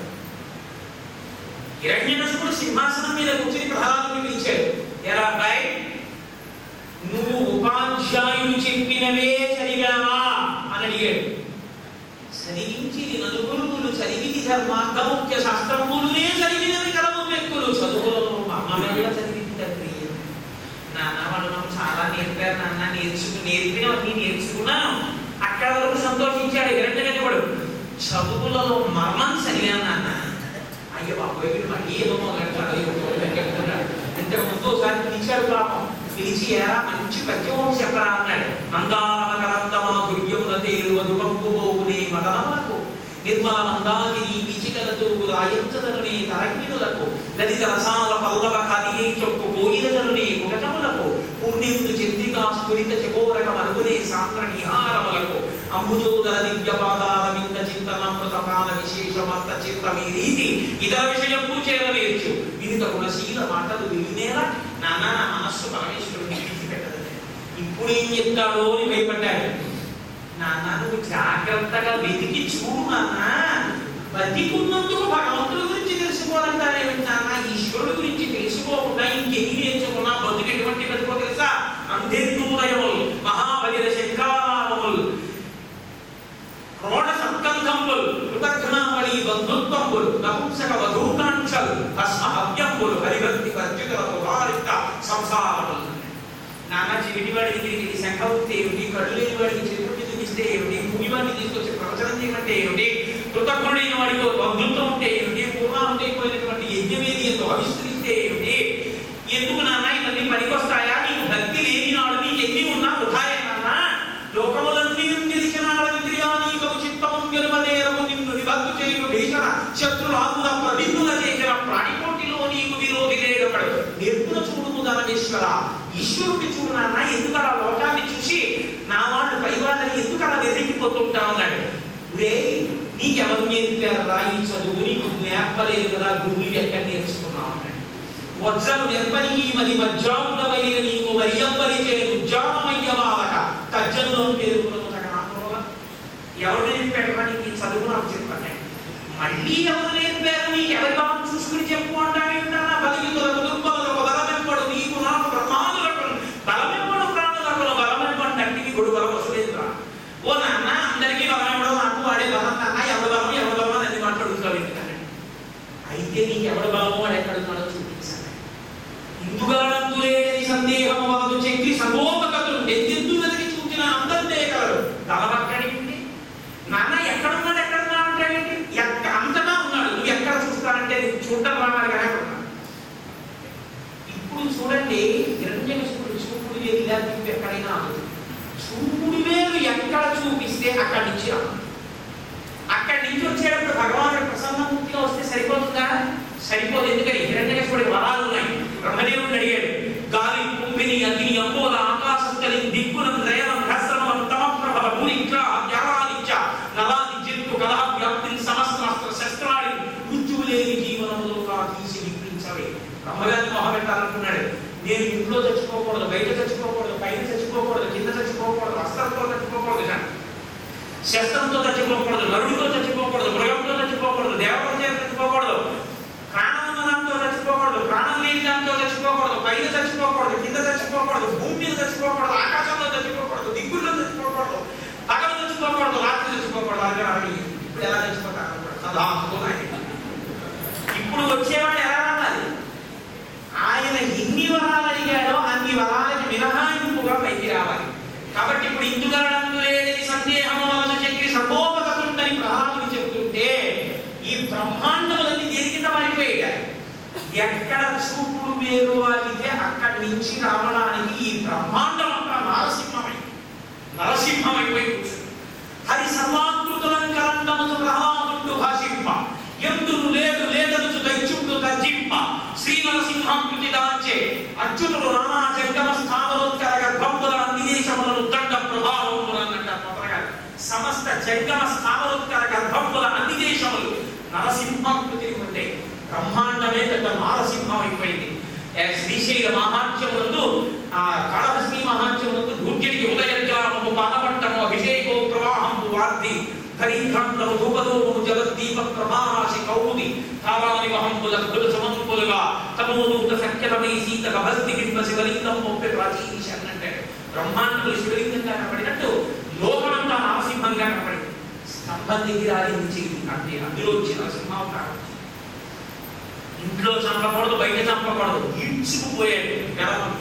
హిరణ్యకశిపుడు సింహాసనం మీద కూర్చుని ప్రహ్లాదుని పిలిచాడు. ఎరా బాయ్, నువ్వు ఉపాధ్యాయులు చెప్పినవే చదివావా అని అడిగాడు. చదివించి నలుగురులు చదివించి ధర్మార్థముఖ్య శాస్త్రములునే చదివినవి కలవు వ్యక్తులు చదువులలో అమ్మవేళ చదివించారు. నాన్న వాళ్ళు మనం చాలా నేర్పారు నాన్న, నేర్పినవన్నీ నేర్చుకున్నాను. అక్కడ వరకు సంతోషించాడు హిరణ్యకశిపుడు. చదువులలో మర్మం చదివాను నాన్న. అయ్యో బాబోయ్ వీడు మళ్ళీ ఏదో మొదలెడతాడు. ఇంతకు ముందు ఒకసారి పిలిచాడు పాపం. పిలిచి ఎలా మంచి పద్యం చెప్పరా అన్నాడు. మందారమకరందమాధుర్యమున తేలువదు కంపుబోగునే మదనములకు నిర్మల మందాకిని పిచికలతో రాయంచదనునే తరగ్నినులకు లలిత రసాల పల్లవ కదియే చొక్కు పోయినదనునే ముఖటములకు పూర్ణిములు చంద్రికా స్ఫురిత చకోరక మరుగునే సాంద్ర నిహారములకు అంబుజోదర దివ్య పాదాల వింద చింతనమృతపాల విశేషమర్త చిత్రమీ రీతి ఇతర విషయము చేరవేర్చు వినిత గుణశీల మాటలు వినేలా నాన్న నా మనస్సు పరమేశ్వరుడిని విడిచిపెట్టదు. ఇప్పుడు ఏం చెప్తాడో అని భయపడ్డాడు. నాన్న నువ్వు జాగ్రత్తగా వెతికి చూడు నాన్న. బతికున్నందుకు భగవంతుడి గురించి తెలుసుకోవాలంటారేమిటి నాన్న? ఈశ్వరుడు గురించి తెలుసుకోకుండా ఇంకెన్ని నేర్చుకున్నా బతుకు ఎటువంటి బతుకో తెలుసా? అంధేందూదయములు మహాబలిర శంకరారామములు రోణ సత్కంధంబులు కృతజ్ఞావళి బంధుత్వంబులు నపుంసక వధూకాంక్షలు భస్మహవ్యంబులు హరిభక్తి వర్జితులకు వారిక సంసారములు. నాన్న చెవిటివాడి దగ్గరికి శంఖ ఉంటే ఏమిటి, కళ్ళు లేని వాడికి చెరుపుటి చూపిస్తే ఏమిటి, భూమివాడిని తీసుకొచ్చి ప్రవచనం చేయమంటే ఏమిటి, కృతజ్ఞుడైన వాడికి బంధుత్వం ఉంటే ఏమిటి, పూర్వాంటే పోయినటువంటి యజ్ఞవేది ఎంతో అవిస్తరిస్తే ఏమిటి? ఎందుకు నాన్న ఇవన్నీ పనికొస్తాయా? నీకు భక్తి లేని నాడు నీకు ఎన్ని ఉన్నా వృధాయే నాన్న. లోకములన్నీ తెలిసిన ఇంద్రియానీకము చిత్తము గెలువనేరము నిన్ను విభక్తు చేయు భీషణ శత్రులాగుల ప్రవిన్నుల చేసిన ప్రాణికోటిలో నీకు విరోధి లేడొకడు. నిర్గుణ చూడుము ధనమేశ్వర, ఈశ్వరుడిని చూడు నాన్న. ఎందుకు అలా లోకాన్ని చూసి నా వాళ్ళు పైవాళ్ళని ఎందుకు అలా వెతికిపోతుంటా అన్నాడు. రే నీకెవరు నేర్పారా ఈ చదువు? నీకు నేర్పలేదు కదా, గురువులు ఎక్కడ నేర్చుకున్నావు అన్నాడు. వజ్రలు నెప్పని మరి మధ్యాహ్నమైన నీకు మరియంబరి చే ఉజ్జానమయ్య బాలక తజ్జంలో పేరుకున్న ఎవరు నేర్పారా నీకు ఈ చదువు? నాకు చెప్పండి. మళ్ళీ ఎవరు నేర్పారు? నీకు ఎవరి బాబు చూసుకుని చెప్పు అంటావేంటా? బలితులకు దుర్బలకు బలమెప్పడు నీకు నాకు బ్రహ్మాదులకు బలమెప్పడు ప్రాణులకు బలమెప్పడు తండ్రికి గుడు బలం వసలేదురా. ఓ నాన్న అందరికీ బలమెప్పడం నాకు వాడే బలం నాన్న. ఎవరి బలం ఎవరి బలం అని మాట్లాడుతావు ఎందుకంటే అయితే నీకు ఎవరి బలమో వాడు ఎక్కడున్నాడో చూపించాలి. ఇందుగాడంతులేని సందేహము వలదు చెక్కి సర్వోపకతులు ఎద్దెద్దు వెతికి చూచిన అందంతే కలడు. బలం అక్కడికి నాన్న ఎక్కడున్నాడు ఎక్కడున్నా అంటాడేంటి? ఎక్కడైనా చూపుడు వేలు ఎక్కడ చూపిస్తే అక్కడి నుంచి అక్కడి నుంచి వచ్చేటప్పుడు భగవానుడు ప్రసన్నమూర్తిగా వస్తే సరిపోతుందా? సరిపోదు. ఎందుకని హిరణ్యకశిపుడి వరాలు ఉన్నాయి. బ్రహ్మదేవుడిని అడిగాడు, గాలి కుంభిని అగ్ని అంబోల ఆకాశం కలి దిక్కునం దయనం హస్రమం తమప్రభ భూరిగ్రహ జ్ఞానానిచ్చ నలాది జంతు కలహ వ్యాప్తిని సమస్త శస్త్రాడి మృత్యువు లేని జీవనములో తీసి విప్పించవే. బ్రహ్మగారిని మొహబెట్టాలనుకున్నాడు. నేను ఇంట్లో చచ్చిపోకూడదు, బయట చచ్చిపోకూడదు, పైన చచ్చిపోకూడదు, కింద చచ్చిపోకూడదు, వస్త్రంతో చచ్చిపోకూడదు, శస్త్రంతో చచ్చిపోకూడదు, నరుడితో చచ్చిపోకూడదు, మృగంతో చచ్చిపోకూడదు, దేవతల చేత చచ్చిపోకూడదు, ప్రాణం ఉన్న దాంతో చచ్చిపోకూడదు, ప్రాణం లేని దాంతో చచ్చిపోకూడదు, పైన చచ్చిపోకూడదు, కింద చచ్చిపోకూడదు, భూమి మీద చచ్చిపోకూడదు, ఆకాశంలో చచ్చిపోకూడదు, దిక్కుల్లో చచ్చిపోకూడదు, పగలు చచ్చిపోకూడదు, రాత్రి చచ్చిపోకూడదు. అదే ఇప్పుడు ఎలా చచ్చిపోతారు? ఇప్పుడు వచ్చేవాడు ఎలా రావాలి? ఆయన ఎన్ని వరాలు అడిగాడో అన్ని వరాలకి మినహాయింపుగా పైకి రావాలి. కాబట్టి ఇప్పుడు ఇందుగలడందు లేని సందేహము వలన చక్రి సర్వోపతుందని ప్రధానులు చెబుతుంటే ఈ బ్రహ్మాండములన్నీ దేనికి మారిపోయాయి. ఎక్కడ చూపుడు వేరు అయితే అక్కడి నుంచి రావడానికి ఈ బ్రహ్మాండం అంతా నరసింహమైపోయి కూర్చుంది. హరి సర్వాకృతులంకరండమును ప్రహ్లాదుడు భాషింప ఎందును లేదు లేదనుచు దైత్యుడు తర్జింప శ్రీ నరసింహాకృతి దాంచే అచ్యుతుడు నానా జంగమ స్థావరోత్కర గర్భంబుల అన్నిదేశములను దండ ప్రభావములన్నట్ట మొదలగారు. సమస్త జంగమ స్థావరోత్కర గర్భంబుల అన్నిదేశములు నరసింహాకృతిని ఉండే బ్రహ్మాండమే పెద్ద నారసింహం అయిపోయింది. శ్రీశైల మహాత్యములందు కాళహస్తి మహాత్యములందు ధూర్జడికి ఉదయగ్రామము పానపట్టము అభిషేకో ప్రవాహము వార్ది ధరీకాంతము ధూపదోము జలద్దీప ప్రభారాశి కౌముది తారాని మహంబుల కుల సమంపులుగా తమోదూత సంఖ్యలమై సీత భస్తి కింద శివలింగం మొప్పే ప్రాచీన అంటే బ్రహ్మాండములు శివలింగంగా కనబడినట్టు లోకమంతా నరసింహంగా కనబడింది. స్తంభం దగ్గర ఆడించి అంటే అందులో వచ్చిన నరసింహావతారం. ఇంట్లో చంపకూడదు, బయట చంపకూడదు, ఈడ్చుకుపోయాడు గడప.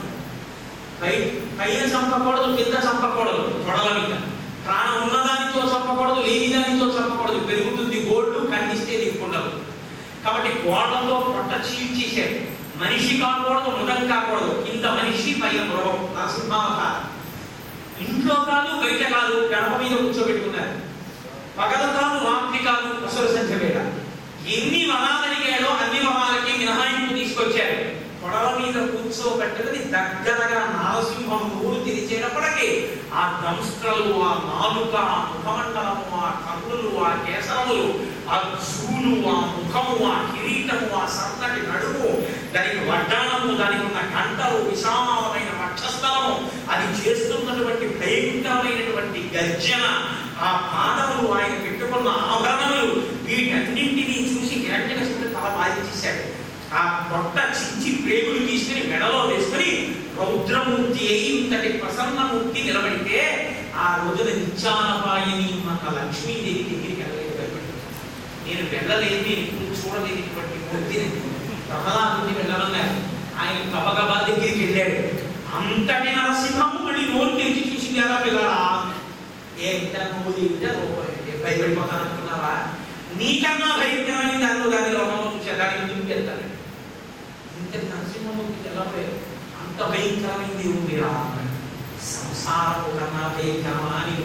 పైన చంపకూడదు, కింద చంపకూడదు, తొడల మీద. ప్రాణం ఉన్నదానితో చంపకూడదు, లేని దానితో చంపకూడదు. పెరుగుతుంది గోల్డ్, ఖండిస్తే దిక్కుండదు. కాబట్టి గోడలతో పొట్ట చీల్చేశాడు. మనిషి కాకూడదు, మృగం కాకూడదు, కింద మనిషి పైన మృగం. నరసింహావతారం. ఇంట్లో కాదు, బయట కాదు, గడప మీద కూర్చోబెట్టుకున్నారు. పగల కాదు, రాత్రి కాదు, అసుర సంఖ్య వేళ. ఎన్ని వనాలడిగాడో అన్ని వనాలకి మినహాయింపు తీసుకొచ్చారు. పొడవ మీద కూర్చోబెట్టదని దగ్గరగా నారసింహం నోరు తెరిచేటప్పటికీ ఆ దంస్ట్రలు, ఆ నాలుక, ఆ ముఖమండలము, ఆ కన్నులు, ఆ కేసరములు, ఆ జూలు, ఆ ముఖము, ఆ కిరీటము, ఆ సన్నటి నడుము, దానికి వడ్డాణము, దానికి ఉన్న గంటలు, విశాలమైన వక్షస్థలము, అది చేస్తున్నటువంటి భయంకరమైనటువంటి గర్జన, ఆ పాదములు, ఆయన పెట్టుకున్న ఆభరణములు, వీటన్నింటినీ చూసి హిరణ్యకశిపుడు తల బాధించేశాడు. ఆ పొట్ట చించి ప్రేగులు తీసుకుని మెడలో వేసుకుని రౌద్రమూర్తి అయి ఇంతటి ప్రసన్నమూర్తి నిలబడితే ఆ రోజున నిత్యానపాయని మన లక్ష్మీదేవి దగ్గరికి వెళ్ళలేదు. నేను వెళ్ళలేదు, ఇప్పుడు చూడలేనటువంటి మూర్తిని ప్రహ్లాదుని వెళ్ళమన్నారు. ఆయన గబగబా దగ్గరికి వెళ్ళాడు. అంతటి నరసింహము మళ్ళీ నోరు తెరిచి చూసింది. ఎలా పిల్లరా భయపడిపోతాననుకున్నావా? నీకన్నా భయంకరమైన దానిలో దాని లోకంలో చూసా, దాని ముందుకు వెళ్తాను. ఇంత నరసింహమూర్తికి ఎలా పోయారు? అంత భయంకరమైంది ఉంది రా. సంసారము కన్నా భయంకరమా అని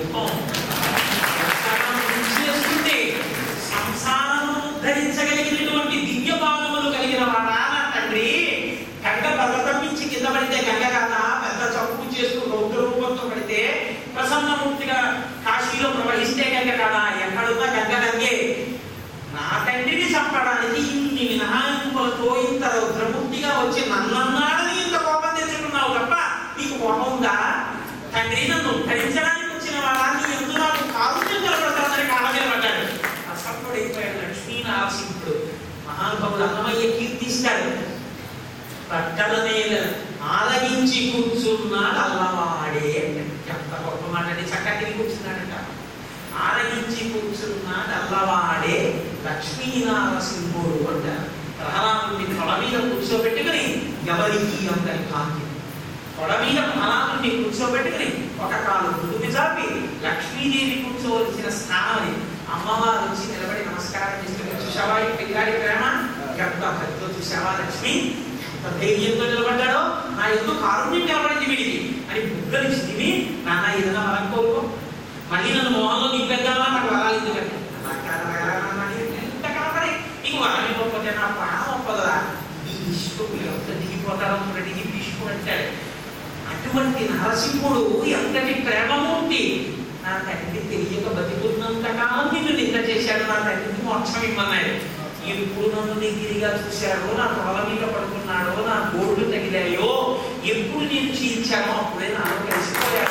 చేస్తుంది. సంసారము ధరించగలిగినటువంటి దివ్య భాగములు కలిగిన వాడా నా తండ్రి. గంగ పర్వతమించి కింద పడితే గంగ కాదా? పెద్ద చప్పు చేస్తూ రౌద్ర రూపంతో పడితే ప్రసన్నమూర్తిగా కాశీలో ప్రవహిస్తే గంగ కాదా? ఎక్కడున్నా గంగ గంగే. నా తండ్రిని చంపడానికి ఇన్ని మినహాయింపులతో ఇంత రౌద్రమూర్తిగా వచ్చి నన్నన్నాడని ఇంత కోపం తెచ్చుకున్నావు తప్ప నీకు కోపం ఉందా? తండ్రి నన్ను ధరించడానికి వచ్చిన వాడా, నీ ఎందుకు నాకు కారుణ్యం కలపడతానని కాళ్ళ మీద పడ్డాడు. అసత్తుడైపోయాడు లక్ష్మీనారసింహుడు. మహానుభావుడు అన్నమయ్య కీర్తిస్తాడు. పట్టల మీద ఆలగించి కూర్చున్నాడు అల్లవాడే. ఎంత గొప్ప మాట అండి. చక్కటి కూర్చున్నాడట. ఆలగించి కూర్చున్నాడు అల్లవాడే లక్ష్మీనారసింహుడు అంటారు. ప్రహ్లాదుని తొడ మీద కూర్చోబెట్టుకుని ఎవరికి అంతని కాంతి. తొడ మీద ప్రహ్లాదుని కూర్చోబెట్టుకుని ఒక కాలు ముందుకు చాపి లక్ష్మీదేవి కూర్చోవలసిన స్థానం అమ్మవారు వచ్చి నిలబడి నమస్కారం చేస్తున్న చూసావా ఈ పిల్లాడి ప్రేమ? ఎంత భక్తితో చూసావా లక్ష్మి? ఎంత ధైర్యంతో నిలబడ్డాడో, నా ఎందుకు కారుణ్యం కనబడింది వీడికి అని బుగ్గలు చిదిమి నాన్న ఏదైనా వరం కోరుకో, మళ్ళీ నన్ను మోహంలో నింపేద్దామా, నాకు వరాలు ఎందుకంటే ఎంత కావాలి నీకు వరం ఇవ్వకపోతే నా ప్రాణం ఒప్పదరా. ఈ భీష్ముడు ఎంత దిగిపోతారో చూడండి. ఈ భీష్ముడు అంటాడు, అటువంటి నరసింహుడు ఎంతటి ప్రేమమూర్తి, నా తండ్రి తెలియక బతికున్నంత కాలం నిన్ను నింద చేశాడు, నా తండ్రికి మోక్షం ఇమ్మన్నాడు. ఎప్పుడు నన్ను దగ్గరగా చూశాడో, నా తొల మీద పడుకున్నాడో, నా గోళ్ళు తగిలాయో, ఎప్పుడు నేను చీల్చానో అప్పుడే నాలో కలిసిపోయాడు.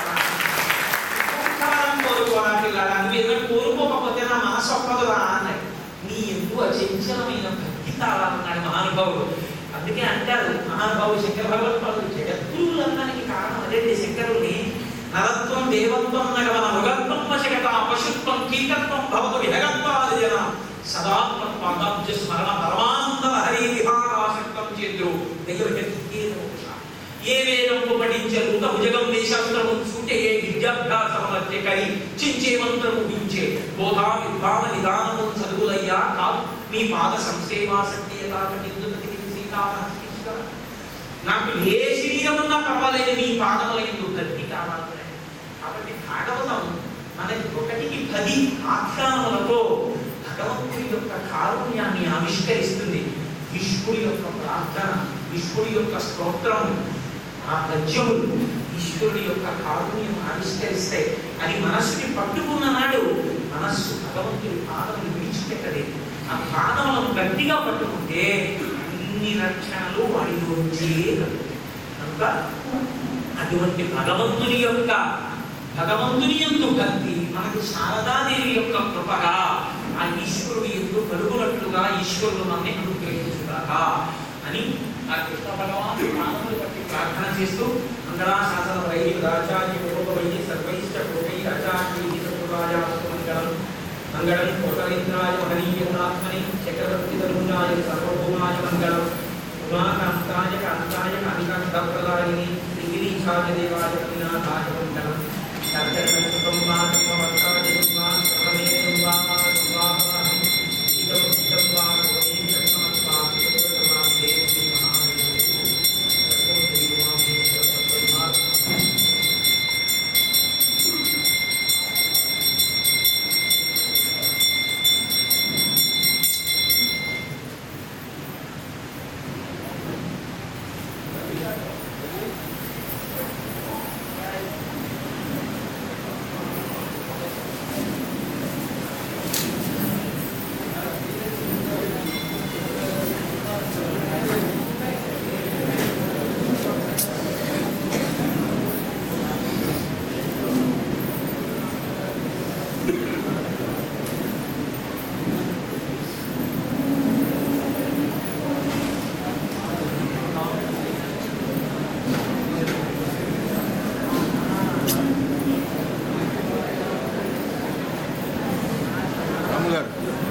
కోరుకోరా పిల్లడా, నువ్వు ఏదైనా కోరుకోకపోతే నా మనసు ఒప్పదురా అన్నాడు. నీ ఎందుకు అచంచలమైన భక్తి కావాలన్నాడు మహానుభావుడు. అందుకే అంటారు మహానుభావుడు శంకర భగవత్పాదుడు, జగద్గురువులు అనడానికి కారణం అదే. శంకరుని నరత్వం దేవత్వం నగవన మృగత్వం వశకత పశుత్వం కీటత్వం భవతు విహగత్వాది జన సదాత్మత్వాబ్జ స్మరణ పరమానంద హరి విహారాశక్తం చేద్రు దగ్గర. ఏ వేదంపు పఠించరు భుజగం వేశాస్త్రము సూటే, ఏ విద్యాభ్యాసమధ్య కరి చించే మంత్రము వించే, బోధా విద్వాన నిదానము చదువులయ్యా కాదు మీ పాద సంసేవాసక్తి నాకు ఏ శరీరం ఉన్నా పర్వాలేదు, మీ పాదముల ఎందుకు గట్టి కావాలి. కాబట్టి భాగవతం మన ఒకటికి 10 ఆఖ్యానములతో భగవంతుడి యొక్క కారుణ్యాన్ని ఆవిష్కరిస్తుంది. విష్ణుడి యొక్క ప్రార్థన, విష్ణుడి యొక్క స్తోత్రం, ఆ గద్యములు ఈశ్వరుడి యొక్క కారుణ్యం ఆవిష్కరిస్తాయి. అది మనస్సుని పట్టుకున్న నాడు మనస్సు భగవంతుడి పాదములు విడిచిపెట్టలేదు. ఆ పాదములను గట్టిగా పట్టుకుంటే అన్ని రక్షణలు వాడిలోంచే కనుక అటువంటి భగవంతుని యందు భక్తి మనకు శారదాదేవి యొక్క కృపగా ఆ ఈశ్వరుడు ఎందు కలుగునట్లుగా ఈశ్వరుడు మనల్ని అనుగ్రహించుగాక అని ఆ కృష్ణ భగవాన్ పాదములు బట్టి ప్రార్థన చేస్తూ మంగళాశాసన వైరాచార్య వైద్య సర్వైష్ట కోటై ఆచార్య మంగళం కోటరేంద్రాయ మహనీయగుణాత్మని చక్రవర్తి తరుణాయ సర్వభౌమాయ మంగళం ఉమాకాంతాయ కాంతాయ కాంతాప్రదాయిని శ్రీగిరీశాయ దేవాయ కవినాథాయ మంగళం. గారు